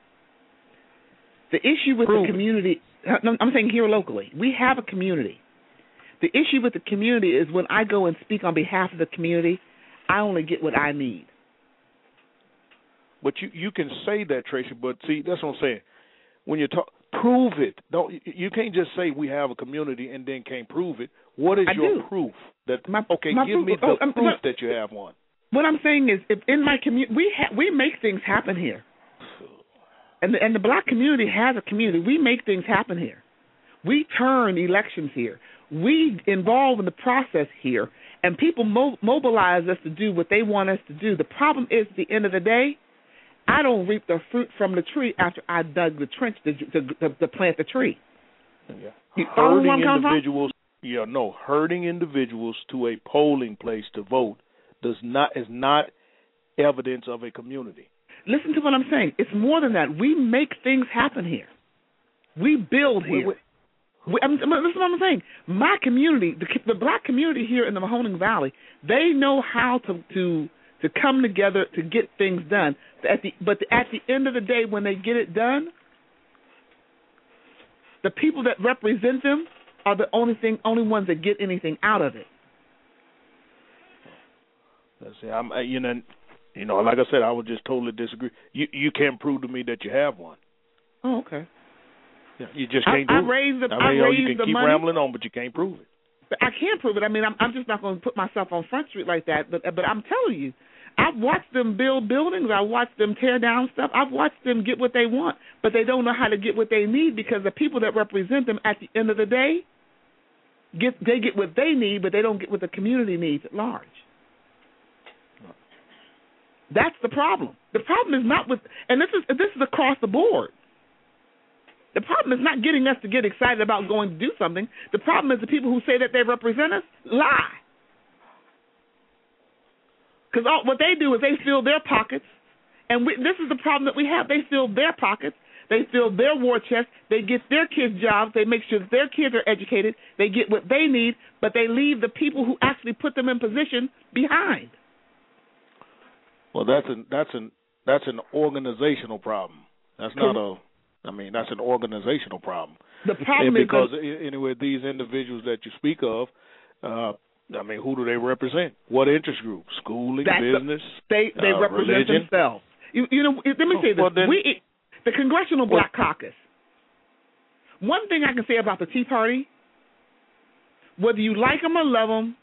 The issue with Prove the community I'm saying here locally, we have a community. The issue with the community is when I go and speak on behalf of the community, I only get what I need. But you, you can say that, Tracy, but see, that's what I'm saying. when you talk, prove it. Don't you can't just say we have a community and then can't prove it. What is I your do. proof that? My, okay, my give proof, me the oh, um, proof look, that you have one. What I'm saying is, if in my community, we ha- we make things happen here, and the, and the black community has a community. We make things happen here. We turn elections here. We involve in the process here, and people mo- mobilize us to do what they want us to do. The problem is, at the end of the day, I don't reap the fruit from the tree after I dug the trench to, to, to, to plant the tree. Yeah. You follow where I'm Herding coming from? individuals, yeah, no, herding individuals to a polling place to vote does not is not evidence of a community. Listen to what I'm saying. It's more than that. We make things happen here. We build here. Wait, wait. We, I mean, listen to what I'm saying. My community, the, the black community here in the Mahoning Valley, they know how to to to come together to get things done. At the, but at the end of the day, when they get it done, the people that represent them are the only thing, only ones that get anything out of it. Let's see, I'm, you know, you know, like I said, I would just totally disagree. You you can't prove to me that you have one. Oh, okay. Yeah, you just can't I, do I raised the, it. I I mean, you, know, raised you can the keep money. rambling on, but you can't prove it. But I can't prove it. I mean, I'm, I'm just not going to put myself on Front Street like that. But but I'm telling you, I've watched them build buildings. I watched them tear down stuff. I've watched them get what they want, but they don't know how to get what they need because the people that represent them at the end of the day get they get what they need, but they don't get what the community needs at large. That's the problem. The problem is not with, and this is this is across the board. The problem is not getting us to get excited about going to do something. The problem is the people who say that they represent us lie. Because what they do is they fill their pockets, and we, this is the problem that we have. They fill their pockets. They fill their war chest. They get their kids jobs. They make sure that their kids are educated. They get what they need, but they leave the people who actually put them in position behind. Well, that's an that's an that's an organizational problem. That's not a. I mean, that's an organizational problem. The problem and because is because anyway, these individuals that you speak of, uh, I mean, who do they represent? What interest group? Schooling, business, the, they they uh, represent religion? themselves. You, you know, let me say this: well, then, we, the Congressional Black Caucus. One thing I can say about the Tea Party, whether you like them or love them,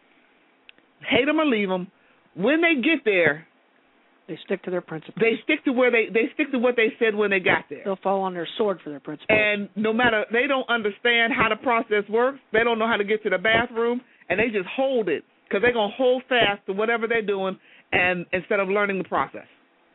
hate them or leave them, when they get there, they stick to their principles. They stick to where they they stick to what they said when they got there. They'll fall on their sword for their principles. And no matter, they don't understand how the process works. They don't know how to get to the bathroom, and they just hold it because they're gonna hold fast to whatever they're doing, and instead of learning the process.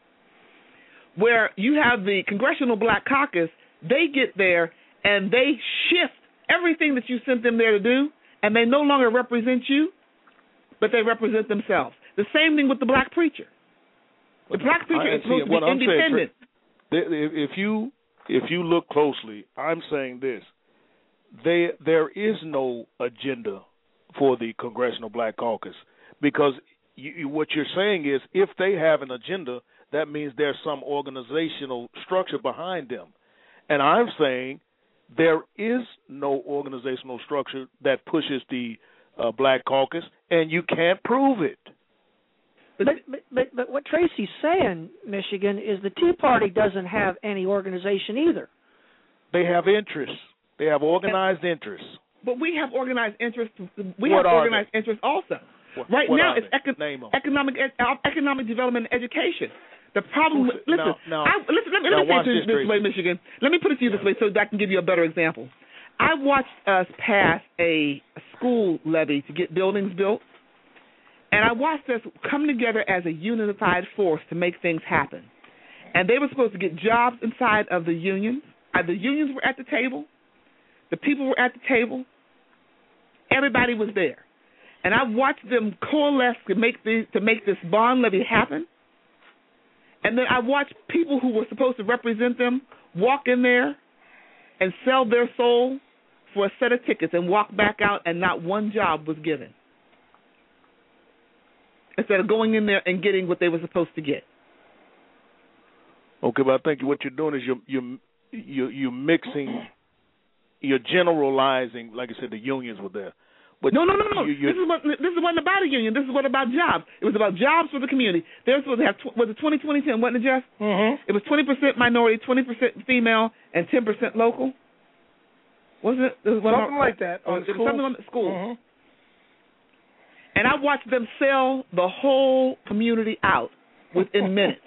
Where you have the Congressional Black Caucus, they get there and they shift everything that you sent them there to do, and they no longer represent you, but they represent themselves. The same thing with the black preacher. The black preacher is supposed to be independent. Saying, if you if you look closely, I'm saying this: they, there is no agenda for the Congressional Black Caucus because you, what you're saying is if they have an agenda, that means there's some organizational structure behind them, and I'm saying there is no organizational structure that pushes the uh, Black Caucus, and you can't prove it. But, but but but what Tracy's saying, Michigan, is the Tea Party doesn't have any organization either. They have interests. They have organized interests. But we have organized interests. We what have organized they? interests also. What, right what now, it's econ- economic economic development and education. The problem with listen, now, now, I, listen. Let me, let me say it this, this way, Michigan. Let me put it to you this way, so that I can give you a better example. I watched us pass a, a school levy to get buildings built. And I watched us come together as a unified force to make things happen. And they were supposed to get jobs inside of the unions. Uh, the unions were at the table. The people were at the table. Everybody was there. And I watched them coalesce to make, the, to make this bond levy happen. And then I watched people who were supposed to represent them walk in there and sell their soul for a set of tickets and walk back out, and not one job was given. Instead of going in there and getting what they were supposed to get. Okay, but I think what you're doing is you're you're you're, you're mixing, you're generalizing. Like I said, the unions were there. But no, no, no, no. You, you, this is what this is wasn't about a union. This is what about jobs. It was about jobs for the community. They were supposed to have tw- was it twenty twenty ten, wasn't it, Jeff? Mm-hmm. It was twenty percent minority, twenty percent female, and ten percent local. Wasn't it? it was something my, like that. On it was something on the school. Mm-hmm. And I watched them sell the whole community out within minutes.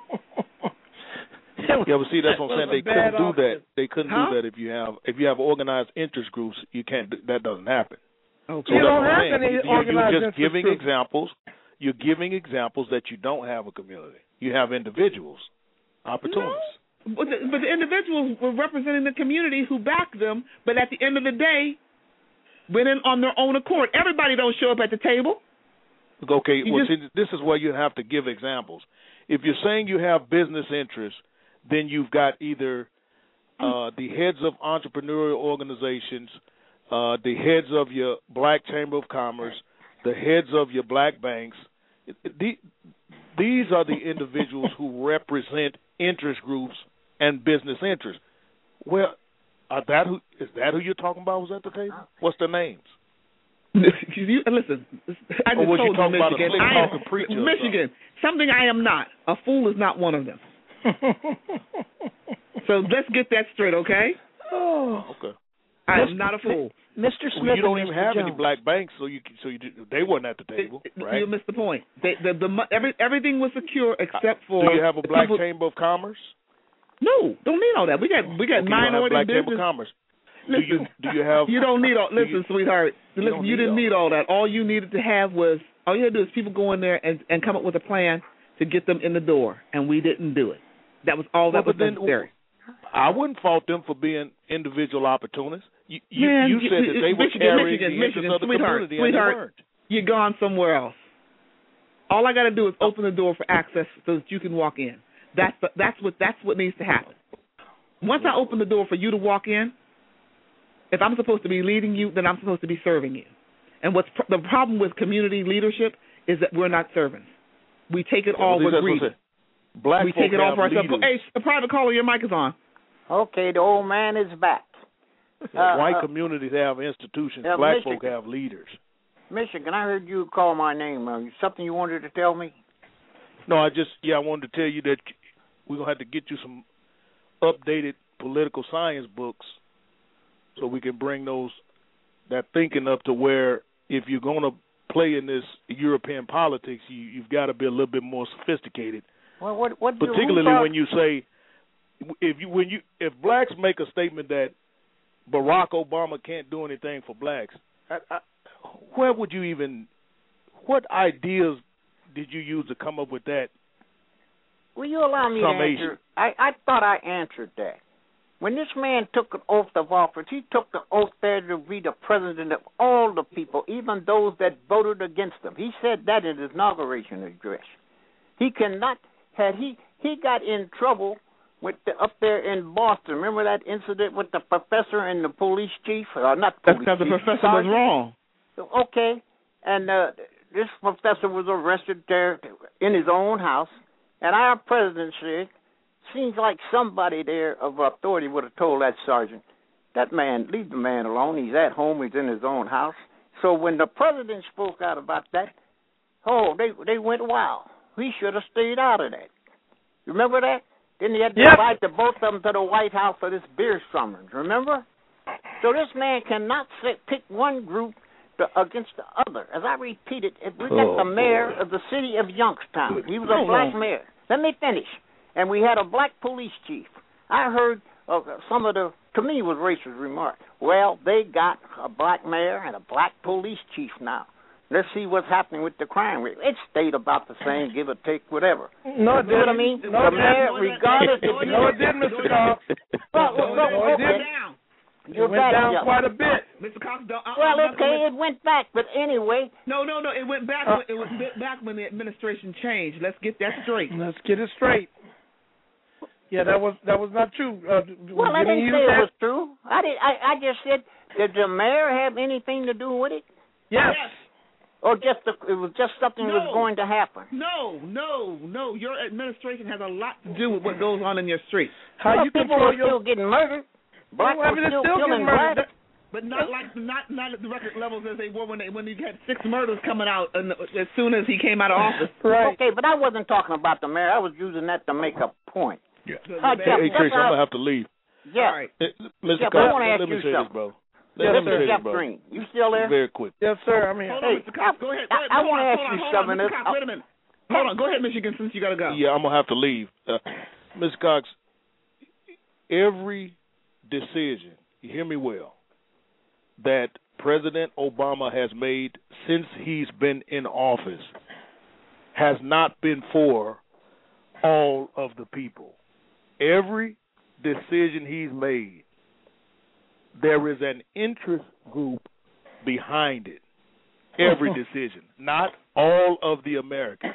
Yeah, but see, that's what I'm saying. They couldn't do that. They couldn't huh? do that if you have if you have organized interest groups. You can't. That doesn't happen. Okay. So you don't that's have any you, organized You're just interest giving groups. examples. You're giving examples that you don't have a community. You have individuals, opportunists. No. But, the, but the individuals were representing the community who backed them. But at the end of the day, went in on their own accord. Everybody don't show up at the table. Okay, you well, just, see, this is where you have to give examples. If you're saying you have business interests, then you've got either uh, the heads of entrepreneurial organizations, uh, the heads of your black chamber of commerce, the heads of your black banks. The, these are the individuals who represent interest groups and business interests. Well, are that who is that who you're talking about? Was at the table? What's their names? you, listen, I just or was told you talking you, about Michigan. a slick I am, talking preacher? Michigan, something I am not. A fool is not one of them. So let's get that straight, okay? Oh, okay. I am not a fool, Mister Smith. Well, you don't even Mister have Jones. any black banks, so you so you they weren't at the table, it, right? You missed the point. They, the, the, every, everything was secure except for. Do you have a black people, chamber of commerce? No, don't need all that. We got we got okay, minority black business. chamber of commerce. Listen, do you do you have? You don't need all. Listen, you, sweetheart. You listen, you need didn't all. need all that. All you needed to have was all you had to do is people go in there and and come up with a plan to get them in the door, and we didn't do it. That was all that well, was then, necessary. I wouldn't fault them for being individual opportunists. You, you, Man, you said you, that they were Michigan, carrying Michigan, the Michigan, interests of the sweetheart, community, sweetheart, and they weren't. You're gone somewhere else. All I got to do is open the door for access so that you can walk in. That's the, that's what that's what needs to happen. Once I open the door for you to walk in, if I'm supposed to be leading you, then I'm supposed to be serving you. And what's pr- the problem with community leadership is that we're not servants. We take it Yeah, all well, with greed. Black we folk take it all have for ourselves. leaders. Hey, a private caller, your mic is on. Okay, the old man is back. Yeah, Uh, white uh, communities have institutions. uh, Black Michigan. folk have leaders. Michigan, I heard you call my name. Uh, something you wanted to tell me? No, I just yeah, I wanted to tell you that we're gonna have to get you some updated political science books so we can bring those that thinking up to where if you're gonna play in this European politics, you you've got to be a little bit more sophisticated. Well, what what? Particularly who when you say if you when you if blacks make a statement that Barack Obama can't do anything for blacks, I, I, where would you even? What ideas did you use to come up with that? Will you allow me to summation? answer? I, I thought I answered that. When this man took an oath of office, he took the oath there to be the president of all the people, even those that voted against him. He said that in his inauguration address. He cannot had he he got in trouble with the, up there in Boston. Remember that incident with the professor and the police chief? Or not That's police because the chief, professor sergeant? was wrong. Okay, and uh, this professor was arrested there in his own house, and our president said, seems like somebody there of authority would have told that sergeant, that man, leave the man alone. He's at home. He's in his own house. So when the president spoke out about that, oh, they they went wild. He should have stayed out of that. Remember that? Then he had to Yep. invite the both of them to the White House for this beer summons. Remember? So this man cannot sit, pick one group to, against the other. As I repeated, if we got Oh, the mayor boy. of the city of Youngstown. He was a Hold black on. mayor. Let me finish. And we had a black police chief. I heard uh, some of the, to me, was racist remarks. Well, they got a black mayor and a black police chief now. Let's see what's happening with the crime rate. It stayed about the same, give or take, whatever. No, it You know what I didn't. mean? No, the it mayor, didn't. regardless if you... No, it didn't, Mister Cox. Well, well, well, No, it okay. didn't. You're It went back, down yeah. quite a bit. Mister Cox, don't, I, Well, I'm not okay, gonna- it went back, but anyway... No, no, no. It went back. Uh, when, it went back when the administration changed. Let's get that straight. Let's get it straight. Yeah, that was that was not true. Uh, Well, I didn't didn't you say it say- was true. I did. I, I just said, did the mayor have anything to do with it? Yes. Or just the, it was just something that was No. going to happen? No, no, no. Your administration has a lot to do with what goes on in your street. How well, you people control were your still getting murdered. Black Well, I mean, were it's still still killing getting murdered. black. But not like not not at the record levels as they were when they when he had six murders coming out and as soon as he came out of office. Right. Okay, but I wasn't talking about the mayor. I was using that to make a point. Yeah. Hi, hey, Jeff, hey Tracy, I'm gonna have to leave. Yeah. All right. Mister Yeah, Cox, I want to ask let me you say something. this, bro. Yes, Let me sir, say Jeff this, bro. Green. You still there? Very quick. Yes, sir. I'm here. Hold Hey, on, Mister Cox. Go ahead. Go ahead. I, I want to on, ask hold you on, something. Mister Cox, wait a minute. Hold on. Go ahead, Michigan, since you got to go. Yeah, I'm gonna have to leave. Uh, Mister Cox, every decision, you hear me well, that President Obama has made since he's been in office has not been for all of the people. Every decision he's made, there is an interest group behind it. Every decision, not all of the Americans.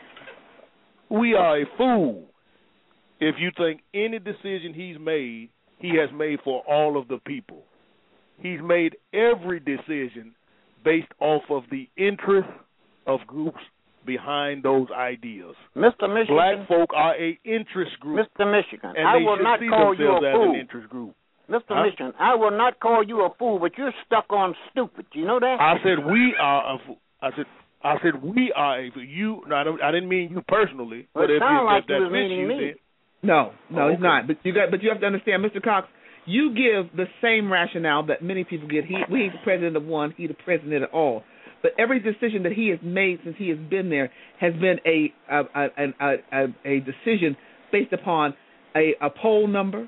We are a fool if you think any decision he's made, he has made for all of the people. He's made every decision based off of the interest of groups behind those ideas. Mister Michigan. Black folk are a interest group. Mister Michigan, and I they will should not see call you themselves a as fool. an interest group. Mister Huh? Michigan, I will not call you a fool, but you're stuck on stupid. You know that? I said we are a fool. I said I said we are a fool. You. No, I, don't, I didn't mean you personally. Well, but it if sounded you, like if you that was fits meaning you, me. then No, no, Oh, he's okay. not. But you got, but you have to understand, Mister Cox. You give the same rationale that many people get. He, we ain't the president of one. He the president of all. But every decision that he has made since he has been there has been a a a, a, a, a decision based upon a, a poll number.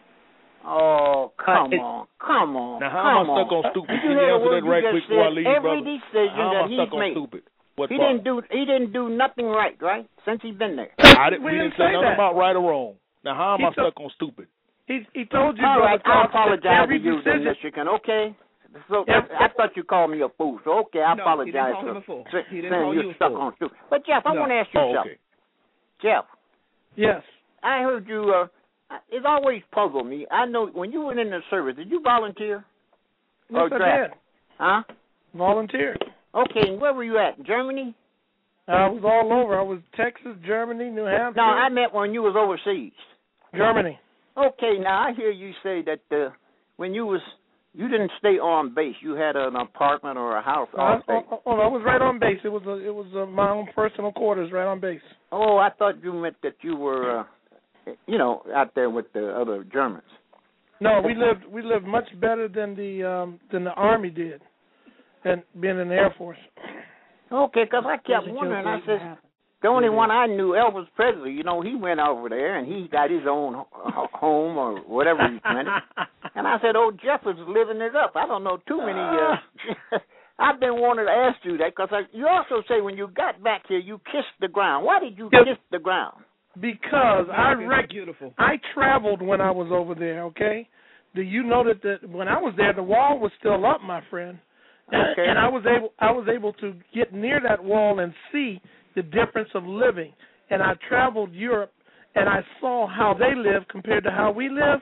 Oh, come Uh, it- on, come on, Now, how come am I stuck on. on stupid? Did Can you you hear the answer word that right you quick just before I said? leave, Every brother? decision How am that I he's stuck on made, stupid? What he part? didn't do. He didn't do nothing right, right? Since he's been there. I didn't, We we didn't didn't say say nothing that. about right or wrong. Now, how am He I took- stuck on stupid? He he told you, All brother right, I Cox, that apologize every to you, decision. then, Michigan. Okay. So Yep. I thought you called me a fool. So okay, I No, apologize he didn't call for him a fool. sa- He didn't saying call you're you a stuck fool. on stupid. But Jeff, I No. want to ask you Oh, something. okay. Jeff, Yes. I heard you. Uh, it always puzzled me. I know when you went in the service, did you volunteer? Yes, or I draft? did. Huh? Volunteered. Okay, and where were you at? Germany? I was all over. I was Texas, Germany, New Hampshire. No, I meant when you was overseas. Germany. Okay, now I hear you say that uh, when you was you didn't stay on base. You had an apartment or a house I, off base. oh, oh, I was right on base. It was a, it was uh my own personal quarters, right on base. Oh, I thought you meant that you were, uh, you know, out there with the other Germans. No, we lived we lived much better than the um than the Army did, and being in the Air Force. Okay, because I kept There's a joke wondering. I waiting to said, happen. the only Yeah, one I knew, Elvis Presley. You know, he went over there and he got his own ho- home or whatever he rented. And I said, "Oh, Jeff is living it up." I don't know too many. Uh, I've been wanting to ask you that because you also say when you got back here, you kissed the ground. Why did you Yes. kiss the ground? Because I rec- beautiful. I traveled when I was over there. Okay, do you know that the, when I was there, the wall was still up, my friend, Okay. and I was able I was able to get near that wall and see the difference of living. And I traveled Europe, and I saw how they live compared to how we live.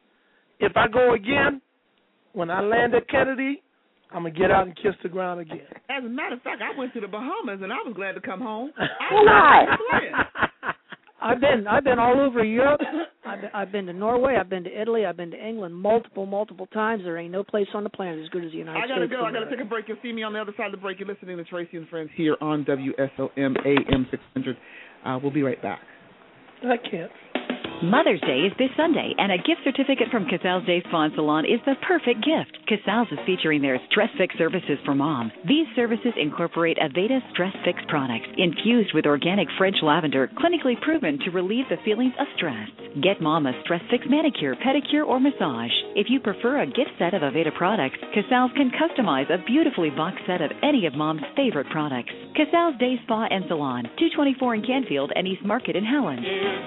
If I go again, when I land at Kennedy, I'm gonna get out and kiss the ground again. As a matter of fact, I went to the Bahamas and I was glad to come home. Why? I've been I've been all over Europe. I've been, I've been to Norway. I've been to Italy. I've been to England multiple multiple times. There ain't no place on the planet as good as the United I gotta States. go. I gotta take a break. You'll see me on the other side of the break. You're listening to Tracy and Friends here on W S O M A M six hundred. Uh, we'll be right back. I can't. Mother's Day is this Sunday, and a gift certificate from Casal's Day Spa and Salon is the perfect gift. Casal's is featuring their Stress Fix services for mom. These services incorporate Aveda Stress Fix products infused with organic French lavender, clinically proven to relieve the feelings of stress. Get mom a Stress Fix manicure, pedicure, or massage. If you prefer a gift set of Aveda products, Casal's can customize a beautifully boxed set of any of mom's favorite products. Casal's Day Spa and Salon, two twenty-four in Canfield and East Market in Howland.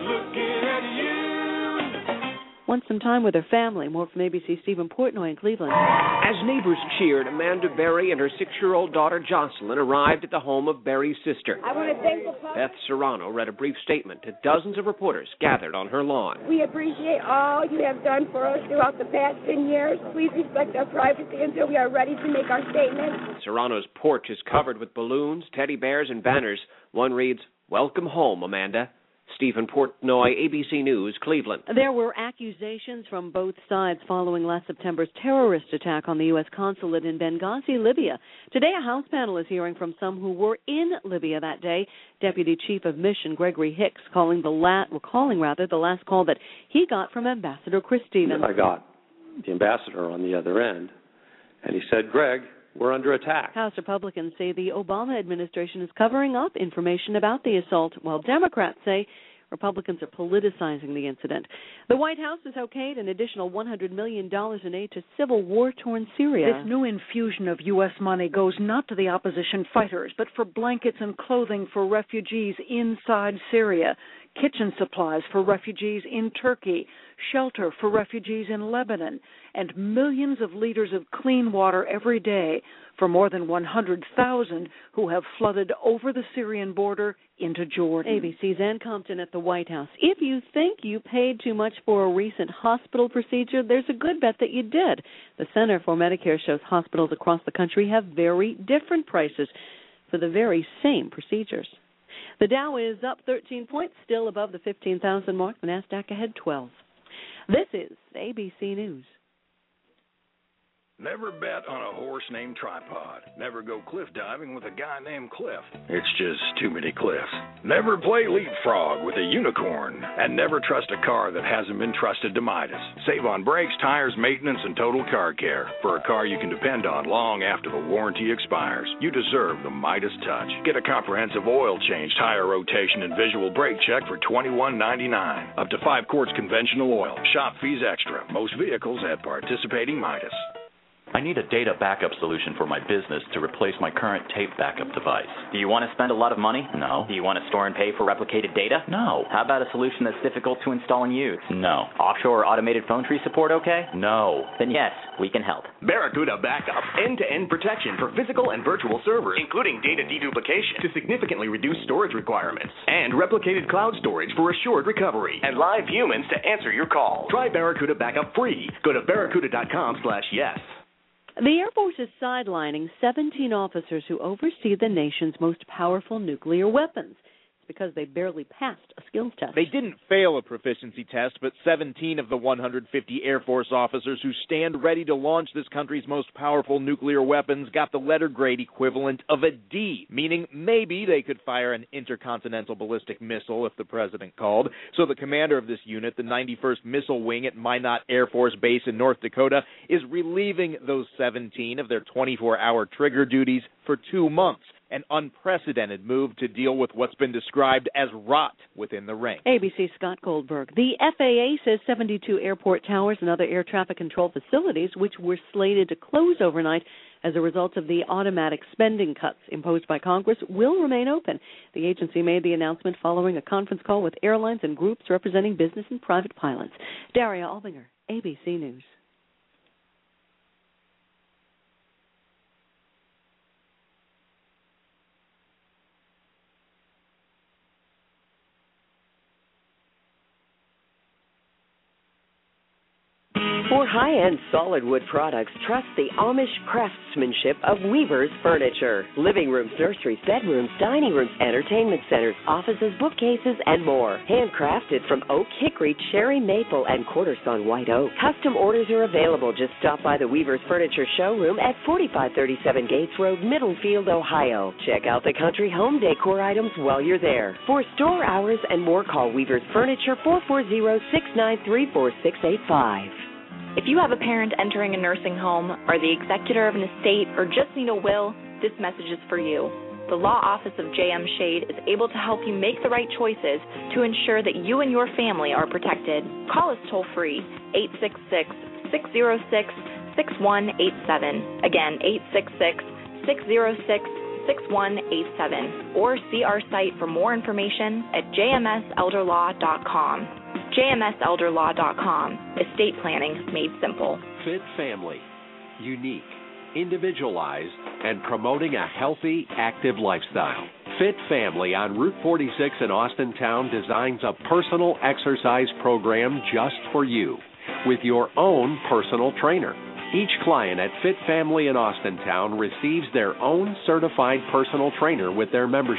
Want some time with her family? More from A B C Stephen Portnoy in Cleveland. As neighbors cheered, Amanda Berry and her six-year-old daughter Jocelyn arrived at the home of Berry's sister. I want to thank the public. Beth Serrano read a brief statement to dozens of reporters gathered on her lawn. We appreciate all you have done for us throughout the past ten years. Please respect our privacy until we are ready to make our statement. Serrano's porch is covered with balloons, teddy bears, and banners. One reads, "Welcome home, Amanda." Stephen Portnoy, A B C News, Cleveland. There were accusations from both sides following last September's terrorist attack on the U S consulate in Benghazi, Libya. Today, a House panel is hearing from some who were in Libya that day. Deputy Chief of Mission Gregory Hicks calling the la- recalling rather the last call that he got from Ambassador Chris Stevens. I got the ambassador on the other end, and he said, "Greg, we're under attack." House Republicans say the Obama administration is covering up information about the assault, while Democrats say Republicans are politicizing the incident. The White House has okayed an additional one hundred million dollars in aid to civil war-torn Syria. This new infusion of U S money goes not to the opposition fighters, but for blankets and clothing for refugees inside Syria, kitchen supplies for refugees in Turkey, shelter for refugees in Lebanon, and millions of liters of clean water every day for more than one hundred thousand who have flooded over the Syrian border into Jordan. A B C's Ann Compton at the White House. If you think you paid too much for a recent hospital procedure, there's a good bet that you did. The Center for Medicare shows hospitals across the country have very different prices for the very same procedures. The Dow is up thirteen points, still above the fifteen thousand mark. The NASDAQ ahead twelve. This is A B C News. Never bet on a horse named Tripod. Never go cliff diving with a guy named Cliff. It's just too many cliffs. Never play leapfrog with a unicorn. And never trust a car that hasn't been trusted to Midas. Save on brakes, tires, maintenance, and total car care. For a car you can depend on long after the warranty expires. You deserve the Midas touch. Get a comprehensive oil change, tire rotation, and visual brake check for twenty-one ninety-nine. Up to five quarts conventional oil. Shop fees extra. Most vehicles at participating Midas. I need a data backup solution for my business to replace my current tape backup device. Do you want to spend a lot of money? No. Do you want to store and pay for replicated data? No. How about a solution that's difficult to install and use? No. Offshore or automated phone tree support okay? No. Then yes, we can help. Barracuda Backup, end-to-end protection for physical and virtual servers, including data deduplication to significantly reduce storage requirements, and replicated cloud storage for assured recovery, and live humans to answer your call. Try Barracuda Backup free. Go to barracuda dot com slash yes. The Air Force is sidelining seventeen officers who oversee the nation's most powerful nuclear weapons. It's because they barely passed a skills test. They didn't fail a proficiency test, but seventeen of the one hundred fifty Air Force officers who stand ready to launch this country's most powerful nuclear weapons got the letter grade equivalent of a D, meaning maybe they could fire an intercontinental ballistic missile if the president called. So the commander of this unit, the ninety-first Missile Wing at Minot Air Force Base in North Dakota, is relieving those seventeen of their twenty-four hour trigger duties for two months. An unprecedented move to deal with what's been described as rot within the ranks. A B C's Scott Goldberg. The F A A says seventy-two airport towers and other air traffic control facilities, which were slated to close overnight as a result of the automatic spending cuts imposed by Congress, will remain open. The agency made the announcement following a conference call with airlines and groups representing business and private pilots. Daria Albinger, A B C News. For high-end solid wood products, trust the Amish craftsmanship of Weaver's Furniture. Living rooms, nurseries, bedrooms, dining rooms, entertainment centers, offices, bookcases, and more. Handcrafted from oak, hickory, cherry, maple, and quarter-sawn white oak. Custom orders are available. Just stop by the Weaver's Furniture showroom at forty-five thirty-seven Gates Road, Middlefield, Ohio. Check out the country home decor items while you're there. For store hours and more, call Weaver's Furniture four four zero, six nine three, four six eight five. If you have a parent entering a nursing home, are the executor of an estate, or just need a will, this message is for you. The Law Office of J M Shade is able to help you make the right choices to ensure that you and your family are protected. Call us toll-free, eight six six, six zero six, six one eight seven. Again, eight six six, six zero six, six one eight seven. Or see our site for more information at j m s elder law dot com. j m s elder law dot com. Estate planning made simple. Fit family. Unique, individualized, and promoting a healthy, active lifestyle. Fit Family on Route forty-six in Austintown designs a personal exercise program just for you with your own personal trainer. Each client at Fit Family in Austintown receives their own certified personal trainer with their membership.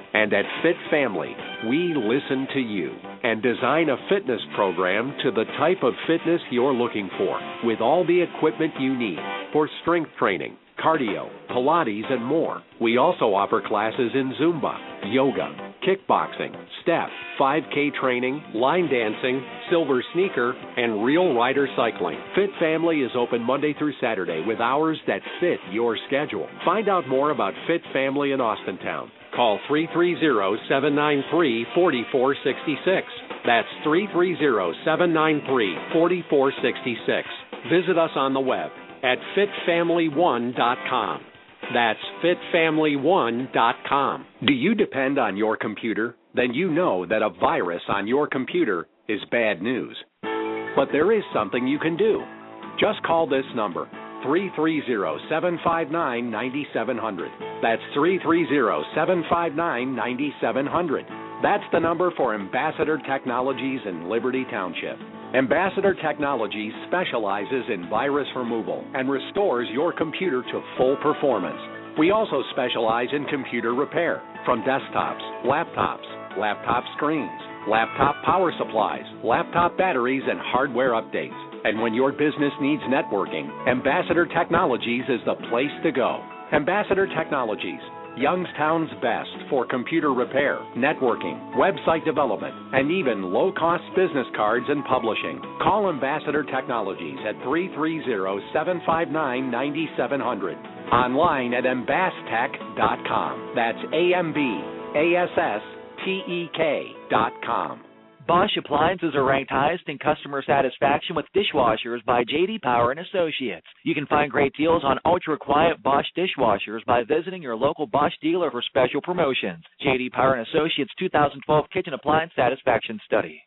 And at Fit Family, we listen to you and design a fitness program to the type of fitness you're looking for, with all the equipment you need for strength training, cardio, Pilates, and more. We also offer classes in Zumba, yoga, kickboxing, step, five K training, line dancing, silver sneaker, and real rider cycling. Fit Family is open Monday through Saturday with hours that fit your schedule. Find out more about Fit Family in Austintown. Call three three zero, seven nine three, four four six six. That's three three zero, seven nine three, four four six six. Visit us on the web at fit family one dot com. That's fit family one dot com. Do you depend on your computer? Then you know that a virus on your computer is bad news. But there is something you can do. Just call this number, three three zero, seven five nine, nine seven zero zero. That's three three zero, seven five nine, nine seven zero zero. That's the number for Ambassador Technologies in Liberty Township. Ambassador Technologies specializes in virus removal and restores your computer to full performance. We also specialize in computer repair, from desktops, laptops, laptop screens, laptop power supplies, laptop batteries, and hardware updates. And when your business needs networking, Ambassador Technologies is the place to go. Ambassador Technologies, Youngstown's best for computer repair, networking, website development, and even low-cost business cards and publishing. Call Ambassador Technologies at three three zero, seven five nine, nine seven zero zero. Online at ambastech dot com. That's A M B A S S T E K dot com. Bosch Appliances are ranked highest in customer satisfaction with dishwashers by J D Power and Associates. You can find great deals on ultra-quiet Bosch dishwashers by visiting your local Bosch dealer for special promotions. J D Power and Associates two thousand twelve Kitchen Appliance Satisfaction Study.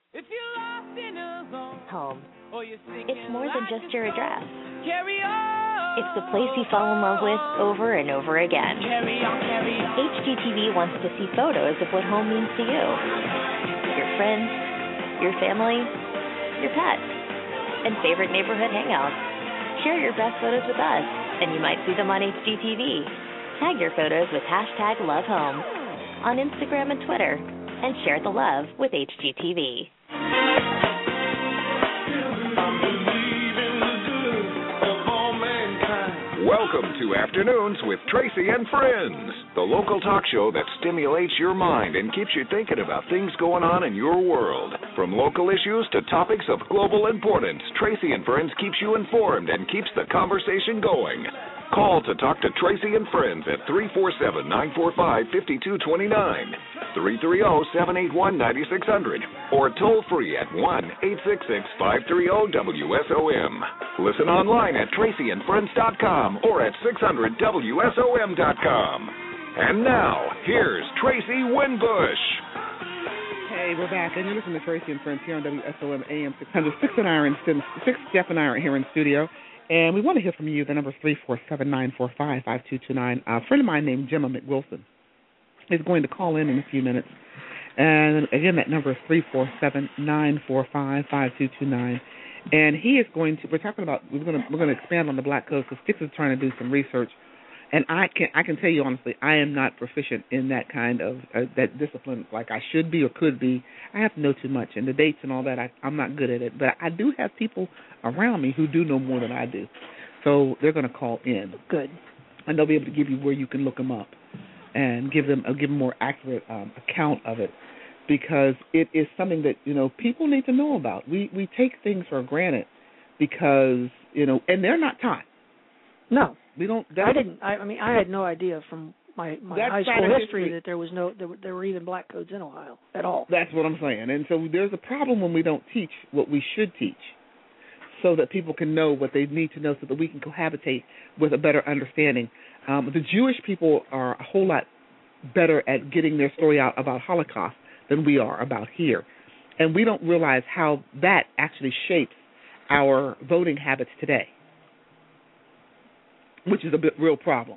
Home. It's more than just your address. It's the place you fall in love with over and over again. H G T V wants to see photos of what home means to you. Your friends, your family, your pets, and favorite neighborhood hangouts. Share your best photos with us, and you might see them on H G T V. Tag your photos with hashtag LoveHome on Instagram and Twitter, and share the love with H G T V. Welcome to Afternoons with Tracy and Friends, the local talk show that stimulates your mind and keeps you thinking about things going on in your world. From local issues to topics of global importance, Tracy and Friends keeps you informed and keeps the conversation going. Call to talk to Tracy and Friends at three four seven, nine four five, five two two nine, three three zero, seven eight one, nine six zero zero, or toll free at one eight six six, five three zero, W S O M. Listen online at tracy and friends dot com or at six hundred W S O M dot com. And now, here's Tracy Winbush. Hey, we're back, and you're listening to Tracy and Friends here on W S O M A M six hundred. Six and I are in, six Jeff and I are here in studio. And we want to hear from you. The number is three four seven, nine four five, five two two nine. A friend of mine named Gemma McWilson is going to call in in a few minutes. And, again, that number is three four seven, nine four five, five two two nine. And he is going to – we're talking about – we're going to we're going to expand on the Black Code because Stix is trying to do some research. And I can I can tell you honestly, I am not proficient in that kind of uh, that discipline like I should be or could be. I have to know too much, and the dates and all that. I, I'm not good at it, but I do have people around me who do know more than I do. So they're going to call in. Good, and they'll be able to give you where you can look them up and give them uh, give a more accurate um, account of it, because it is something that you know people need to know about. We we take things for granted because you know, and they're not taught. No. We don't. I didn't. I, I mean, I had no idea from my, my high school history, history that there was no there were, there were even black codes in Ohio at all. That's what I'm saying. And so there's a problem when we don't teach what we should teach, so that people can know what they need to know, so that we can cohabitate with a better understanding. Um, the Jewish people are a whole lot better at getting their story out about Holocaust than we are about here, and we don't realize how that actually shapes our voting habits today, which is a bit real problem.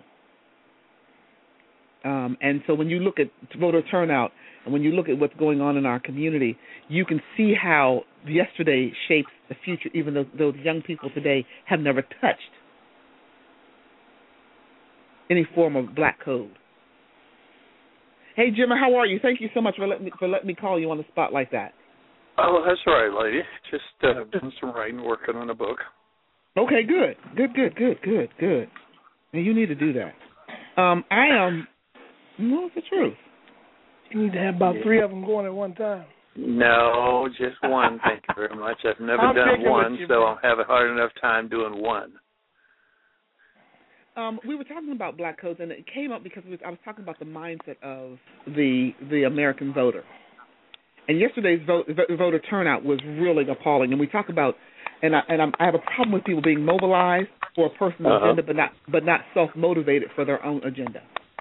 Um, and so when you look at voter turnout and when you look at what's going on in our community, you can see how yesterday shapes the future, even though those young people today have never touched any form of black code. Hey, Jim, how are you? Thank you so much for letting me, for letting me call you on the spot like that. Oh, that's all right, lady. Just uh, doing some writing, working on a book. Okay, good, good, good, good, good, good. And you need to do that. Um, I am. Um, well, it's the truth. You need to have about three of them going at one time. No, just one. Thank you very much. I've never I'm done one, you, so man. I'll have a hard enough time doing one. Um, we were talking about black codes, and it came up because we was, I was talking about the mindset of the the American voter. And yesterday's vote, voter turnout was really appalling. And we talk about, and I and I'm, I have a problem with people being mobilized for a personal uh-huh. agenda, but not but not self motivated for their own agenda.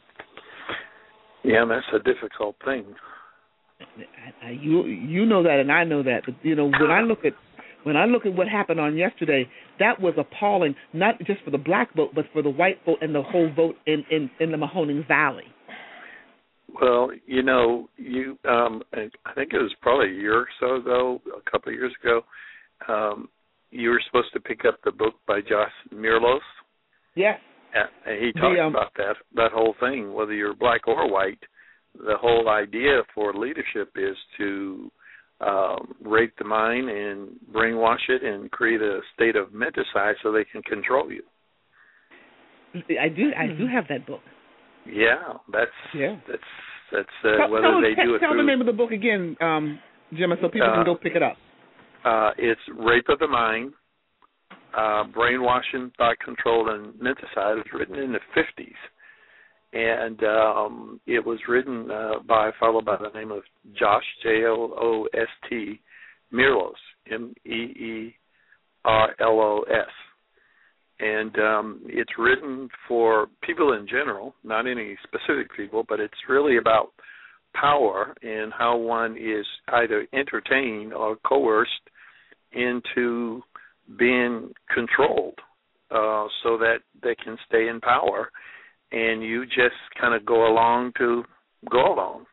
Yeah, that's a difficult thing. I, I, you you know that, and I know that. But you know, when I look at when I look at what happened on yesterday, that was appalling. Not just for the black vote, but for the white vote and the whole vote in, in, in the Mahoning Valley. Well, you know, you um, I think it was probably a year or so ago, a couple of years ago, um, you were supposed to pick up the book by Josh Mirlos. Yes. And he talked the, um, about that that whole thing, whether you're black or white. The whole idea for leadership is to um, rape the mind and brainwash it and create a state of menticide so they can control you. I do. I do have that book. Yeah, that's yeah. that's that's uh, tell, whether tell, they tell, do it tell through. the name of the book again, um, Jim, so people uh, can go pick it up. Uh, it's Rape of the Mind, uh, Brainwashing, Thought Control, and Menticide. It was written in the fifties, and um, it was written uh, by a fellow by the name of Josh J O O S T Mirlos, M E E R L O S. And um, it's written for people in general, not any specific people, but it's really about power and how one is either entertained or coerced into being controlled uh, so that they can stay in power. And you just kind of go along to go along.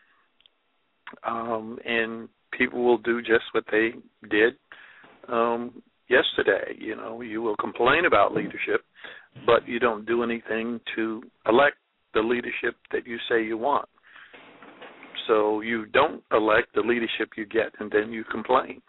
Um, and people will do just what they did um yesterday. You know, you will complain about leadership, but you don't do anything to elect the leadership that you say you want. So you don't elect the leadership you get, and then you complain.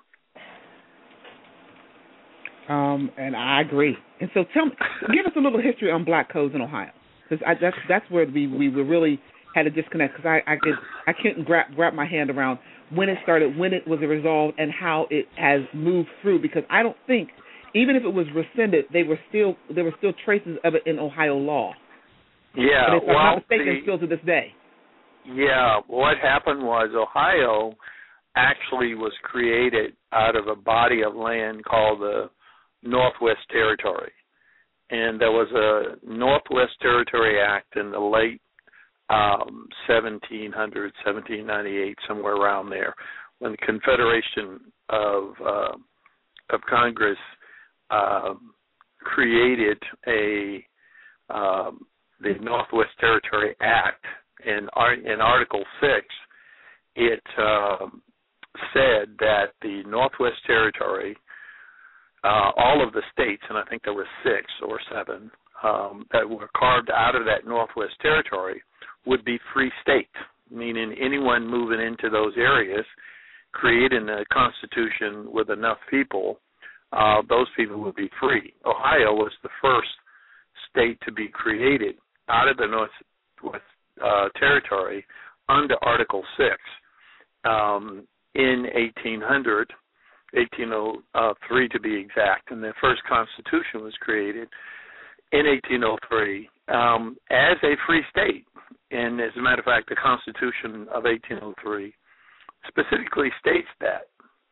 Um, and I agree. And so tell me, give us a little history on black codes in Ohio, because that's that's where we we really had a disconnect, because I I could I couldn't grab grab my hand around when it started, when it was resolved, and how it has moved through. Because I don't think, even if it was rescinded, they were still there were still traces of it in Ohio law. Yeah, and if well, I'm not mistaken, the, still to this day. Yeah, what happened was Ohio actually was created out of a body of land called the Northwest Territory, and there was a Northwest Territory Act in the late Um, seventeen hundred, seventeen ninety-eight, somewhere around there, when the Confederation of uh, of Congress uh, created a um, the Northwest Territory Act. In, in Article six, it uh, said that the Northwest Territory, uh, all of the states, and I think there were six or seven um, that were carved out of that Northwest Territory, would be free states, meaning anyone moving into those areas, creating a constitution with enough people, uh, those people would be free. Ohio was the first state to be created out of the Northwest uh, Territory under Article six um, in eighteen hundred, eighteen oh three to be exact, and the first constitution was created in eighteen oh three um, as a free state. And as a matter of fact, the Constitution of eighteen oh three specifically states that.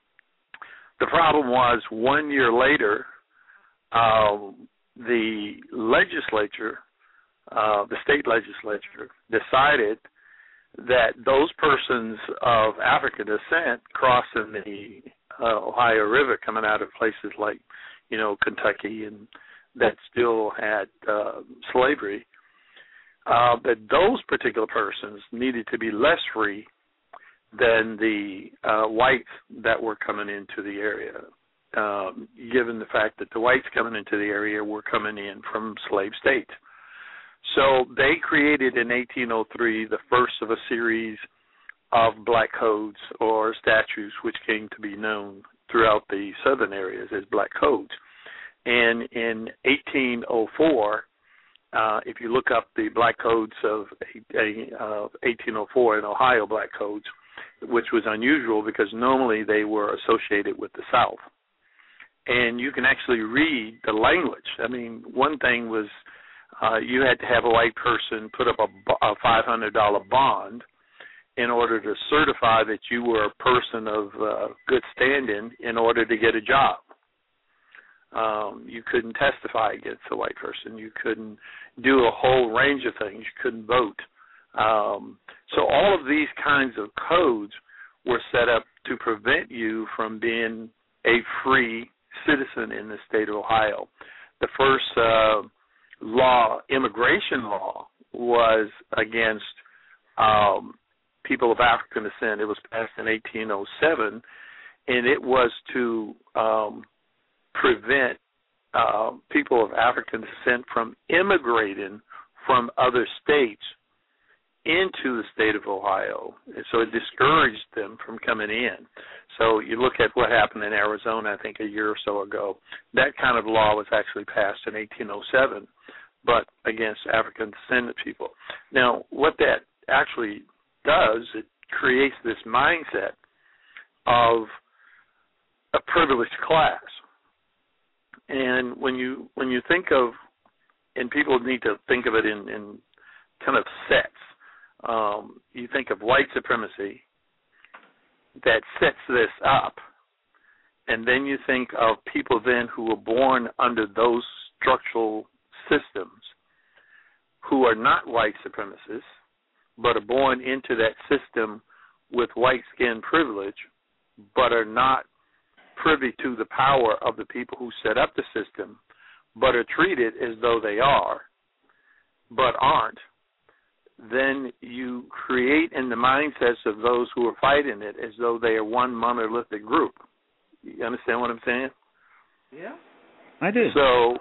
The problem was one year later, uh, the legislature, uh, the state legislature, decided that those persons of African descent crossing the uh, Ohio River, coming out of places like, you know, Kentucky, and that still had uh, slavery, uh, that those particular persons needed to be less free than the uh, whites that were coming into the area, um, given the fact that the whites coming into the area were coming in from slave states. So they created in eighteen oh three the first of a series of black codes or statutes, which came to be known throughout the southern areas as black codes. And in eighteen oh four, uh, if you look up the black codes of uh, eighteen oh four in Ohio black codes, which was unusual because normally they were associated with the South. And you can actually read the language. I mean, one thing was uh, you had to have a white person put up a, a five hundred dollars bond in order to certify that you were a person of uh, good standing in order to get a job. Um, you couldn't testify against a white person. You couldn't do a whole range of things. You couldn't vote. Um, so all of these kinds of codes were set up to prevent you from being a free citizen in the state of Ohio. The first uh, law, immigration law, was against um, people of African descent. It was passed in eighteen oh seven, and it was to um, prevent uh, people of African descent from immigrating from other states into the state of Ohio. And so it discouraged them from coming in. So you look at what happened in Arizona, I think a year or so ago. That kind of law was actually passed in eighteen oh seven, but against African descendant people. Now, what that actually does, it creates this mindset of a privileged class. And when you when you think of, and people need to think of it in, in kind of sets, um, you think of white supremacy that sets this up, and then you think of people then who were born under those structural systems who are not white supremacists, but are born into that system with white skin privilege, but are not privy to the power of the people who set up the system, but are treated as though they are, but aren't. Then you create in the mindsets of those who are fighting it as though they are one monolithic group. You understand what I'm saying? Yeah, I do. So,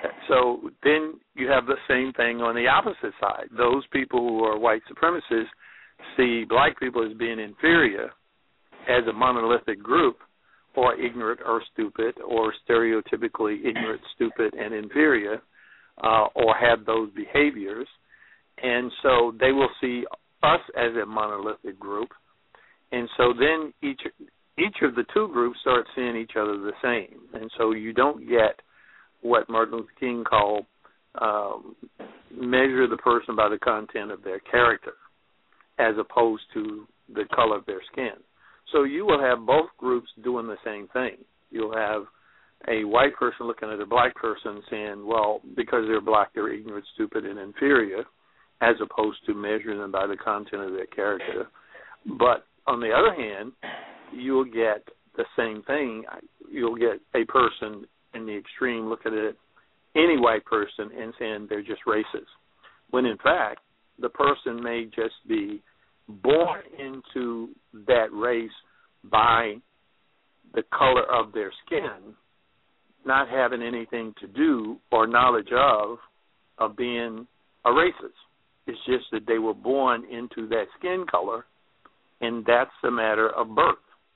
so then you have the same thing on the opposite side. Those people who are white supremacists see black people as being inferior as a monolithic group, or ignorant or stupid, or stereotypically ignorant, stupid, and inferior, uh, or have those behaviors. And so they will see us as a monolithic group. And so then each each of the two groups start seeing each other the same. And so you don't get what Martin Luther King called um, measure the person by the content of their character as opposed to the color of their skin. So you will have both groups doing the same thing. You'll have a white person looking at a black person saying, well, because they're black, they're ignorant, stupid, and inferior, as opposed to measuring them by the content of their character. But on the other hand, you'll get the same thing. You'll get a person in the extreme looking at any white person and saying they're just racist, when in fact the person may just be born into that race by the color of their skin, not having anything to do or knowledge of of being a racist. It's just that they were born into that skin color, and that's a matter of birth.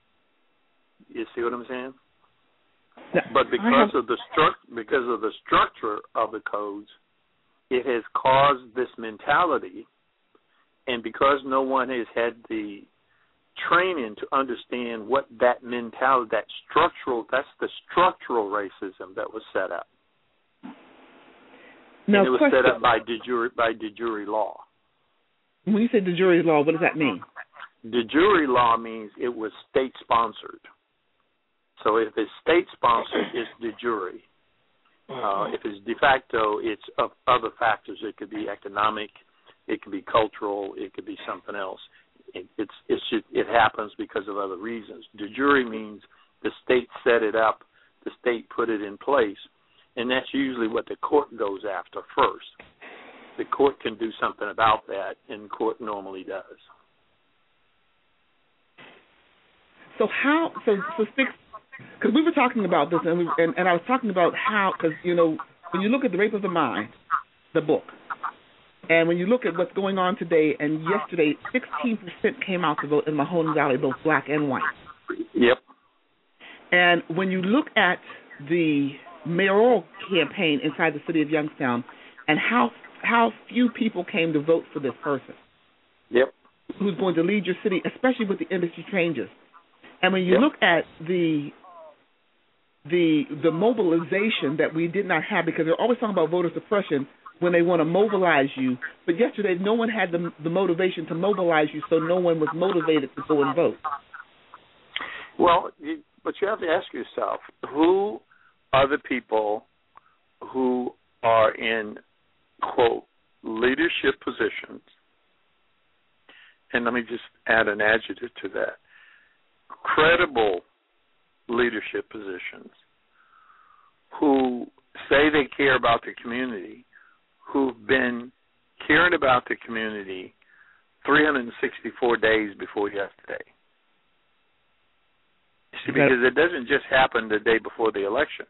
You see what I'm saying? But because of the stru- because of the structure of the codes, it has caused this mentality. And because no one has had the training to understand what that mentality, that structural, that's the structural racism that was set up. Now, and it was question. set up by de jure, by de jure law. When you say de jure law, what does that mean? De jure law means it was state-sponsored. So if it's state-sponsored, it's de jure. Uh, if it's de facto, it's of other factors. It could be economic, it could be cultural, it could be something else. It, it's, it's just, it happens because of other reasons. De jure means the state set it up, the state put it in place, and that's usually what the court goes after first. The court can do something about that, and court normally does. So how? So so six. Because we were talking about this, and, we, and and I was talking about how, because you know when you look at The Rape of the Mind, the book, And when you look at what's going on today, and yesterday, sixteen percent came out to vote in Mahoning Valley, both black and white. Yep. And when you look at the mayoral campaign inside the city of Youngstown and how how few people came to vote for this person. Yep. Who's going to lead your city, especially with the industry changes. And when you yep. look at the the the mobilization that we did not have, because they're always talking about voter suppression when they want to mobilize you, but yesterday no one had the the motivation to mobilize you, so no one was motivated to go and vote. Well, you, but you have to ask yourself, who are the people who are in, quote, leadership positions, and let me just add an adjective to that, credible leadership positions, who say they care about the community, who've been caring about the community three hundred sixty-four days before yesterday. See, because it doesn't just happen the day before the election.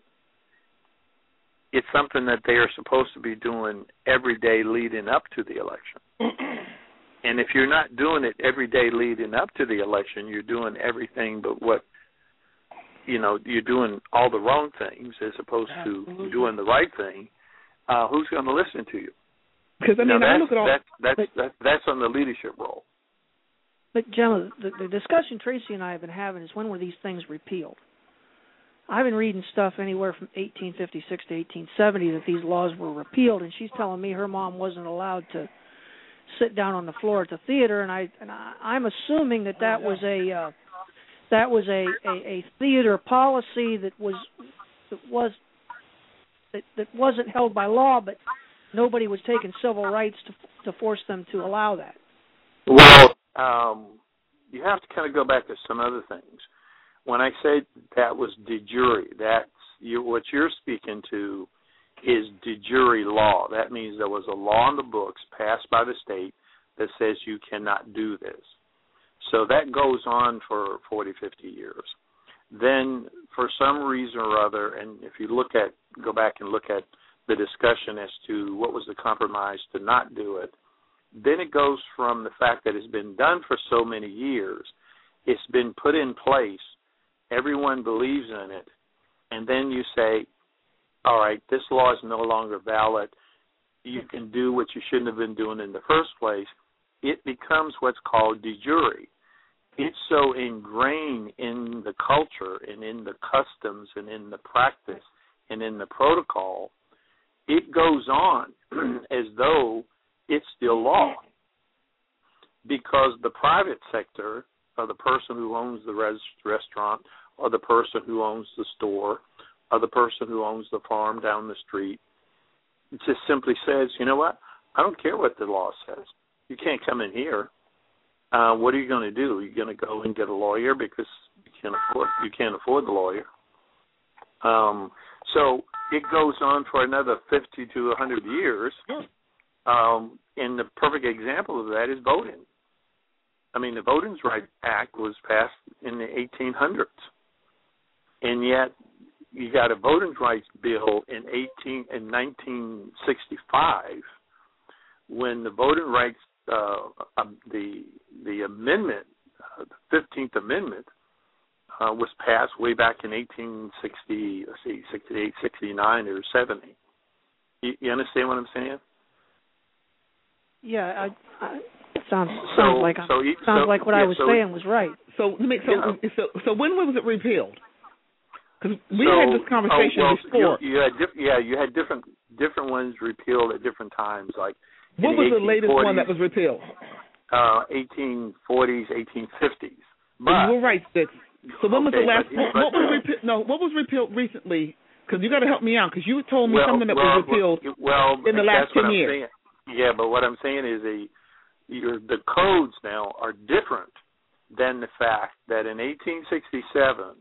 It's something that they are supposed to be doing every day leading up to the election. And if you're not doing it every day leading up to the election, you're doing everything but what, you know, you're doing all the wrong things as opposed Absolutely. to doing the right thing. Uh, who's going to listen to you? Because I mean, now, I look at all that's that's, but, that's that's on the leadership role. But Gemma, the, the discussion Tracy and I have been having is when were these things repealed? I've been reading stuff anywhere from eighteen fifty-six to eighteen seventy that these laws were repealed, and she's telling me her mom wasn't allowed to sit down on the floor at the theater, and I and I, I'm assuming that that was a uh, that was a, a, a theater policy that was that was that, that wasn't held by law, but nobody was taking civil rights to to force them to allow that. Well, um, you have to kind of go back to some other things. When I say that was de jure, that's you, what you're speaking to is de jure law. That means there was a law in the books passed by the state that says you cannot do this. So that goes on for forty, fifty years. Then for some reason or other, and if you look at, go back and look at the discussion as to what was the compromise to not do it, then it goes from the fact that it's been done for so many years, it's been put in place, everyone believes in it, and then you say, all right, this law is no longer valid, you can do what you shouldn't have been doing in the first place, it becomes what's called de jure. It's so ingrained in the culture and in the customs and in the practice and in the protocol, it goes on as though it's still law, because the private sector, or the person who owns the res- restaurant, or the person who owns the store, or the person who owns the farm down the street, it just simply says, you know what, I don't care what the law says. You can't come in here. Uh, what are you going to do? You're going to go and get a lawyer because you can't afford, you can't afford the lawyer. Um, so it goes on for another fifty to one hundred years. Um, and the perfect example of that is voting. I mean, the Voting Rights Act was passed in the eighteen hundreds, and yet you got a voting rights bill in eighteen in nineteen sixty-five, when the voting rights uh, um, the the amendment, uh, the fifteenth Amendment, uh, was passed way back in eighteen sixty, let's see, sixty-eight, sixty-nine, or seventy. You, you understand what I'm saying? Yeah, I, I, sounds so, sounds like so, sounds so, like what yeah, I was so, saying was right. So, so, so, so when was it repealed? Because we so, had this conversation oh, well, before. You, you had diff- yeah, you had different different ones repealed at different times. Like what was the latest one that was repealed? Uh, eighteen forties, eighteen fifties. But you were right, Sticks. So when okay, was the last? but, What, but, what was repealed? No, what was repealed recently? Because you got to help me out. Because you told me well, something that well, was repealed well, in the last ten years. Saying. Yeah, but what I'm saying is a your, the codes now are different than the fact that in eighteen sixty-seven,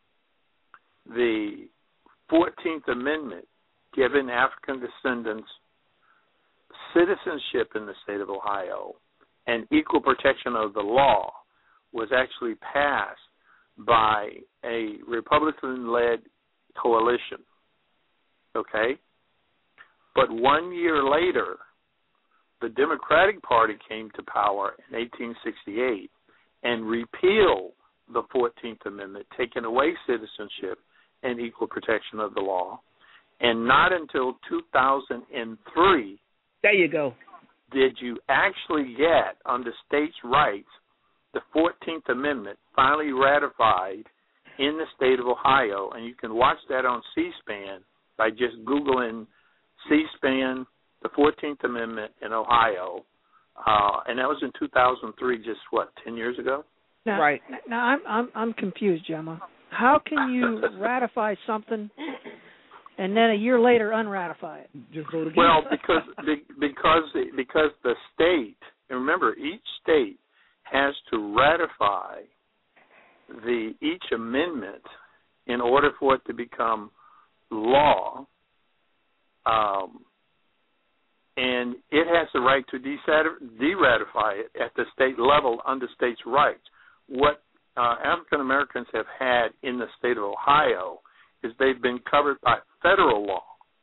the fourteenth Amendment given African descendants citizenship in the state of Ohio and equal protection of the law was actually passed by a Republican-led coalition, okay? But one year later, the Democratic Party came to power in eighteen sixty-eight and repealed the fourteenth Amendment, taking away citizenship and equal protection of the law. And not until two thousand three there you go. did you actually get, under states' rights, the fourteenth Amendment finally ratified in the state of Ohio. And you can watch that on C-SPAN by just Googling C-SPAN, the fourteenth Amendment in Ohio. Uh, and that was in two thousand three, just, what, ten years ago? Now, right. Now, I'm, I'm, I'm confused, Gemma. How can you ratify something and then a year later unratify it? Just vote again. Well, because because because the state, and remember, each state has to ratify the each amendment in order for it to become law, um, and it has the right to de-ratify it at the state level under states' rights. What uh, African Americans have had in the state of Ohio is they've been covered by federal law.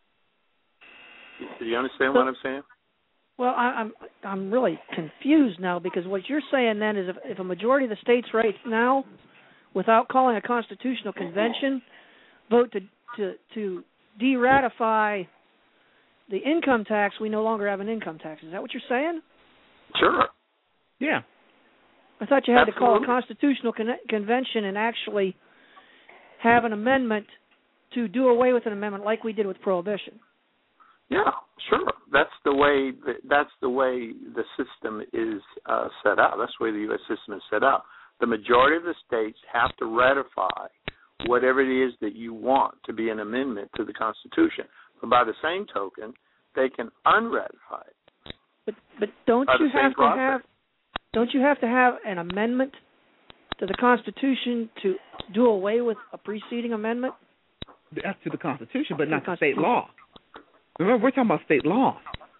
Do you understand so, what I'm saying? Well, I, I'm I'm really confused now, because what you're saying then is if, if a majority of the states right now, without calling a constitutional convention, vote to to, to de-ratify the income tax, we no longer have an income tax. Is that what you're saying? Sure. Yeah. I thought you had Absolutely. to call a constitutional con- convention and actually have an amendment to do away with an amendment like we did with prohibition. Yeah, sure. That's the way. That's the way the system is uh, set up. That's the way the U S system is set up. The majority of the states have to ratify whatever it is that you want to be an amendment to the Constitution. But by the same token, they can unratify it. But but don't you have to process. have don't you have to have an amendment to the Constitution to do away with a preceding amendment? That's to the Constitution, but not to state law. Remember, we're talking about state law.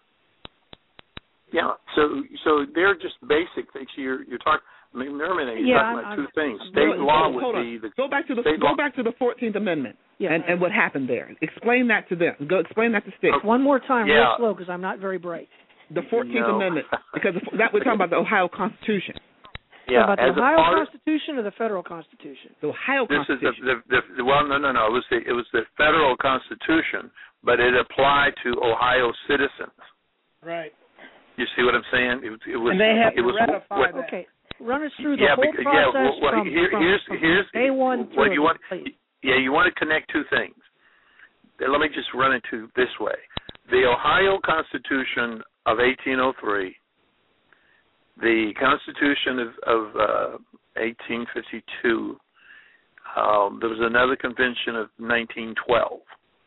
Yeah, so so they're just basic things. You're you're talking. I mean, remember, you're yeah, talking about I'm, two things. I'm State really, law hold would on. be the go back to the state go law. back to the fourteenth Amendment yeah. and and what happened there. Explain that to them. Go explain that to Sticks. One more time, yeah. real slow, because I'm not very bright. The fourteenth No. Amendment, because that we're talking about the Ohio Constitution. Yeah, about as the a Ohio part of, Constitution or the federal Constitution? The Ohio this Constitution. is the, the, the well, no, no, no. It was the it was the federal Constitution, but it applied to Ohio citizens. Right. You see what I'm saying? It, it was. And they have it to was, ratify what, that. Okay, run us through the yeah, whole because, process yeah, well, well, from, here, from, here's from here's day one what through. you want. Please. Yeah, you want to connect two things. Let me just run it to this way: the Ohio Constitution of eighteen oh three, the Constitution of, of uh, eighteen fifty-two. Um, there was another convention of nineteen twelve,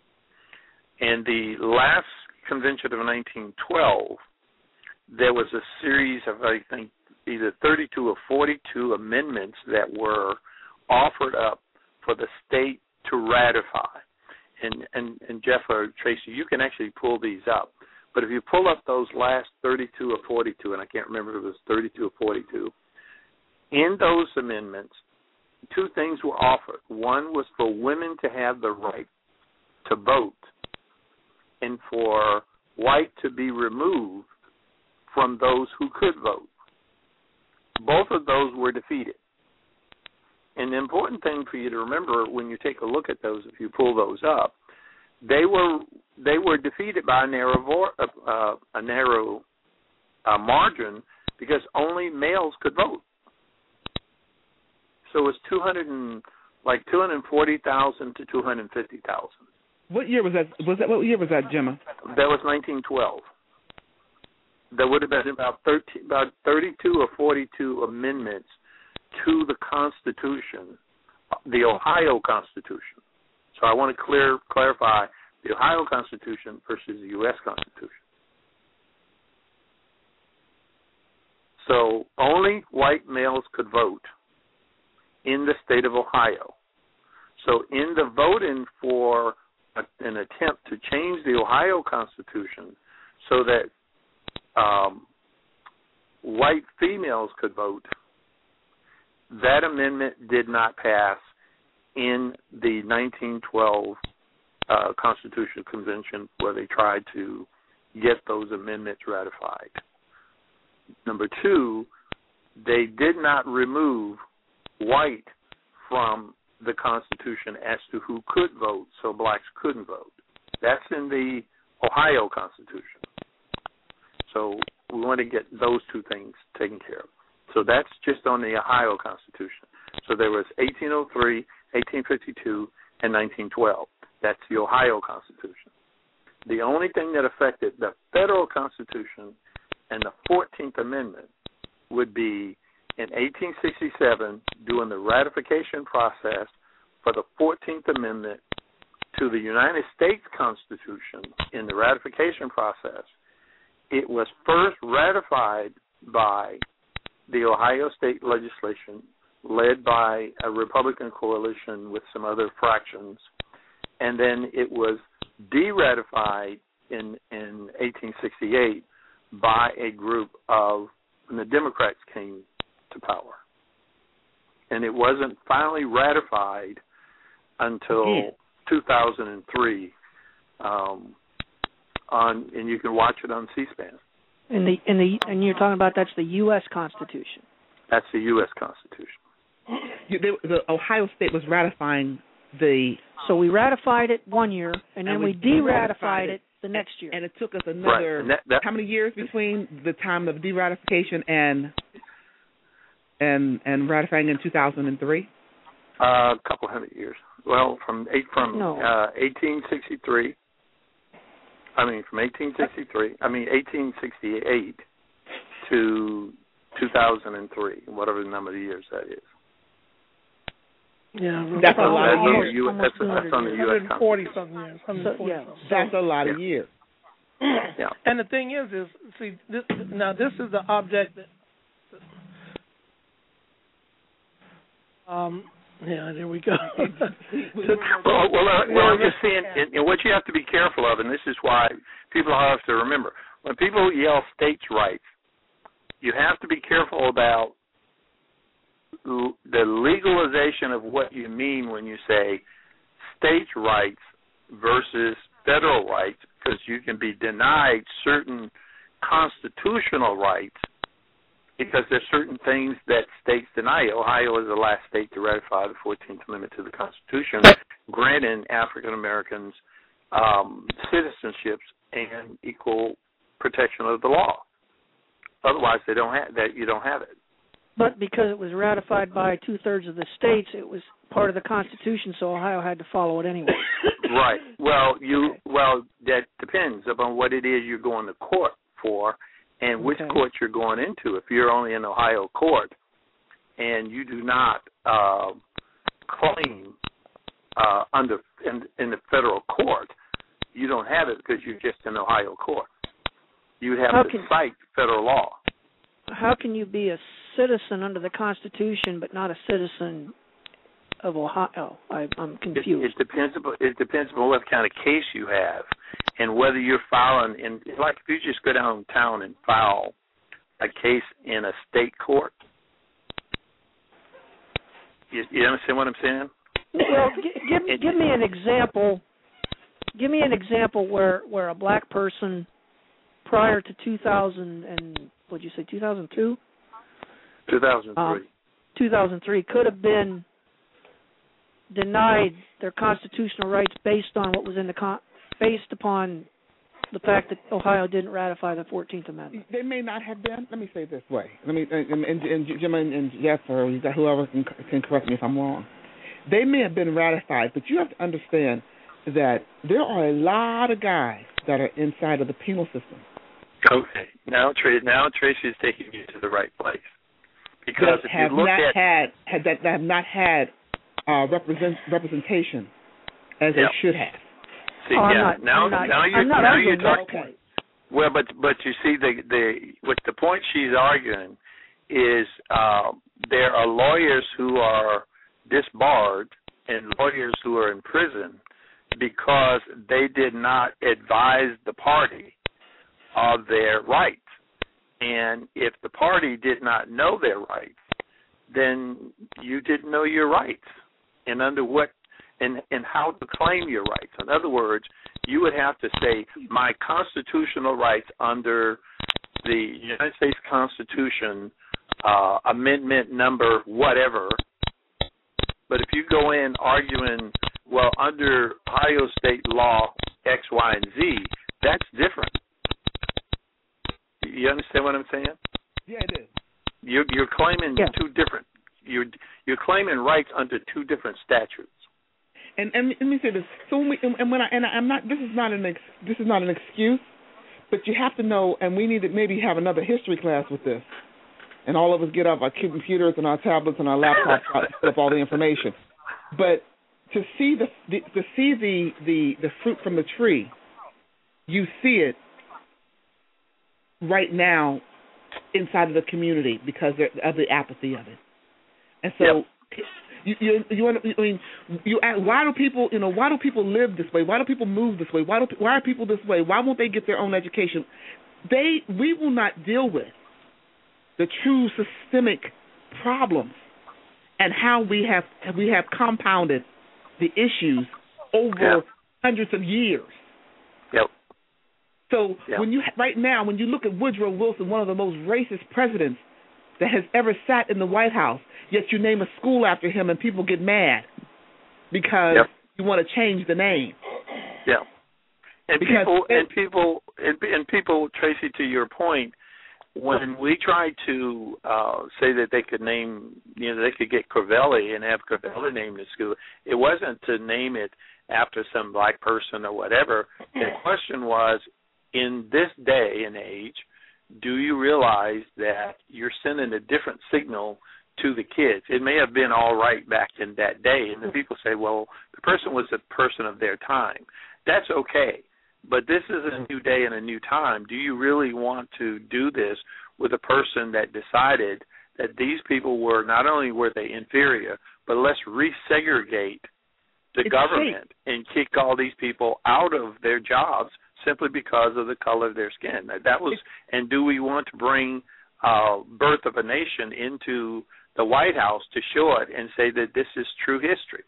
and the last convention of nineteen twelve, there was a series of, I think, either thirty-two or forty-two amendments that were offered up for the state to ratify. And, and, and Jeff or Tracy, you can actually pull these up. But if you pull up those last thirty-two or forty-two, and I can't remember if it was thirty-two or forty-two, in those amendments, two things were offered. One was for women to have the right to vote, and for white to be removed from those who could vote. Both of those were defeated. And the important thing for you to remember when you take a look at those, if you pull those up, they were they were defeated by a narrow uh, a narrow uh, margin because only males could vote. So it was two hundred and like two hundred forty thousand to two hundred fifty thousand. What year was that? Was that what year was that, Gemma? That was nineteen twelve. There would have been about thirteen, about thirty-two or forty-two amendments to the Constitution, the Ohio Constitution. So I want to clear clarify the Ohio Constitution versus the U S Constitution. So only white males could vote in the state of Ohio. So in the voting for a, an attempt to change the Ohio Constitution so that um, white females could vote, that amendment did not pass in the nineteen twelve uh, Constitutional Convention, where they tried to get those amendments ratified. Number two, they did not remove white from the Constitution as to who could vote, so blacks couldn't vote. That's in the Ohio Constitution. So we want to get those two things taken care of. So that's just on the Ohio Constitution. So there was eighteen oh three, eighteen fifty-two, and nineteen twelve. That's the Ohio Constitution. The only thing that affected the federal Constitution and the fourteenth Amendment would be in eighteen sixty-seven doing the ratification process for the fourteenth Amendment to the United States Constitution. In the ratification process, it was first ratified by the Ohio State legislation led by a Republican coalition with some other fractions, and then it was de-ratified in, in eighteen sixty-eight by a group of, when the Democrats came to power. And it wasn't finally ratified until yeah. two thousand three, um, on, and you can watch it on C-SPAN. And the and the and you're talking about that's the U S Constitution. That's the U S Constitution. You, the, the Ohio State was ratifying the. So we ratified it one year, and then and we, we de-ratified it the next year. And it took us another right. that, that, how many years between the time of de-ratification and and and ratifying in two thousand three? Uh, a couple hundred years. Well, from eight from no. uh, eighteen sixty-three. I mean, from eighteen sixty-three. I mean, eighteen sixty-eight to two thousand three, whatever the number of years that is. Yeah, that's a lot of years. years. That's, that's on the U S one hundred forty something years. one hundred forty So, yeah. something. That's a lot of yeah. years. Yeah. And the thing is, is see, this, now this is the object that. Um. Yeah, there we go. well, well, uh, well, I'm just saying, and, and what you have to be careful of, and this is why people have to remember, when people yell states' rights, you have to be careful about l- the legalization of what you mean when you say states' rights versus federal rights, because you can be denied certain constitutional rights because there's certain things that states deny. Ohio is the last state to ratify the fourteenth Amendment to the Constitution, granting African Americans um, citizenships and equal protection of the law. Otherwise, they don't have that. You don't have it. But because it was ratified by two thirds of the states, it was part of the Constitution, so Ohio had to follow it anyway. Right. Well, you well that depends upon what it is you're going to court for. And which okay. court you're going into. If you're only in Ohio court and you do not uh, claim uh, under in, in the federal court, you don't have it because you're just in Ohio court. You would have how to can, cite federal law. How can you be a citizen under the Constitution but not a citizen of Ohio? I, I'm confused. It, it depends upon it depends upon what kind of case you have. And whether you're filing in, like if you just go downtown and file a case in a state court, you, you understand what I'm saying? Well, g- give give me an example. Give me an example where, where a black person prior to two thousand and what'd you say, two thousand two? two thousand three. Um, two thousand three could have been denied their constitutional rights based on what was in the con. Based upon the fact that Ohio didn't ratify the fourteenth Amendment. They may not have been. Let me say it this way. Let me and, and, and Jim and Jeff or whoever can, can correct me if I'm wrong. They may have been ratified, but you have to understand that there are a lot of guys that are inside of the penal system. Okay. Now, Tracy, now Tracy is taking you to the right place because that if have you look not at had, had that, that have not had uh, represent, representation as yep. they should have. See, oh, yeah. not, now, not, now you're not now you're talking. Okay. Well, but but you see, the the what the point she's arguing is uh, there are lawyers who are disbarred and lawyers who are in prison because they did not advise the party of their rights, and if the party did not know their rights, then you didn't know your rights, and under what. And, and how to claim your rights. In other words, you would have to say my constitutional rights under the United States Constitution, uh, amendment number whatever. But if you go in arguing, well, under Ohio state law X, Y, and Z, that's different. You understand what I'm saying? Yeah, it is. You're, you're claiming yeah. two different. You're you're claiming rights under two different statutes. And and let me say this. So when we, and when I and I'm not. This is not an ex, this is not an excuse, but you have to know. And we need to maybe have another history class with this. And all of us get up our computers and our tablets and our laptops to put up all the information. But to see the, the to see the, the, the fruit from the tree, you see it right now inside of the community because of the apathy of it. And so, yep. you you you want I mean you ask, why do people you know why do people live this way? Why do people move this way? Why do why are people this way? Why won't they get their own education? They we will not deal with the true systemic problems and how we have we have compounded the issues over yep. hundreds of years. Yep. So yep. when you right now, when you look at Woodrow Wilson, one of the most racist presidents that has ever sat in the White House, yet you name a school after him and people get mad because yep. you want to change the name. Yeah. And because people it, and people and, and people, Tracy, to your point, when we tried to uh, say that they could name, you know, they could get Crivelli and have Crivelli named the school, it wasn't to name it after some black person or whatever. The question was, in this day and age, do you realize that you're sending a different signal to the kids? It may have been all right back in that day, and the people say, well, the person was a person of their time. That's okay. But this is a new day and a new time. Do you really want to do this with a person that decided that these people were, not only were they inferior, but let's resegregate the it's government safe. and kick all these people out of their jobs simply because of the color of their skin? That was, and do we want to bring uh, Birth of a Nation into the White House to show it and say that this is true history?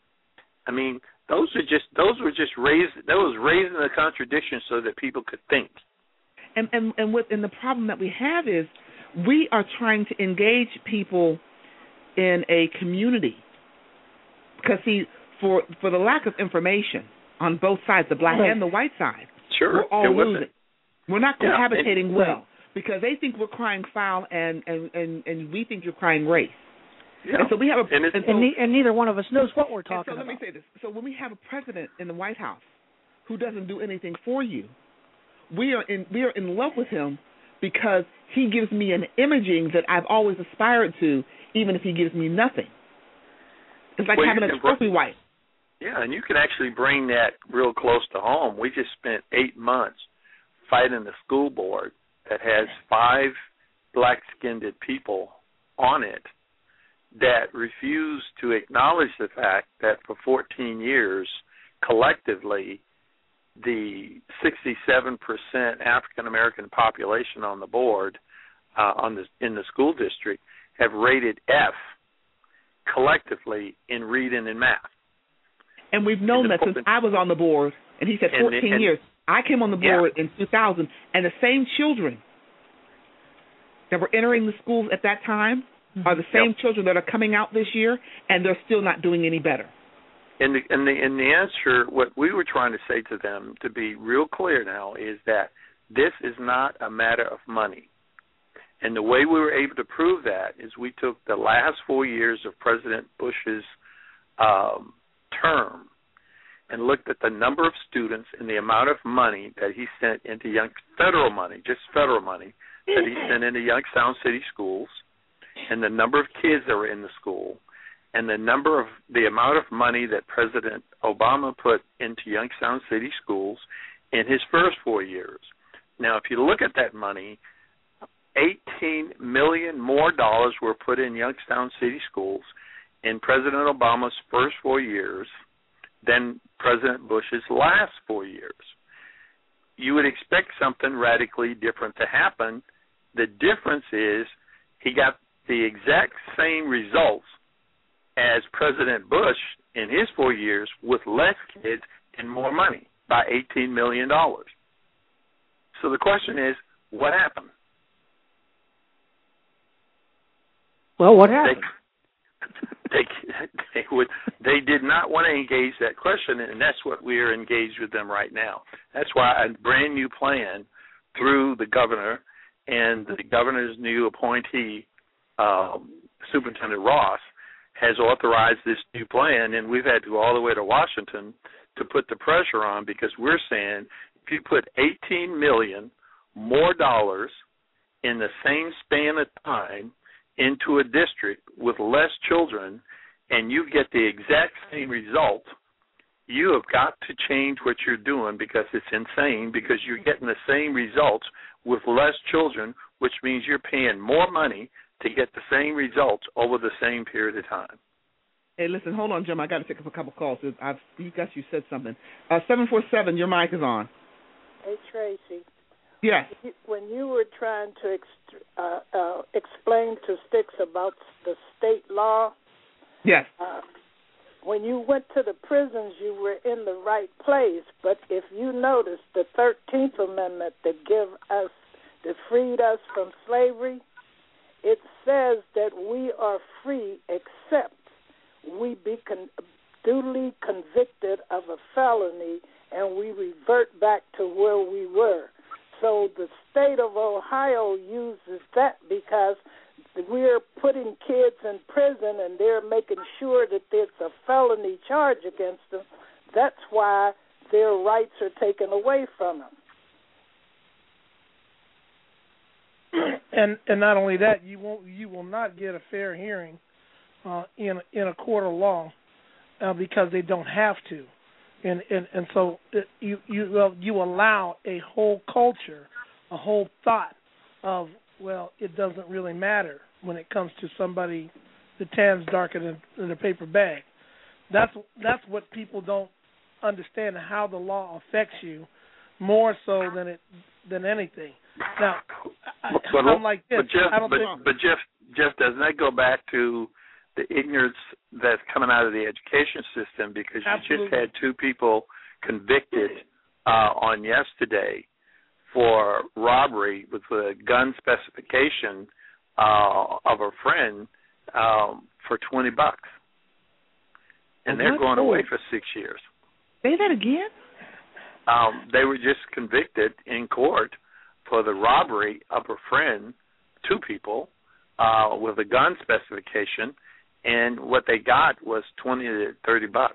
I mean, Those are just those were just raised. That was raising the contradiction so that people could think. And and and what and the problem that we have is we are trying to engage people in a community because see for for the lack of information on both sides, the black and the white side, sure, we're all losing. We're not yeah, cohabitating and, well because they think we're crying foul and and, and, and we think you're crying race. Yeah. And so we have a and, and, so, and, ne- and neither one of us knows what we're talking so let about. me say this. So when we have a president in the White House who doesn't do anything for you, we are in we are in love with him because he gives me an imaging that I've always aspired to, even if he gives me nothing. It's like well, having a trophy wife. Yeah, and you can actually bring that real close to home. We just spent eight months fighting the school board that has five black-skinned people on it that refuse to acknowledge the fact that for fourteen years, collectively, the sixty-seven percent African-American population on the board uh, on the, in the school district have rated F collectively in reading and math. And we've known that since I was on the board, and he said fourteen and, and, years. I came on the board yeah. in two thousand, and the same children that were entering the schools at that time are the same yep. children that are coming out this year, and they're still not doing any better. And the, and the and the answer, what we were trying to say to them, to be real clear now, is that this is not a matter of money. And the way we were able to prove that is we took the last four years of President Bush's um, term and looked at the number of students and the amount of money that he sent into young federal money, just federal money, that he sent into Youngstown City schools, and the number of kids that were in the school, and the number of the amount of money that President Obama put into Youngstown City schools in his first four years. Now, if you look at that money, eighteen million more dollars were put in Youngstown City schools in President Obama's first four years than President Bush's last four years. You would expect something radically different to happen. The difference is he got the exact same results as President Bush in his four years with less kids and more money. by eighteen million dollars. So the question is, what happened? Well, what happened? They, they, they, would, they did not want to engage that question, and that's what we are engaged with them right now. That's why a brand new plan through the governor and the governor's new appointee, um, Superintendent Ross, has authorized this new plan, and we've had to go all the way to Washington to put the pressure on, because we're saying if you put eighteen million dollars more dollars in the same span of time into a district with less children and you get the exact same result, you have got to change what you're doing, because it's insane, because you're getting the same results with less children, which means you're paying more money to get the same results over the same period of time. Hey, listen, hold on, Jim. I got to take up a couple calls. I've, you guys, you said something. Uh, seven four seven, your mic is on. Hey, Tracy. Yes. When you were trying to ex- uh, uh, explain to Sticks about the state law, yes. Uh, when you went to the prisons, you were in the right place. But if you notice the thirteenth Amendment that give us, that freed us from slavery, it says that we are free except we be con- duly convicted of a felony and we revert back to where we were. So the state of Ohio uses that because we're putting kids in prison and they're making sure that there's a felony charge against them. That's why their rights are taken away from them. And and not only that, you won't you will not get a fair hearing uh, in in a court of law uh, because they don't have to. And and, and so it, you you uh, you allow a whole culture, a whole thought of, well, it doesn't really matter when it comes to somebody the tan's darker than, than a paper bag. That's that's what people don't understand, how the law affects you more so than it than anything. Now, I, but, I'm like this. But Jeff, I don't but, think, but Jeff, Jeff, doesn't that go back to the ignorance that's coming out of the education system? Because you absolutely. just had two people convicted uh, on yesterday for robbery with a gun specification uh, of a friend um, for twenty bucks, and they're going away for six years. Say that again. Um, they were just convicted in court for the robbery of a friend, two people, uh, with a gun specification, and what they got was twenty to thirty bucks,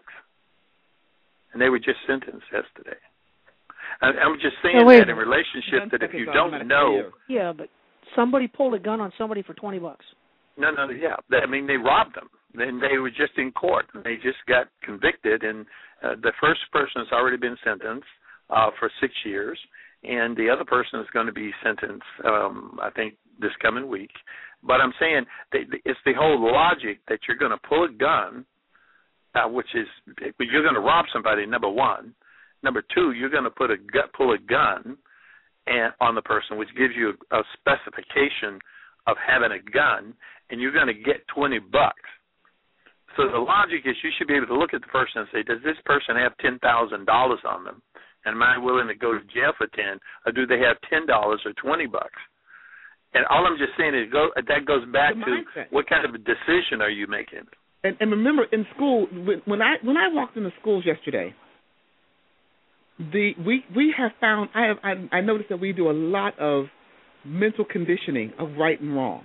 and they were just sentenced yesterday. I, I'm just saying no, that in relationship that if you don't know, yeah, but somebody pulled a gun on somebody for twenty bucks. No, no, yeah, I mean they robbed them. Then they were just in court, and they just got convicted, and uh, the first person has already been sentenced uh, for six years. And the other person is going to be sentenced, um, I think, this coming week. But I'm saying that it's the whole logic that you're going to pull a gun, uh, which is you're going to rob somebody, number one. Number two, you're going to put a pull a gun and, on the person, which gives you a, a specification of having a gun, and you're going to get twenty bucks. So the logic is you should be able to look at the person and say, does this person have ten thousand dollars on them? And am I willing to go to jail for ten, or do they have ten dollars or twenty bucks? And all I'm just saying is go, that goes back to what kind of a decision are you making? And, and remember, in school, when I when I walked into schools yesterday, the we we have found I have I, I noticed that we do a lot of mental conditioning of right and wrong,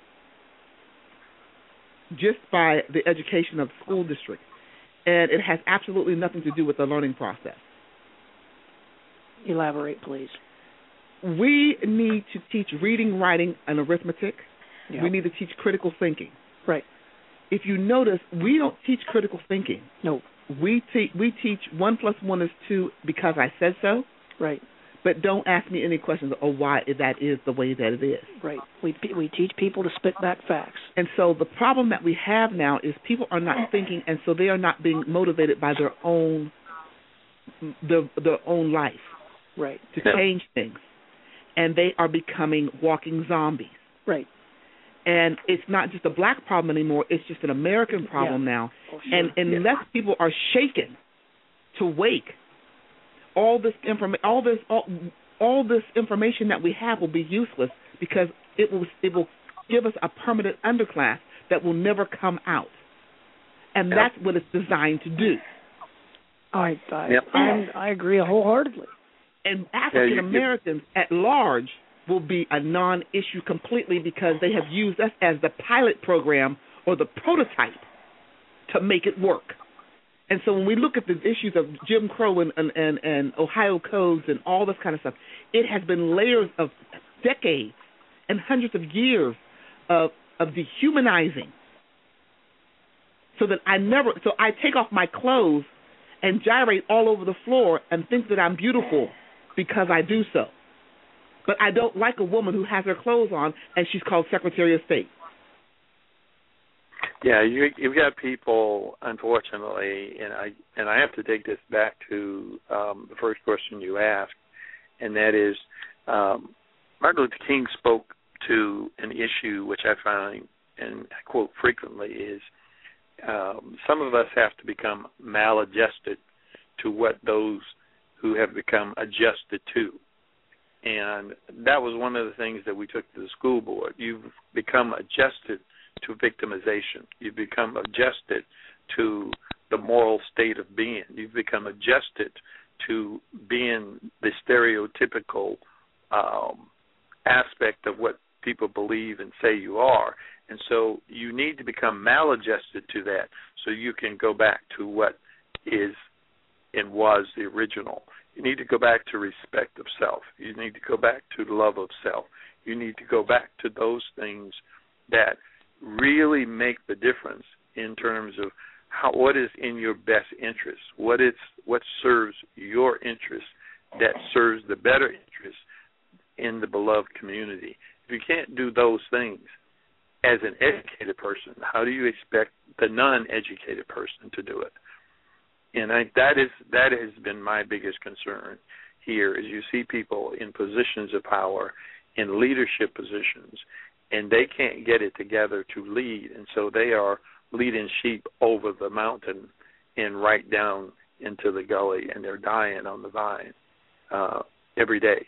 just by the education of the school district, and it has absolutely nothing to do with the learning process. Elaborate, please. We need to teach reading, writing, and arithmetic. Yep. We need to teach critical thinking. Right. If you notice, we don't teach critical thinking. No. We, te- we teach one plus one is two because I said so. Right. But don't ask me any questions of why that is the way that it is. Right. We we teach people to spit back facts. And so the problem that we have now is people are not thinking, and so they are not being motivated by their own their, their own life. Right. To change things. And they are becoming walking zombies. Right. And it's not just a black problem anymore, it's just an American problem yeah. now. Oh, sure. And, and yeah. unless people are shaken to wake, all this inform all this all, all this information that we have will be useless because it will it will give us a permanent underclass that will never come out, and yep. that's what it's designed to do. I I, yep. I, I agree wholeheartedly. And African Americans yeah, at large will be a non-issue completely because they have used us as the pilot program or the prototype to make it work. And so when we look at the issues of Jim Crow and, and, and, and Ohio codes and all this kind of stuff, it has been layers of decades and hundreds of years of, of dehumanizing. So that I never, so I take off my clothes and gyrate all over the floor and think that I'm beautiful because I do so. But I don't like a woman who has her clothes on and she's called Secretary of State. Yeah, you, you've got people, unfortunately, and I and I have to take this back to um, the first question you asked, and that is um, Martin Luther King spoke to an issue which I find, and I quote frequently, is um, some of us have to become maladjusted to what those who have become adjusted to. And that was one of the things that we took to the school board. You've become adjusted to victimization. You've become adjusted to the moral state of being. You've become adjusted to being the stereotypical um, aspect of what people believe and say you are. And so you need to become maladjusted to that so you can go back to what is and was the original. You need to go back to respect of self. You need to go back to the love of self. You need to go back to those things that really make the difference in terms of how what is in your best interest, what is what serves your interest, that serves the better interest in the beloved community. If you can't do those things as an educated person, how do you expect the non-educated person to do it? And I, that is that has been my biggest concern here, is you see people in positions of power, in leadership positions, and they can't get it together to lead, and so they are leading sheep over the mountain and right down into the gully, and they're dying on the vine uh, every day.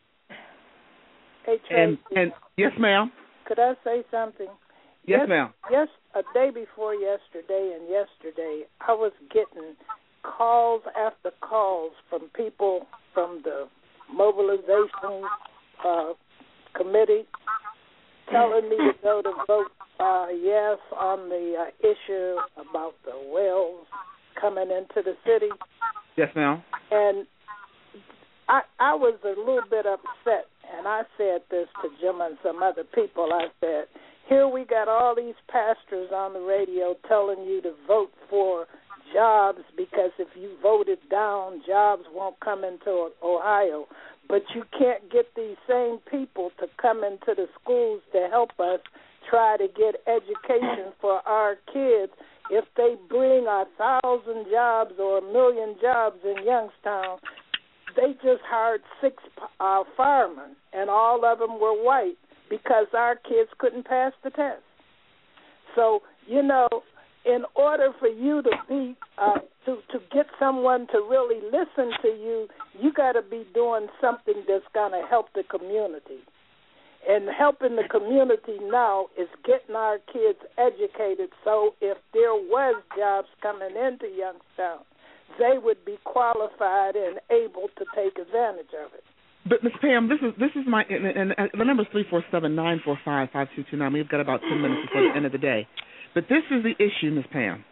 Hey, Tracy, and, and yes, ma'am. Could I say something? Yes, yes, ma'am. Yes, a day before yesterday and yesterday, I was getting calls after calls from people from the mobilization uh, committee telling me to go to vote uh, yes on the uh, issue about the wells coming into the city. Yes, ma'am. And I, I was a little bit upset, and I said this to Jim and some other people. I said, here we got all these pastors on the radio telling you to vote for jobs because if you vote it down, jobs won't come into Ohio. But you can't get these same people to come into the schools to help us try to get education for our kids. If they bring a thousand jobs or a million jobs in Youngstown, they just hired six uh, firemen, and all of them were white because our kids couldn't pass the test. So, you know, in order for you to be uh, to to get someone to really listen to you, you got to be doing something that's going to help the community. And helping the community now is getting our kids educated. So if there was jobs coming into Youngstown, they would be qualified and able to take advantage of it. But Miz Pam, this is this is my and, and, and the number is three four seven nine four five five two two nine. We've got about ten minutes before the end of the day. But this is the issue, Miz Pam,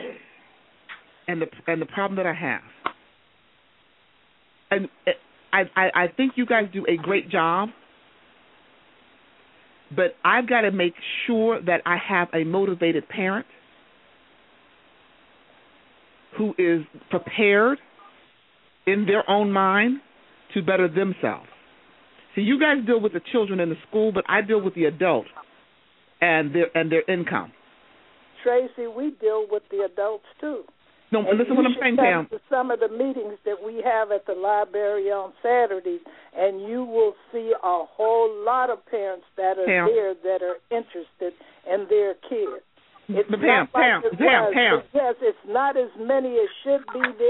and the and the problem that I have. And I, I I think you guys do a great job, but I've got to make sure that I have a motivated parent who is prepared in their own mind to better themselves. See, you guys deal with the children in the school, but I deal with the adult and their and their income. Tracy, we deal with the adults too. No, and listen to what I'm saying, Pam. To some of the meetings that we have at the library on Saturdays, and you will see a whole lot of parents that are Pam. there that are interested in their kids. It's Pam, not like Pam, it Pam, was. Pam. Yes, it's not as many as should be there,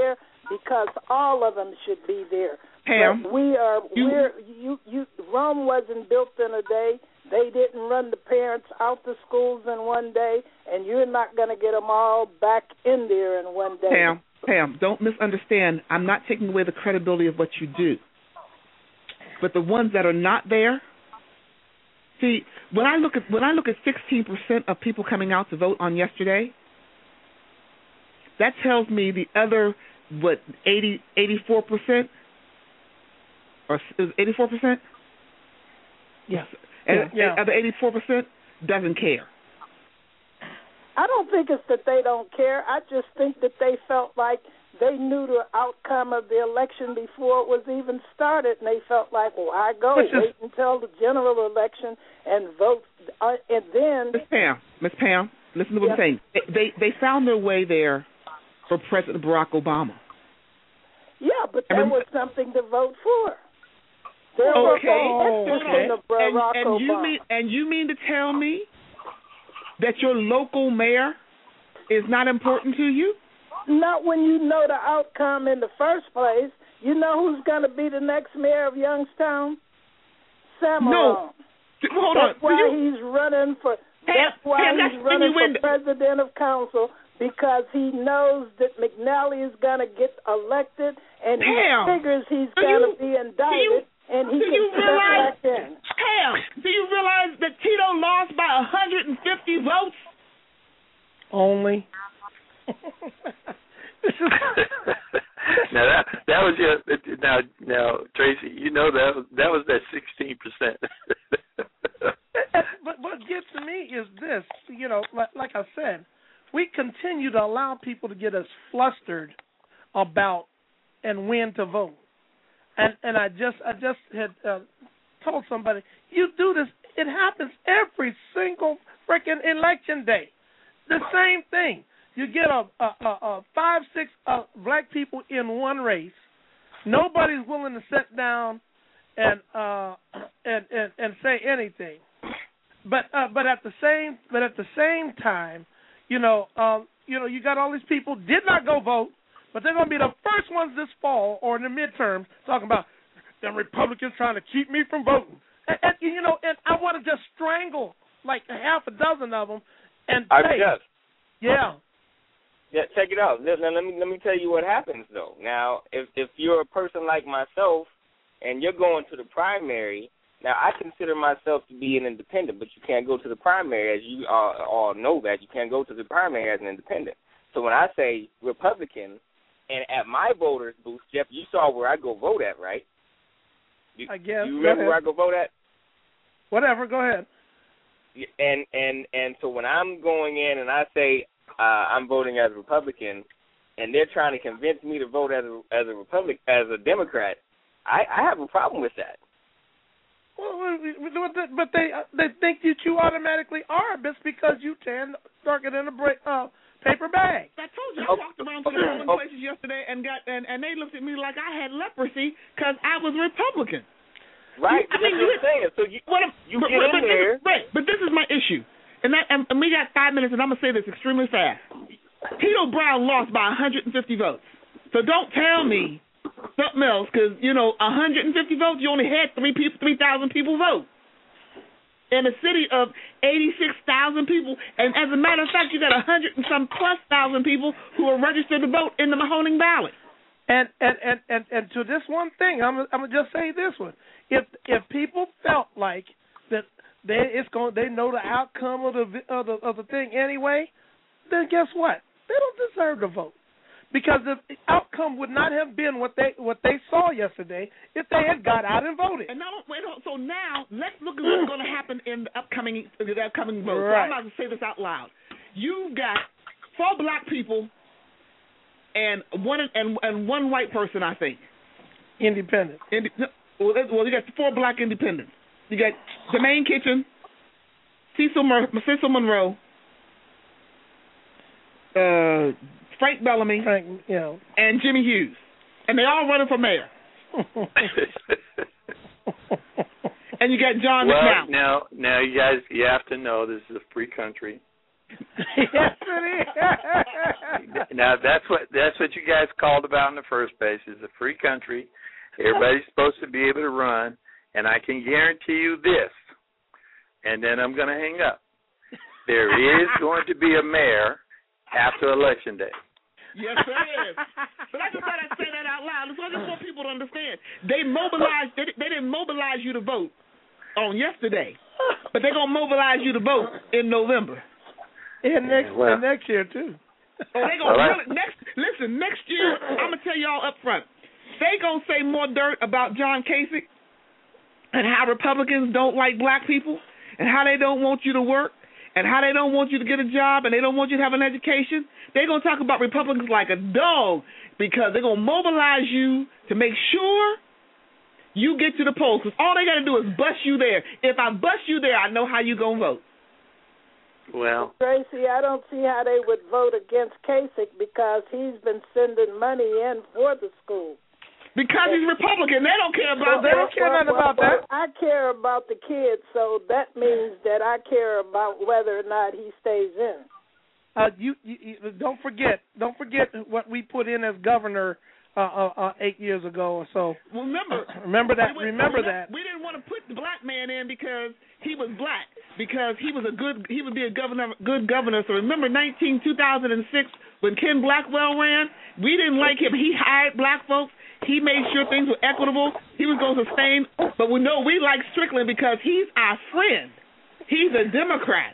because all of them should be there. Pam, but we are you, we're you you Rome wasn't built in a day. They didn't run the parents out the schools in one day, and you're not going to get them all back in there in one day. Pam, Pam, don't misunderstand. I'm not taking away the credibility of what you do. But the ones that are not there, see, when I look at when I look at sixteen percent of people coming out to vote on yesterday, that tells me the other what eighty, eighty-four percent or is eighty-four percent? Yes. And yeah. the other eighty-four percent doesn't care. I don't think it's that they don't care. I just think that they felt like they knew the outcome of the election before it was even started, and they felt like, well, I go Which wait is, until the general election and vote, uh, and then. Miss Pam, Miss Pam, listen to what yeah. I'm saying. They, they they found their way there for President Barack Obama. Yeah, but there and, was something to vote for. There okay, was okay. of Barack and, and Obama. you mean and you mean to tell me that your local mayor is not important to you? Not when you know the outcome in the first place. You know who's going to be the next mayor of Youngstown? Sam No. Hold that's on. why you... he's running for. Pam, that's why Pam, he's that's running for innuendo. president of council, because he knows that McNally is going to get elected, and Pam, he figures he's going to be indicted, you, and he do can you step realize, back in. Pam, do you realize that Tito lost by one hundred fifty votes? Only. now that that was your now now Tracy, you know that was, that was that sixteen percent. But what gets to me is this, you know, like, like I said, we continue to allow people to get us flustered about and when to vote, and and I just I just had uh, told somebody, you do this, it happens every single freaking election day, the same thing. You get a, a, a, a five, six uh, black people in one race. Nobody's willing to sit down and uh, and, and and say anything. But uh, but at the same but at the same time, you know, um, you know, you got all these people did not go vote, but they're going to be the first ones this fall or in the midterms talking about them Republicans trying to keep me from voting. And, and you know, and I want to just strangle like half a dozen of them and I say, just. yeah. Yeah, check it out. Now, let me let me tell you what happens though. Now, if if you're a person like myself and you're going to the primary, now I consider myself to be an independent, but you can't go to the primary, as you all, all know that you can't go to the primary as an independent. So when I say Republican, and at my voters booth, Jeff, you saw where I go vote at, right? You, I guess. You remember where I go vote at? Whatever. Go ahead. And and and so when I'm going in and I say, Uh, I'm voting as a Republican, and they're trying to convince me to vote as a as a Republic as a Democrat. I, I have a problem with that. Well, but they they think that you automatically are just because you tan darker than a break, uh, paper bag. I told you I walked around to the polling places yesterday and got and, and they looked at me like I had leprosy because I was Republican. Right, you, I mean, that's what I'm saying. So you what you but, get but, in but, there, right? But this is my issue. And, that, and we got five minutes, and I'm going to say this extremely fast. Tito Brown lost by one hundred fifty votes. So don't tell me something else, because, you know, one hundred fifty votes, you only had three people, three thousand people vote. In a city of eighty-six thousand people, and as a matter of fact, you got one hundred and some plus thousand people who are registered to vote in the Mahoning Valley. And and, and, and, and to this one thing, I'm, I'm going to just say this one. If if people felt like that, They it's going. They know the outcome of the of the of the thing anyway. Then guess what? They don't deserve to vote, because the outcome would not have been what they what they saw yesterday if they had got out and voted. And now, wait, so now let's look at what's going to happen in the upcoming the upcoming vote. Right. So I'm about to say this out loud. You've got four black people and one and and one white person, I think. Independent. Indi- well, well, you got four black independents. You got Jermaine Kitchen, Cecil, Mer- Cecil Monroe, uh, Frank Bellamy, Frank, you know. and Jimmy Hughes, and they all running for mayor. And you got John well, McNally. now, now you guys, you have to know this is a free country. Yes, it is. Now that's what that's what you guys called about in the first place. Is a free country. Everybody's supposed to be able to run, and I can guarantee you this. And then I'm going to hang up. There is going to be a mayor after Election Day. Yes, there is. But I just thought I'd say that out loud. So I just want people to understand. They mobilized. They, they didn't mobilize you to vote on yesterday, but they're gonna mobilize you to vote in November. And next, well, and next year too. Oh, they gonna right. really, next. Listen, next year I'm gonna tell y'all up front. They gonna say more dirt about John Kasich and how Republicans don't like black people and how they don't want you to work and how they don't want you to get a job and they don't want you to have an education. They're going to talk about Republicans like a dog because they're going to mobilize you to make sure you get to the polls. Because all they got to do is bust you there. If I bust you there, I know how you going to vote. Well, Tracy, I don't see how they would vote against Kasich because he's been sending money in for the school. Because he's Republican. They don't care about well, that. They don't care nothing well, about well, that. I care about the kids, so that means that I care about whether or not he stays in. Uh, you, you, you don't forget, don't forget what we put in as governor uh, uh, uh, eight years ago or so. Well, remember, remember that. We, remember we, that. We didn't want to put the black man in because he was black, because he was a good, he would be a governor, good governor. So remember, nineteen two thousand six when Ken Blackwell ran, we didn't like him. He hired black folks. He made sure things were equitable. He was going to sustain. But we know we like Strickland because he's our friend. He's a Democrat.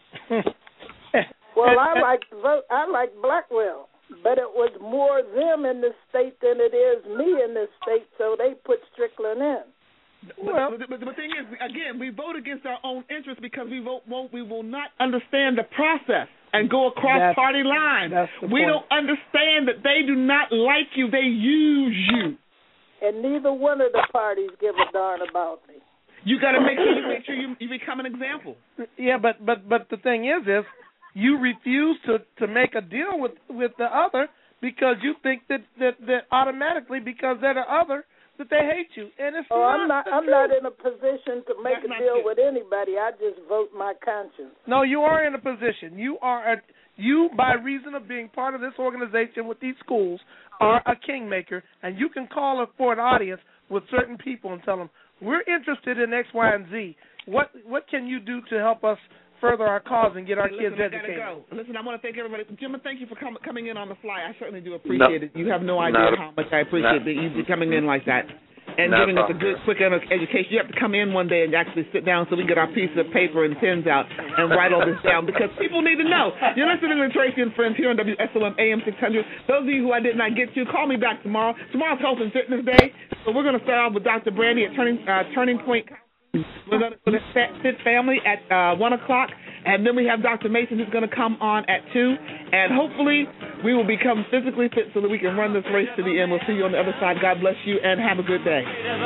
Well, I like vote. I like Blackwell, but it was more them in this state than it is me in this state, so they put Strickland in. Well, but, but, but the thing is, again, we vote against our own interests because we vote. Won't, we will not understand the process and go across that's, party lines. We point. don't understand that they do not like you; they use you. And neither one of the parties give a darn about me. You got to make sure you make sure you, you become an example. Yeah, but but but the thing is, is you refuse to, to make a deal with, with the other because you think that, that, that automatically because they're the other that they hate you, and it's oh, not. I'm not. I'm not in a position to make That's a deal with anybody. I just vote my conscience. No, you are in a position. You are a, you by reason of being part of this organization with these schools are a kingmaker, and you can call up for an audience with certain people and tell them we're interested in X, Y, and Z. What what can you do to help us further our cause and get our Listen, kids educated? Go. Listen, I want to thank everybody. Jim, thank you for com- coming in on the fly. I certainly do appreciate no, it. You have no idea how much I appreciate that you coming in like that and giving us a good, quick education. You have to come in one day and actually sit down so we can get our piece of paper and pens out and write all this down because people need to know. You're listening to Tracy and Friends here on W S O M A M six hundred. Those of you who I did not get to, call me back tomorrow. Tomorrow's Health and Fitness Day, so we're going to start off with Doctor Brandy at Turning uh, Turning Point. We're going to Fit Family at uh, one o'clock, and then we have Doctor Mason who's going to come on at two, and hopefully we will become physically fit so that we can run this race to the end. We'll see you on the other side. God bless you, and have a good day.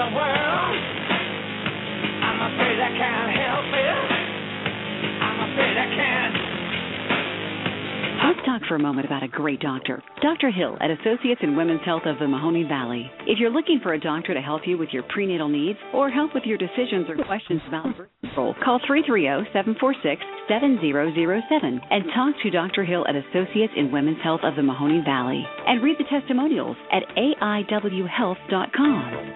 I'm afraid I can't help it. I'm afraid I can't. Let's talk for a moment about a great doctor. Doctor Hill at Associates in Women's Health of the Mahoning Valley. If you're looking for a doctor to help you with your prenatal needs or help with your decisions or questions about birth control, call three three zero, seven four six, seven zero zero seven and talk to Doctor Hill at Associates in Women's Health of the Mahoning Valley. And read the testimonials at A I W health dot com.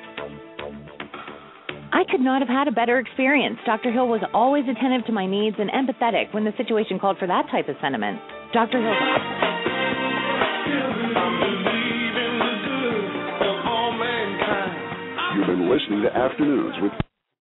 I could not have had a better experience. Doctor Hill was always attentive to my needs and empathetic when the situation called for that type of sentiment. Doctor Hill. You've been listening to Afternoons with